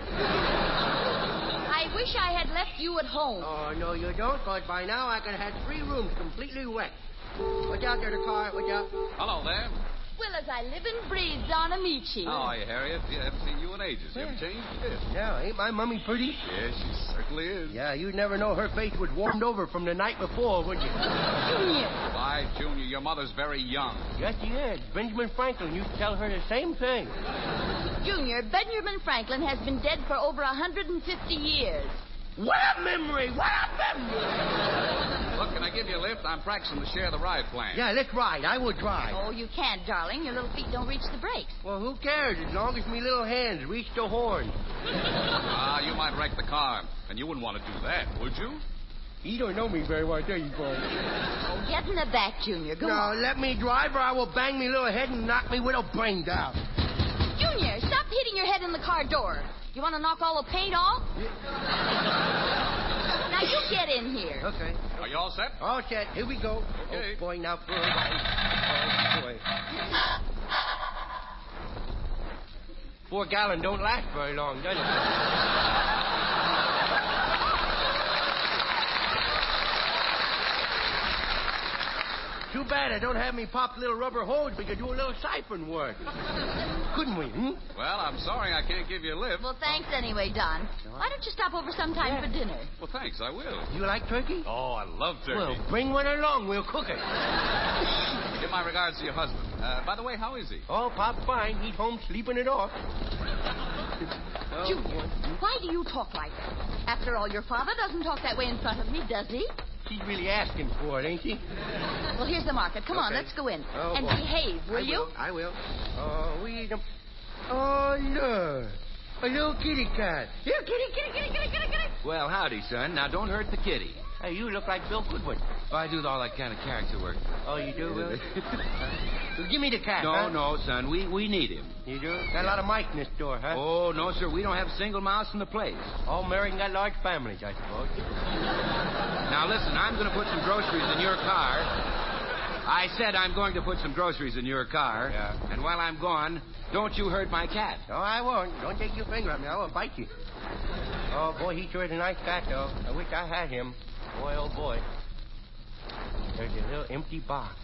I wish I had left you at home. Oh, no, you don't, because by now I could have had three rooms completely wet. Watch out there, the car. Watch out. Hello there. Well, as I live and breathe, Don Amici. How are you, Harriet? Yeah, I haven't seen you in ages. You haven't changed a bit. Yeah, ain't my mummy pretty? Yeah, she certainly is. Yeah, you'd never know her face was warmed over from the night before, would you? Junior. Why, Junior, your mother's very young. Yes, she is. Benjamin Franklin used to tell her the same thing. Junior, Benjamin Franklin has been dead for over one hundred fifty years. What a memory! What a memory! Look, can I give you a lift? I'm practicing the share the ride plan. Yeah, let's ride. I will drive. Oh, you can't, darling. Your little feet don't reach the brakes. Well, who cares as long as me little hands reach the horn? Ah, you might wreck the car, and you wouldn't want to do that, would you? You don't know me very well, do you, boy? Oh, get in the back, Junior. Go no, on. let me drive or I will bang me little head and knock me with a brains out. Junior, stop hitting your head in the car door. You want to knock all the paint off? Yeah. Now, you get in here. Okay. Are you all set? All set. Here we go. Okay. Oh, boy, now for a ride. Oh, boy. Four gallon don't last very long, does it? Too bad I don't have me pop little rubber hose. We could do a little siphon work. Couldn't we, hmm? Well, I'm sorry I can't give you a lift. Well, thanks anyway, Don. Why don't you stop over sometime Yeah. for dinner? Well, thanks, I will. You like turkey? Oh, I love turkey. Well, bring one along. We'll cook it. Give my regards to your husband. Uh, by the way, how is he? Oh, Pop's fine. He's home sleeping it off. Junior, why do you talk like that? After all, your father doesn't talk that way in front of me, does he? She's really asking for it, ain't she? Well, here's the market. Come on, Okay. let's go in. Oh, and boy. behave, will I you? Will, I will. Oh, we... Oh, look. A little kitty cat. Here, kitty, kitty, kitty, kitty, kitty, kitty. Well, howdy, son. Now, don't hurt the kitty. Hey, you look like Bill Goodwin. Oh, I do all that kind of character work. Oh, you do, Bill? Well, give me the cat, No, huh? no, son. We we need him. You do? Got a lot of mice in this store, huh? Oh, no, sir. We don't have a single mouse in the place. All married and got large families, I suppose. Now, listen, I'm going to put some groceries in your car. I said I'm going to put some groceries in your car. Yeah. And while I'm gone, don't you hurt my cat. No, I won't. Don't take your finger at me. I will bite you. Oh, boy, he sure is a nice cat, though. I wish I had him. Boy, oh, boy. There's a little empty box.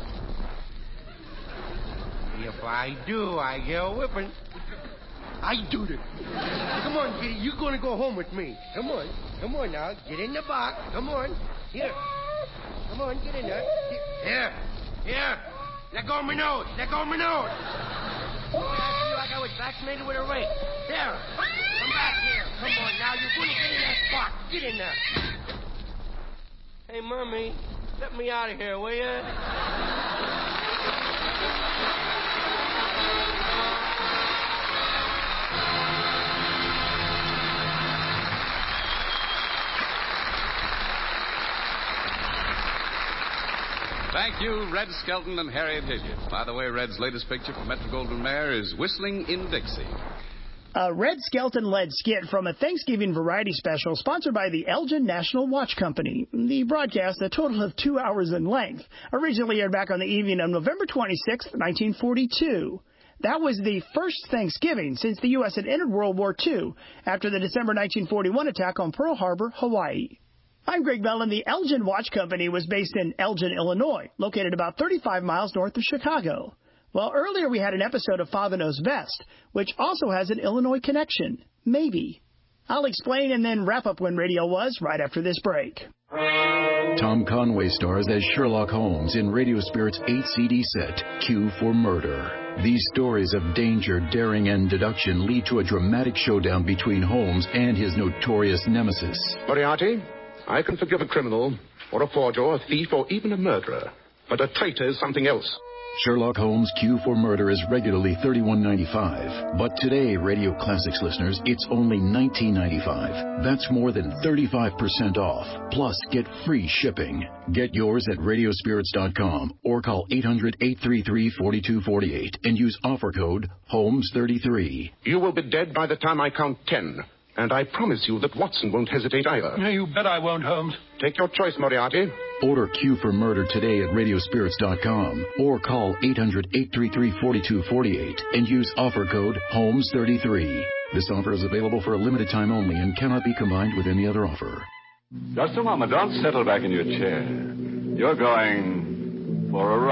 If I do, I get a whipping. I do it. Come on, kitty. You're going to go home with me. Come on. Come on now. Get in the box. Come on. Here. Come on, get in there. Here. Here. Let go of my nose. Let go of my nose. Boy, I feel like I was vaccinated with a rake. There. Come back here. Come on now. You're going to get in that box. Get in there. Hey, Mommy, let me out of here, will you? Thank you, Red Skelton and Harriet Hilliard. By the way, Red's latest picture for Metro-Goldwyn-Mayer is Whistling in Dixie. A Red Skelton-led skit from a Thanksgiving variety special sponsored by the Elgin National Watch Company. The broadcast, a total of two hours in length, originally aired back on the evening of November twenty-sixth, nineteen forty-two. That was the first Thanksgiving since the U S had entered World War Two after the December nineteen forty-one attack on Pearl Harbor, Hawaii. I'm Greg Bellin. The Elgin Watch Company was based in Elgin, Illinois, located about thirty-five miles north of Chicago. Well, earlier we had an episode of Father Knows Best, which also has an Illinois connection. Maybe. I'll explain and then wrap up when radio was right after this break. Tom Conway stars as Sherlock Holmes in Radio Spirit's eight C D set, Q for Murder. These stories of danger, daring, and deduction lead to a dramatic showdown between Holmes and his notorious nemesis. Moriarty, I can forgive a criminal, or a forger, or a thief, or even a murderer. But a traitor is something else. Sherlock Holmes Q for Murder is regularly thirty-one ninety-five, but today, Radio Classics listeners, it's only nineteen ninety-five. That's more than thirty-five percent off. Plus, get free shipping. Get yours at radio spirits dot com or call eight hundred, eight three three, four two four eight and use offer code Holmes thirty-three. You will be dead by the time I count ten. And I promise you that Watson won't hesitate either. Yeah, you bet I won't, Holmes. Take your choice, Moriarty. Order Q for Murder today at radio spirits dot com or call eight hundred, eight three three, four two four eight and use offer code Holmes thirty-three. This offer is available for a limited time only and cannot be combined with any other offer. Just a moment. Don't settle back in your chair. You're going for a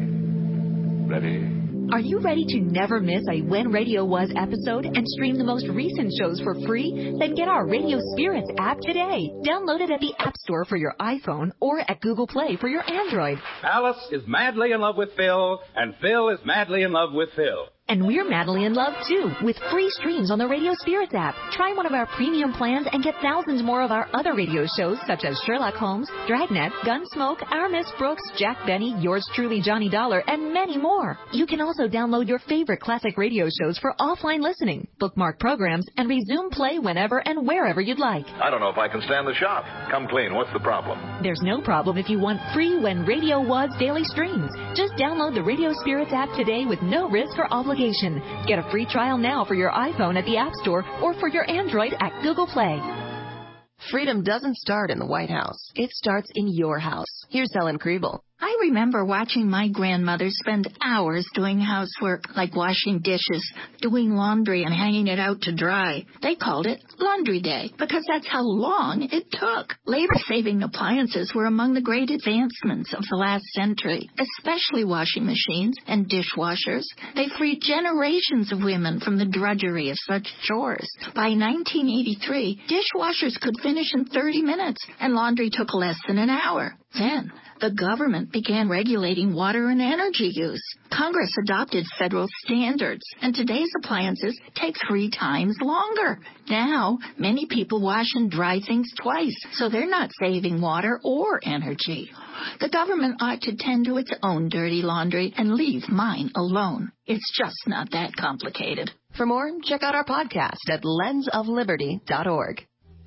ride. Ready? Are you ready to never miss a When Radio Was episode and stream the most recent shows for free? Then get our Radio Spirits app today. Download it at the App Store for your iPhone or at Google Play for your Android. Alice is madly in love with Phil, and Phil is madly in love with Phil. And we're madly in love, too, with free streams on the Radio Spirits app. Try one of our premium plans and get thousands more of our other radio shows, such as Sherlock Holmes, Dragnet, Gunsmoke, Our Miss Brooks, Jack Benny, Yours Truly, Johnny Dollar, and many more. You can also download your favorite classic radio shows for offline listening, bookmark programs, and resume play whenever and wherever you'd like. I don't know if I can stand the shop. Come clean. What's the problem? There's no problem if you want free When Radio Was daily streams. Just download the Radio Spirits app today with no risk or obligation. Get a free trial now for your iPhone at the App Store or for your Android at Google Play. Freedom doesn't start in the White House. It starts in your house. Here's Helen Kriebel. I remember watching my grandmother spend hours doing housework, like washing dishes, doing laundry, and hanging it out to dry. They called it Laundry Day because that's how long it took. Labor-saving appliances were among the great advancements of the last century, especially washing machines and dishwashers. They freed generations of women from the drudgery of such chores. By nineteen eighty-three, dishwashers could finish in thirty minutes, and laundry took less than an hour. Then, the government began regulating water and energy use. Congress adopted federal standards, and today's appliances take three times longer. Now, many people wash and dry things twice, so they're not saving water or energy. The government ought to tend to its own dirty laundry and leave mine alone. It's just not that complicated. For more, check out our podcast at lens of liberty dot org.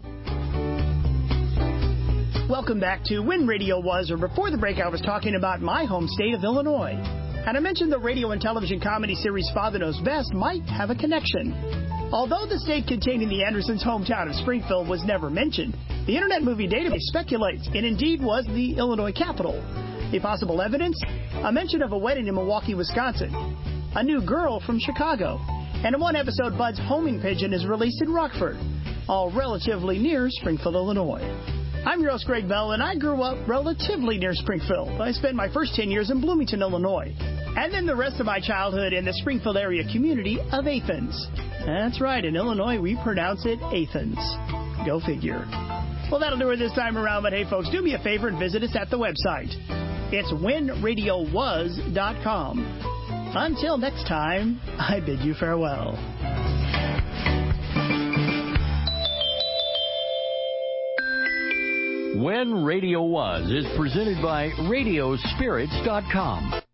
Welcome back to When Radio Was, or before the break I was talking about my home state of Illinois. And I mentioned the radio and television comedy series Father Knows Best might have a connection. Although the state containing the Andersons' hometown of Springfield was never mentioned, the Internet Movie Database speculates it indeed was the Illinois capital. The possible evidence? A mention of a wedding in Milwaukee, Wisconsin, a new girl from Chicago, and in one episode Bud's homing pigeon is released in Rockford, all relatively near Springfield, Illinois. I'm your host, Greg Bell, and I grew up relatively near Springfield. I spent my first ten years in Bloomington, Illinois, and then the rest of my childhood in the Springfield area community of Athens. That's right, in Illinois, we pronounce it Athens. Go figure. Well, that'll do it this time around, but hey, folks, do me a favor and visit us at the website. It's when radio was dot com. Until next time, I bid you farewell. When Radio Was is presented by radio spirits dot com.